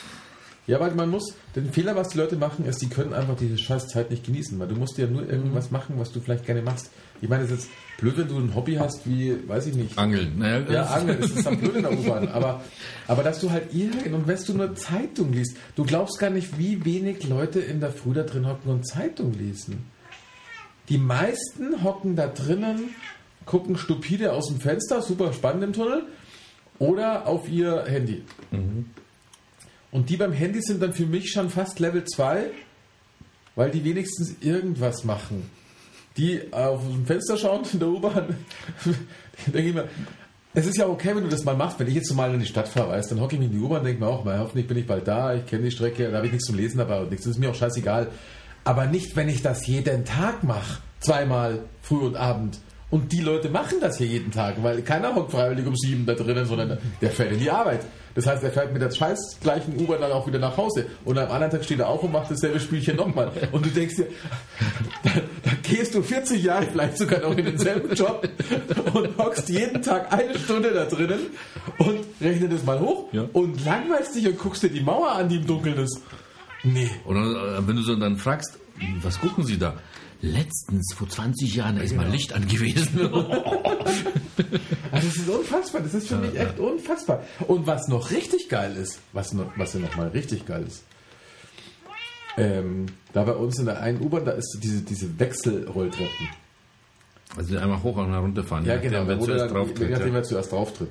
Ja, weil man muss, den Fehler, was die Leute machen, ist, die können einfach diese scheiß Zeit nicht genießen, weil du musst ja nur irgendwas machen, was du vielleicht gerne machst. Ich meine, es ist jetzt blöd, wenn du ein Hobby hast, wie, weiß ich nicht. Angeln. Naja, ja, Angeln, das ist dann blöd in der U-Bahn. Aber, aber dass du halt irgend, und wenn du nur Zeitung liest, du glaubst gar nicht, wie wenig Leute in der Früh da drin hocken und Zeitung lesen. Die meisten hocken da drinnen, gucken stupide aus dem Fenster, super spannend im Tunnel, oder auf ihr Handy. Mhm. Und die beim Handy sind dann für mich schon fast Level zwei, weil die wenigstens irgendwas machen. Die auf dem Fenster schauen in der U-Bahn, denke ich mir, es ist ja okay, wenn du das mal machst. Wenn ich jetzt mal in die Stadt fahre, weißt, dann hocke ich mich in die U-Bahn und denke mir auch, mal, hoffentlich bin ich bald da, ich kenne die Strecke, da habe ich nichts zum Lesen dabei und nichts. Das ist mir auch scheißegal. Aber nicht, wenn ich das jeden Tag mache, zweimal früh und Abend. Und die Leute machen das hier jeden Tag, weil keiner hockt freiwillig um sieben da drinnen, sondern der fährt in die Arbeit. Das heißt, er fährt mit der scheiß gleichen U-Bahn dann auch wieder nach Hause. Und am anderen Tag steht er auf und macht dasselbe Spielchen nochmal. Und du denkst dir, da, da gehst du vierzig Jahre vielleicht sogar noch in denselben Job und hockst jeden Tag eine Stunde da drinnen und rechne das mal hoch ja. und langweilst dich und guckst dir die Mauer an, die im Dunkeln ist. Nee. Oder wenn du so dann fragst, was gucken sie da? letztens, vor zwanzig Jahren, da ist genau. mal Licht angewiesen. Also das ist unfassbar, das ist für mich echt unfassbar. Und was noch richtig geil ist, was, noch, was ja nochmal richtig geil ist, ähm, da bei uns in der einen U-Bahn, da ist diese, diese Wechselrolltreppen. Also einmal hoch und runter fahren. Ja, genau, wer zuerst drauf tritt. Je nachdem, wer zuerst drauf tritt.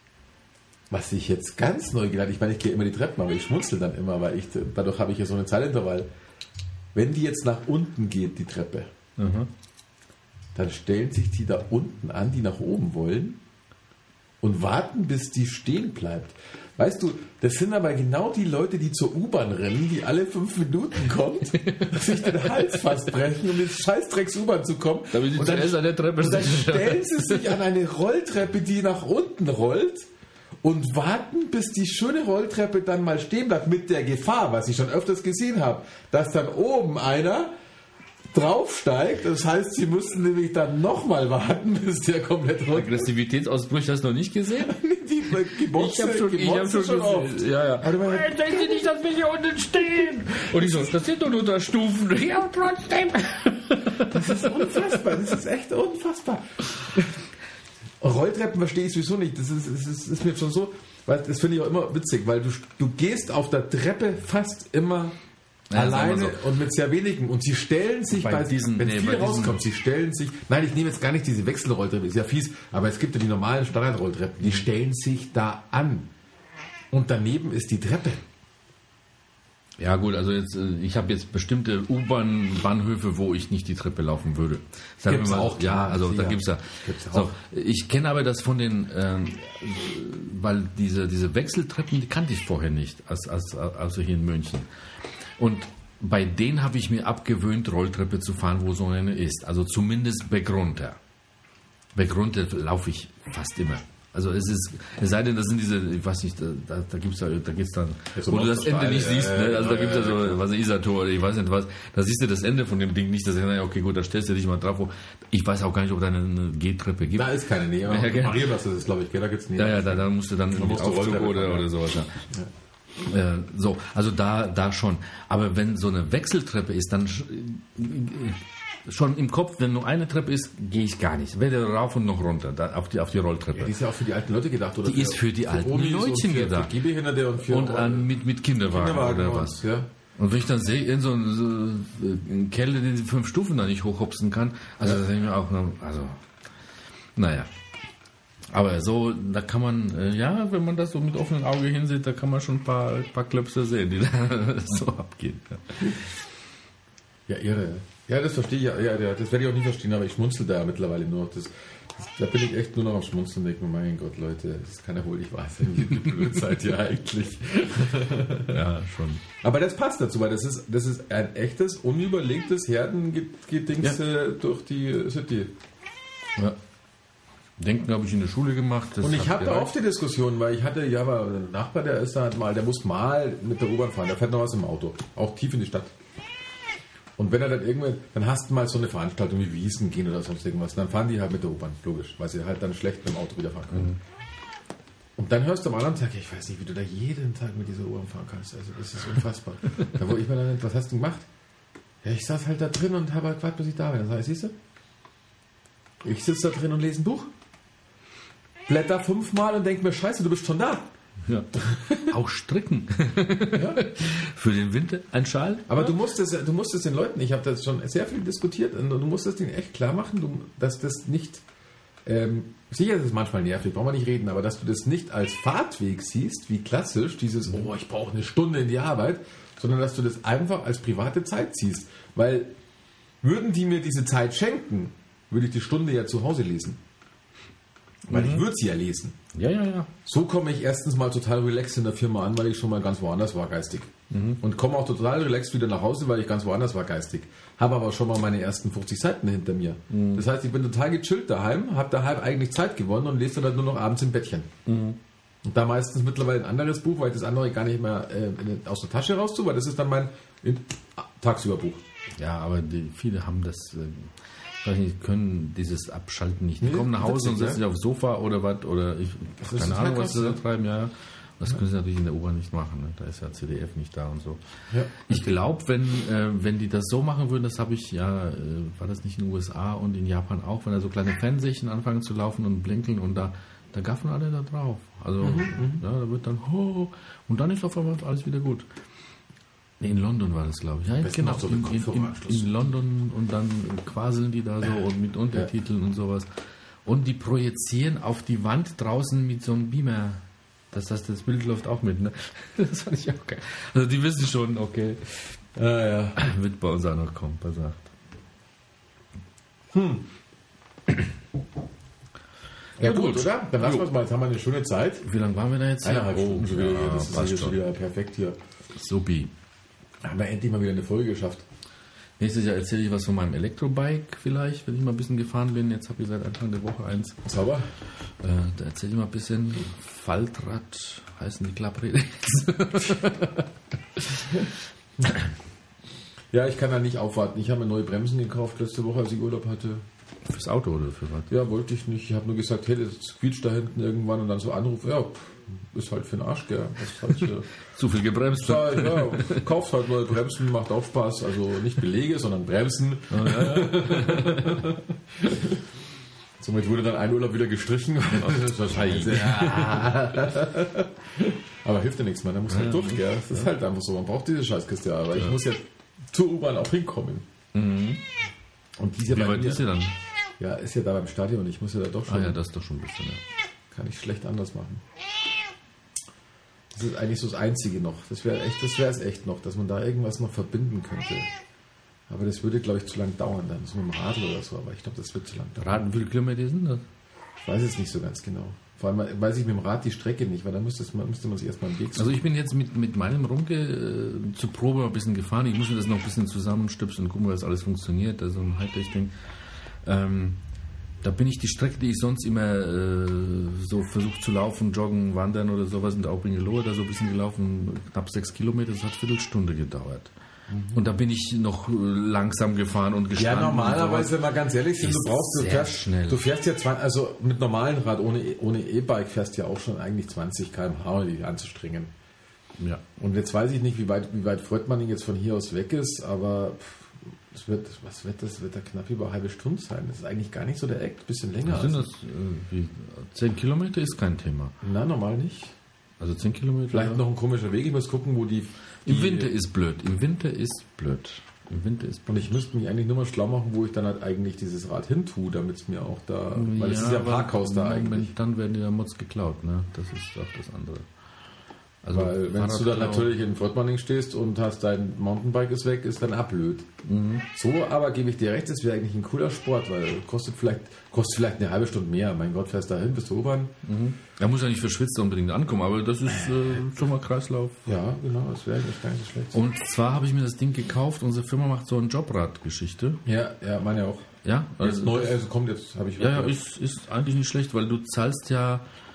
Was ich jetzt ganz neu gelernt habe, ich meine, ich gehe immer die Treppen, aber ich schmunzel dann immer, weil ich, dadurch habe ich ja so eine Zeitintervall. Wenn die jetzt nach unten geht, die Treppe, Mhm. dann stellen sich die da unten an, die nach oben wollen und warten, bis die stehen bleibt. Weißt du, das sind aber genau die Leute, die zur U-Bahn rennen, die alle fünf Minuten kommt, sich den Hals fast brechen, um ins Scheißdrecks U-Bahn zu kommen. Damit die und dann, zuerst an der Treppe und dann stehen. stellen sie sich an eine Rolltreppe, die nach unten rollt und warten, bis die schöne Rolltreppe dann mal stehen bleibt, mit der Gefahr, was ich schon öfters gesehen habe, dass dann oben einer draufsteigt. Das heißt, sie müssen nämlich dann nochmal warten, bis der komplett runter. Aggressivitätsausbrüche hast du noch nicht gesehen? Die, die Boxe, Ich habe schon, ich hab schon, schon oft. gesehen. Ja, ja. Aber man- Äh, denken Sie nicht, dass wir hier unten stehen? Und ich so, das sind doch nur da Stufen. Ja, trotzdem. Das ist unfassbar. Das ist echt unfassbar. Rolltreppen verstehe ich sowieso nicht. Das ist, das ist, das ist mir schon so, weil das finde ich auch immer witzig, weil du, du gehst auf der Treppe fast immer Ja, sagen alleine wir so. und mit sehr wenigen. Und sie stellen sich, Bei bei, diesen- wenn nee, viel bei diesen- rauskommt, sie stellen sich, nein, ich nehme jetzt gar nicht diese Wechselrolltreppe, ist ja fies, aber es gibt ja die normalen Standardrolltreppen, die stellen sich da an. Und daneben ist die Treppe. Ja gut, also jetzt, äh, ich habe jetzt bestimmte U-Bahn-Bahnhöfe, wo ich nicht die Treppe laufen würde. Sagen Gibt's wir mal, auch, ja, klar, also da sicher. gibt's ja. Gibt's So, auch. ich kenne aber das von den, ähm, weil diese diese Wechseltreppen, die kannte ich vorher nicht, als, als, also hier in München. Und bei denen habe ich mir abgewöhnt, Rolltreppe zu fahren, wo so eine ist. Also zumindest bergunter. Bergunter laufe ich fast immer. Also es ist, es sei denn, das sind diese, ich weiß nicht, da, da gibt's da, da geht's dann, Ja, so wo du das Ende Steine, nicht ja, siehst, ja, ne? Also da ja, gibt's ja ja, so, ja. was Isartor oder ich weiß nicht was, da siehst du das Ende von dem Ding nicht, dass ich sage, okay, gut, da stellst du dich mal drauf, wo, ich weiß auch gar nicht, ob da eine, eine G-Treppe gibt. Da ist keine Nähe. Ja, genau. Marienplatz ist es, glaube ich, gell? Da gibt es Nähe. Ja, ja, da, da musst du dann irgendwie musst du Aufzug Rolltreppe oder, fahren, ja. oder sowas, ja. Äh, so, also da, da schon. Aber wenn so eine Wechseltreppe ist, dann sch- äh, schon im Kopf, wenn nur eine Treppe ist, gehe ich gar nicht. Weder rauf und noch runter, da, auf die, auf die Rolltreppe. Ja, die ist ja auch für die alten Leute gedacht, oder? Die ist für die alten Omis und Leutchen für, gedacht. Für Gehbehinderte und für Und an, mit, mit Kinderwagen, Kinderwagen oder und- was. Ja. Und wenn ich dann sehe, in so einen, so einen Kerl, der die fünf Stufen da nicht hochhopsen kann, also da denke ich mir auch, also, naja. Aber so, da kann man, äh, ja, wenn man das so mit offenem Auge hinsieht, da kann man schon ein paar, ein paar Klöpse sehen, die da so abgehen. Ja. Ja, irre. Ja, das verstehe ich. Ja, ja, ja, das werde ich auch nie verstehen, aber ich schmunzel da mittlerweile nur noch. Das, das, da bin ich echt nur noch am Schmunzeln und denke mir, mein Gott, Leute, das kann ja wohl nicht wahr sein. Wie blöd seid ihr eigentlich? Ja, schon. Aber das passt dazu, weil das ist, das ist ein echtes, unüberlegtes Herdengedings Ja. äh, durch die City. Ja. Denken habe ich in der Schule gemacht. Das Und ich hat habe da gereicht. oft die Diskussion, weil ich hatte, ja, aber ein Nachbar, der ist da mal, der muss mal mit der U-Bahn fahren, der fährt noch was im Auto, auch tief in die Stadt. Und wenn er dann irgendwann, dann hast du mal so eine Veranstaltung wie Wiesn gehen oder sonst irgendwas, dann fahren die halt mit der U-Bahn, logisch, weil sie halt dann schlecht mit dem Auto wieder fahren können. Mhm. Und dann hörst du am anderen Tag, ich weiß nicht, wie du da jeden Tag mit dieser U-Bahn fahren kannst, also das ist unfassbar. Da wo ich mir dann, was hast du gemacht? Ja, ich saß halt da drin und habe halt gewartet, bis ich da bin. Dann sag ich, siehst du? Ich sitze da drin und lese ein Buch. Blätter fünfmal und denke mir, scheiße, du bist schon da. Ja. Auch stricken. Ja. Für den Winter ein Schal. Aber du musst es, du musst es den Leuten, ich habe das schon sehr viel diskutiert, und du musst es denen echt klar machen, du, dass das nicht, ähm, sicher ist es manchmal nervig, brauchen wir nicht reden, aber dass du das nicht als Fahrtweg siehst, wie klassisch, dieses, oh, ich brauche eine Stunde in die Arbeit, sondern dass du das einfach als private Zeit siehst. Weil würden die mir diese Zeit schenken, würde ich die Stunde ja zu Hause lesen. Weil ich würde sie ja lesen. Ja, ja, ja. So komme ich erstens mal total relaxed in der Firma an, weil ich schon mal ganz woanders war geistig. Und komme auch total relaxed wieder nach Hause, weil ich ganz woanders war geistig. Habe aber schon mal meine ersten fünfzig Seiten hinter mir. Das heißt, ich bin total gechillt daheim, habe daheim eigentlich Zeit gewonnen und lese dann halt nur noch abends im Bettchen. Und da meistens mittlerweile ein anderes Buch, weil ich das andere gar nicht mehr äh, in, aus der Tasche raus tue, weil das ist dann mein in, tagsüber Buch. Ja, aber die, viele haben das, äh, weiß nicht, können dieses Abschalten nicht. Die Nee, kommen nach Hause und witzig, setzen ja. sich aufs Sofa oder was, oder ich, ist keine total Ahnung, was krass, sie da ja. treiben, ja. Das können sie natürlich in der U-Bahn nicht machen. Ne? Da ist ja C D F nicht da und so. Ja. Ich glaube, wenn, äh, wenn die das so machen würden, das habe ich ja, äh, war das nicht in den U S A und in Japan auch, wenn da so kleine Fernsechen anfangen zu laufen und blinkeln und da, da gaffen alle da drauf. Also, mhm, ja, da wird dann, oh, und dann ist auf einmal alles wieder gut. Nee, in London war das, glaube ich. Ja, Besten genau, noch so in, mit in, in, Kopfhöreranschluss. in London und dann quasseln die da so und mit Untertiteln und sowas. Und die projizieren auf die Wand draußen mit so einem Beamer. Das heißt, das Bild läuft auch mit, ne? Das fand ich auch geil. Also die wissen schon, okay. Ah, ja. Wird bei uns auch noch kommen, versagt. Hm. Ja, gut, gut. oder? Dann lassen Jo. wir es mal. Jetzt haben wir eine schöne Zeit. Wie lange waren wir da jetzt? Eineinhalb Stunden schon wieder. ja, Das ist passt hier schon schon. wieder perfekt hier. Supi. Haben wir endlich mal wieder eine Folge geschafft. Nächstes Jahr erzähle ich was von meinem Elektrobike vielleicht, wenn ich mal ein bisschen gefahren bin. Jetzt habe ich seit Anfang der Woche eins. Sauber? Äh, da erzähle ich mal ein bisschen. Faltrad heißen die Klappräder. Ja, ich kann da nicht aufwarten. Ich habe mir neue Bremsen gekauft letzte Woche, als ich Urlaub hatte. Fürs Auto oder für was? Ja, wollte ich nicht. Ich habe nur gesagt, hey, das quietscht da hinten irgendwann und dann so anrufen. Ja, pff, ist halt für den Arsch, gell. Das ist halt hier. Zu viel gebremst. Sag ich, ja, kaufst halt neue Bremsen, macht auch Spaß. Also nicht Belege, sondern Bremsen. Oh, ja, ja. Somit wurde dann ein Urlaub wieder gestrichen. Das ist wahrscheinlich. Ja. Aber hilft ja nichts, man. Da muss halt Ja. durch, gell. Das ist halt einfach so. Man braucht diese Scheißkiste ja. Aber ich muss ja zur U-Bahn auch hinkommen. Mhm. Und die ist ja Wie bei weit mir- ist sie dann? Ja, ist ja da beim Stadion. Ich muss ja da doch schon. Ah ja, das ist doch schon ein bisschen. Ja. Kann ich schlecht anders machen. Das ist eigentlich so das Einzige noch. Das wäre echt, das wäre es echt noch, dass man da irgendwas noch verbinden könnte. Aber das würde, glaube ich, zu lang dauern dann. So mit dem Radl oder so. Aber ich glaube, das wird zu lang dauern. Raten, wie viele Kilometer sind das? Ich weiß es nicht so ganz genau. Vor allem weiß ich mit dem Rad die Strecke nicht, weil da müsste, es, müsste man sich erstmal einen Weg suchen. Also ich bin jetzt mit, mit meinem Rumke äh, zur Probe mal ein bisschen gefahren. Ich muss mir das noch ein bisschen zusammenstöpseln und gucken, wie das alles funktioniert. Also ein Hightech-Ding. Ähm, da bin ich die Strecke, die ich sonst immer äh, so versucht zu laufen, joggen, wandern oder sowas in der Aubringelohe da so ein bisschen gelaufen, knapp sechs Kilometer, das hat eine Viertelstunde gedauert. Mhm. Und da bin ich noch äh, langsam gefahren und ja, gestanden. normalerweise, wenn wir ganz ehrlich sind, du ist brauchst, du sehr fährst, schnell. du fährst ja zwanzig, also mit normalem Rad, ohne ohne E-Bike fährst du ja auch schon eigentlich zwanzig Kilometer pro Stunde, um dich anzustrengen. Ja. Und jetzt weiß ich nicht, wie weit, wie weit Freudmanning jetzt von hier aus weg ist, aber pff, es wird, was wird das? Wird da knapp über eine halbe Stunde sein. Das ist eigentlich gar nicht so der Eck, ein bisschen länger. Was sind als- das? Äh, wie, zehn Kilometer ist kein Thema. Na, normal nicht. Also zehn Kilometer. Vielleicht ja. noch ein komischer Weg. Ich muss gucken, wo die. die Im Winter ist blöd. Im Winter ist blöd. Im Winter ist Und blöd. ich müsste mich eigentlich nur mal schlau machen, wo ich dann halt eigentlich dieses Rad hin tue, damit es mir auch da. Weil es ist ja ein aber Parkhaus da Moment, eigentlich. Dann werden die da Mods geklaut, ne? Das ist auch das andere. Also Weil wenn du dann Fahrradklau- natürlich in Freudmanning stehst und hast dein Mountainbike ist weg, ist dann auch blöd. Mhm. So, aber gebe ich dir recht, das wäre eigentlich ein cooler Sport, weil kostet vielleicht, kostet vielleicht eine halbe Stunde mehr. Mein Gott, fährst da hin bis zur U-Bahn. Da muss ja nicht verschwitzt unbedingt ankommen, aber das ist äh, schon mal Kreislauf. Ja, genau, das wäre eigentlich gar nicht so schlecht. Und zwar habe ich mir das Ding gekauft. Unsere Firma macht so eine Jobrad-Geschichte. Ja, ja, meine auch. Ja, Also neu, also kommt jetzt, habe ich ja, ja, ist, ist eigentlich nicht schlecht, weil du zahlst ja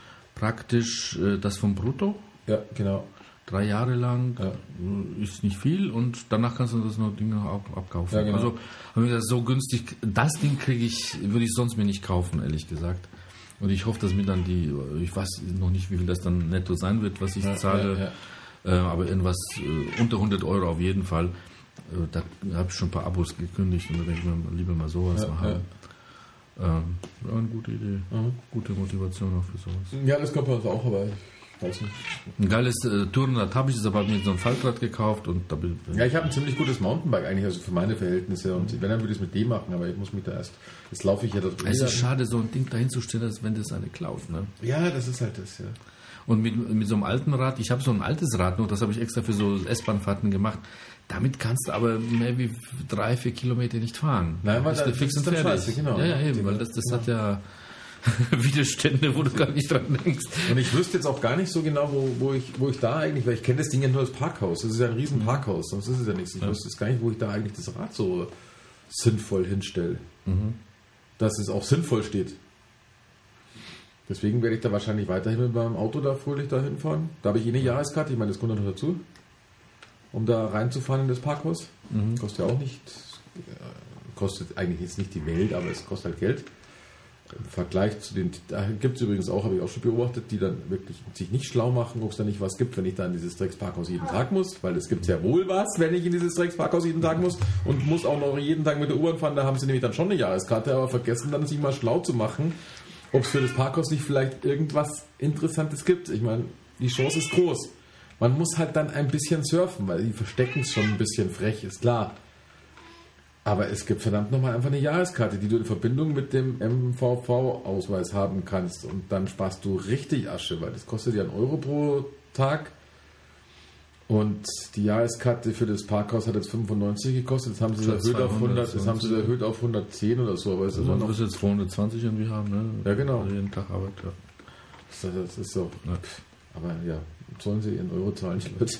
praktisch äh, das vom Brutto. ja, genau. Drei Jahre lang Ja. äh, ist nicht viel und danach kannst du das noch Ding noch ab- abkaufen. Ja, genau. Also habe ich das so günstig, das Ding kriege ich, würde ich sonst mir nicht kaufen, ehrlich gesagt. Und ich hoffe, dass mir dann die, ich weiß noch nicht, wie viel das dann netto sein wird, was ich Ja, zahle, ja, Äh, aber irgendwas äh, unter hundert Euro auf jeden Fall. Äh, da habe ich schon ein paar Abos gekündigt und da denke ich mir lieber mal sowas Ja, mal haben. Ähm, ja, eine gute Idee. Mhm. Gute Motivation auch für sowas. Ja, das kommt bei uns auch, aber ich weiß nicht. Ein geiles äh, Tourenrad habe ich, das aber mir so ein Faltrad gekauft und da bin Ja, ich habe ein ziemlich gutes Mountainbike eigentlich, also für meine Verhältnisse. Und wenn, dann würde ich es mit dem machen, aber ich muss mich da erst, jetzt laufe ich ja da drüber. Es ist schade, so ein Ding dahin zu stellen, als wenn das eine klaut. Ne? Ja, das ist halt das, ja. Und mit, mit so einem alten Rad, ich habe so ein altes Rad noch, das habe ich extra für so S-Bahn-Fahrten gemacht. Damit kannst du aber mehr wie drei, vier Kilometer nicht fahren. Nein, weil Bist du das fix ist und dann fertig. scheiße, genau. Ja, ja, eben, weil das, das hat ja Widerstände, wo du gar nicht dran denkst. Und ich wüsste jetzt auch gar nicht so genau, wo, wo, ich, wo ich da eigentlich, weil ich kenne das Ding ja nur als Parkhaus. Das ist ja ein riesen Parkhaus, sonst ist es ja nichts. Ich Ja. wüsste jetzt gar nicht, wo ich da eigentlich das Rad so sinnvoll hinstelle. Dass es auch sinnvoll steht. Deswegen werde ich da wahrscheinlich weiterhin mit meinem Auto da fröhlich da hinfahren. Da habe ich eh eine Jahreskarte, ich meine, das kommt noch dazu. Um da reinzufahren in das Parkhaus. Kostet ja auch nicht, äh, kostet eigentlich jetzt nicht die Welt, aber es kostet halt Geld. Im Vergleich zu den, da gibt es übrigens auch, habe ich auch schon beobachtet, die dann wirklich sich nicht schlau machen, ob es da nicht was gibt, wenn ich da in dieses Drecksparkhaus jeden Tag muss, weil es gibt sehr wohl was, wenn ich in dieses Drecksparkhaus jeden Tag muss und muss auch noch jeden Tag mit der U-Bahn fahren, da haben sie nämlich dann schon eine Jahreskarte, aber vergessen dann, sich mal schlau zu machen, ob es für das Parkhaus nicht vielleicht irgendwas Interessantes gibt. Ich meine, die Chance ist groß. Man muss halt dann ein bisschen surfen, weil die verstecken es schon ein bisschen frech, ist klar. Aber es gibt verdammt nochmal einfach eine Jahreskarte, die du in Verbindung mit dem M V V-Ausweis haben kannst. Und dann sparst du richtig Asche, weil das kostet ja einen Euro pro Tag. Und die Jahreskarte für das Parkhaus hat jetzt fünfundneunzig gekostet. Jetzt haben sie es erhöht auf hundert, jetzt haben sie es erhöht auf hundertzehn oder so. Aber es ist Also immer du noch, wirst jetzt zweihundertzwanzig irgendwie haben, ne? Ja, genau. Also jeden Tag Arbeit, ja. das, das ist so. Ja. Aber ja, sollen sie ihren Euro zahlen, die Leute?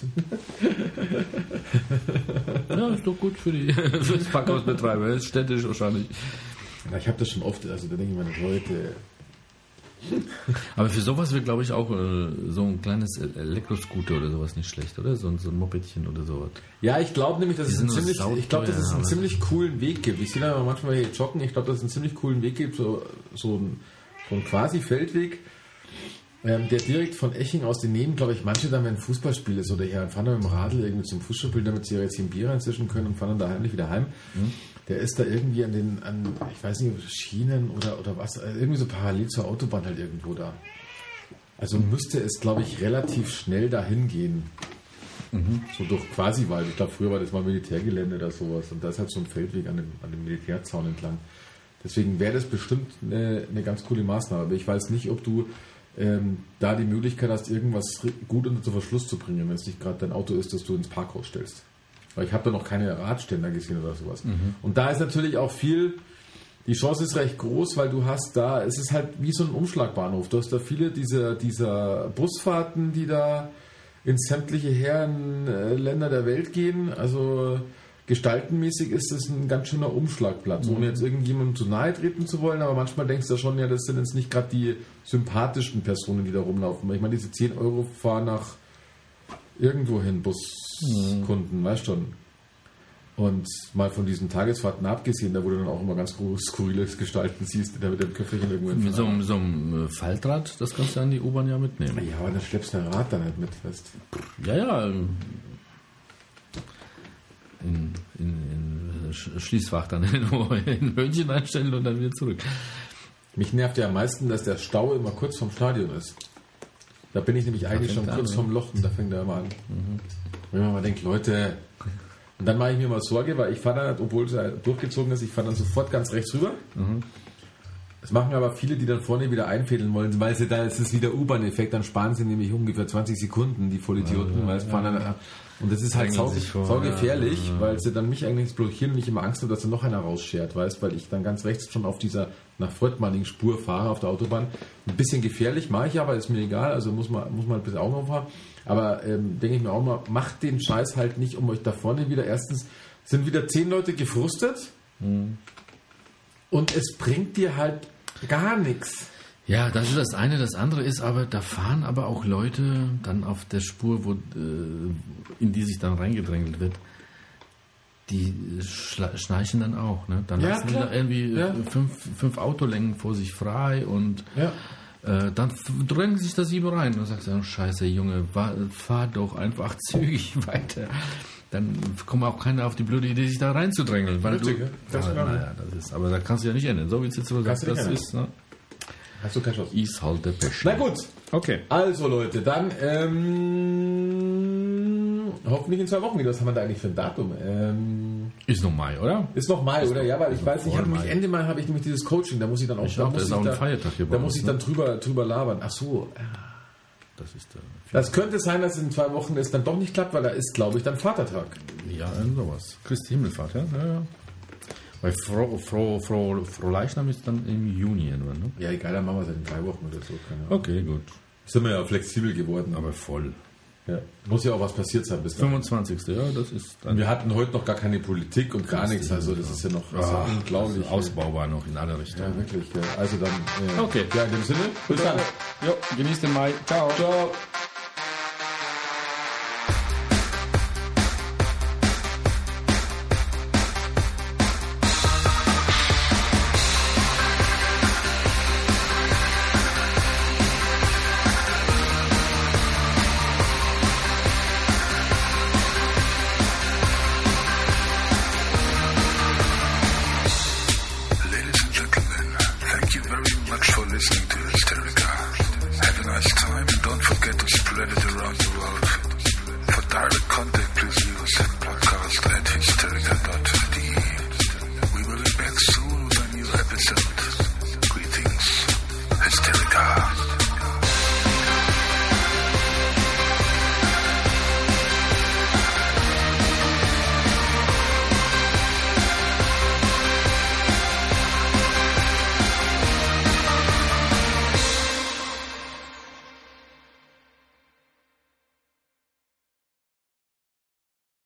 Ja, ist doch gut für die für das Parkhausbetreiber. Das ist städtisch wahrscheinlich. Ja, ich habe das schon oft, also da denke ich mir, Leute... Aber für sowas wäre, glaube ich, auch äh, so ein kleines Elektroscooter oder sowas nicht schlecht, oder? So, ein- so ein Mopedchen oder sowas. Ja, ich glaube nämlich, dass Die es einen sind nur ziemlich, ich glaube, dass es sauteuer, einen aber- ziemlich coolen Weg gibt. Ich sehe da manchmal hier joggen, ich glaube, dass es einen ziemlich coolen Weg gibt, so, so ein, so ein quasi Feldweg, ähm, der direkt von Eching aus den Nähen, glaube ich, manche dann, wenn ein Fußballspiel ist oder her, fahren dann mit dem Radl irgendwie zum Fußballspiel, damit sie jetzt hier ein Bier reinzischen können und fahren dann da heimlich wieder heim. Mhm. Der ist da irgendwie an den, an, ich weiß nicht, Schienen oder, oder was, äh, irgendwie so parallel zur Autobahn halt irgendwo da. Also müsste es, glaube ich, relativ schnell dahin gehen. So durch Quasi-Wald. Ich glaube, früher war das mal Militärgelände oder sowas. Und da ist halt so ein Feldweg an dem, an dem Militärzaun entlang. Deswegen wäre das bestimmt eine, eine ganz coole Maßnahme. Aber ich weiß nicht, ob du ähm, da die Möglichkeit hast, irgendwas ri- gut unter Verschluss zu bringen, wenn es nicht gerade dein Auto ist, das du ins Parkhaus stellst. Weil ich habe da noch keine Radständer gesehen oder sowas. Und da ist natürlich auch viel... Die Chance ist recht groß, weil du hast da, es ist halt wie so ein Umschlagbahnhof. Du hast da viele dieser, dieser Busfahrten, die da in sämtliche Herrenländer der Welt gehen. Also gestaltenmäßig ist es ein ganz schöner Umschlagplatz, ohne jetzt irgendjemandem zu nahe treten zu wollen. Aber manchmal denkst du schon, ja, das sind jetzt nicht gerade die sympathischsten Personen, die da rumlaufen. Ich meine, diese zehn Euro fahren nach irgendwo hin, Buskunden, weißt schon. Und mal von diesen Tagesfahrten abgesehen, da wo du dann auch immer ganz skurriles Gestalten siehst, da mit dem Köfferchen irgendwo Mit so, einem- so einem äh, Faltrad, das kannst du an die U-Bahn ja mitnehmen. Ja, aber dann schleppst du dein Rad dann halt mit fest. Ja, ja. ähm, In, in, in Sch- Schließfach dann irgendwo in Hörnchen einstellen und dann wieder zurück. Mich nervt ja am meisten, dass der Stau immer kurz vorm Stadion ist. Da bin ich nämlich eigentlich fängt schon er kurz an, vorm Loch und da fängt er immer an. Wenn man mal denkt, Leute... Und dann mache ich mir mal Sorge, weil ich fahre dann, obwohl es ja durchgezogen ist, ich fahre dann sofort ganz rechts rüber. Das machen aber viele, die dann vorne wieder einfädeln wollen, weil sie da, es ist wieder U-Bahn-Effekt, dann sparen sie nämlich ungefähr zwanzig Sekunden, die Vollidioten, weil es fahren dann, und das ist halt Drängeln sau, sich vor, sau gefährlich, ja, ja. weil sie dann mich eigentlich blockieren und ich immer Angst habe, dass da noch einer rausschert, weißt, weil ich dann ganz rechts schon auf dieser nach Fröttmanning Spur fahre auf der Autobahn. Ein bisschen gefährlich, mache ich aber, ist mir egal, also muss man, muss man ein bisschen Augen aufhaben. Aber ähm, denke ich mir auch mal, macht den Scheiß halt nicht, um euch da vorne wieder, erstens sind wieder zehn Leute gefrustet und es bringt dir halt gar nichts. Ja, das ist das eine. Das andere ist aber, da fahren aber auch Leute dann auf der Spur, wo, äh, in die sich dann reingedrängelt wird. Die schla- schnarchen dann auch. Ne? Dann Ja, lassen die klar. da irgendwie Ja. fünf, fünf Autolängen vor sich frei und Ja. äh, dann f- drängen sich da sieben rein. Und dann sagst du, oh, scheiße, Junge, wa- fahr doch einfach zügig weiter. Dann kommt auch keiner auf die blöde Idee, sich da reinzudrängeln. Weil Richtig, du, ja. Ganz ja, genau. naja, das ist, aber da kannst du ja nicht ändern. So wie es jetzt so Kannst sagt, du das nicht ist, ne? Hast du keine Chance. Ist halt der Pech. Na gut, Okay. also Leute, dann ähm, hoffentlich in zwei Wochen wieder. Was haben wir da eigentlich für ein Datum? Ähm, Ist noch Mai, oder? ist noch Mai, oder? Ja, weil ich weiß, ich voll habe mich Mai. Ende Mai habe ich nämlich dieses Coaching, da muss ich dann auch, Ich da auch, muss das ist ich auch ein da, Feiertag hier bei da muss uns, ich dann ne? drüber, drüber labern. Ach so, Das ist der. das könnte sein, dass in zwei Wochen es dann doch nicht klappt, weil da ist, glaube ich, dann Vatertag. Ja, sowas. Christi Himmelfahrt, ja? Ja, ja. Weil Froh, Froh, Froh, Frohleichnam ist dann im Juni irgendwann, ne? Ja, egal, dann machen wir es halt in drei Wochen oder so. Keine Ahnung. Okay, gut. Sind wir ja flexibel geworden. Aber voll. Ja. Muss ja auch was passiert sein bis dann. fünfundzwanzigste Ja, das ist dann. Wir hatten heute noch gar keine Politik und gar nichts, also das ist ja noch also Ah, unglaublich. also ausbaubar noch in alle Richtungen. Ja, wirklich. Ja. Also dann, äh, Okay. ja, in dem Sinne, bis dann. Jo, genießt den Mai. Ciao. Ciao. ready to run.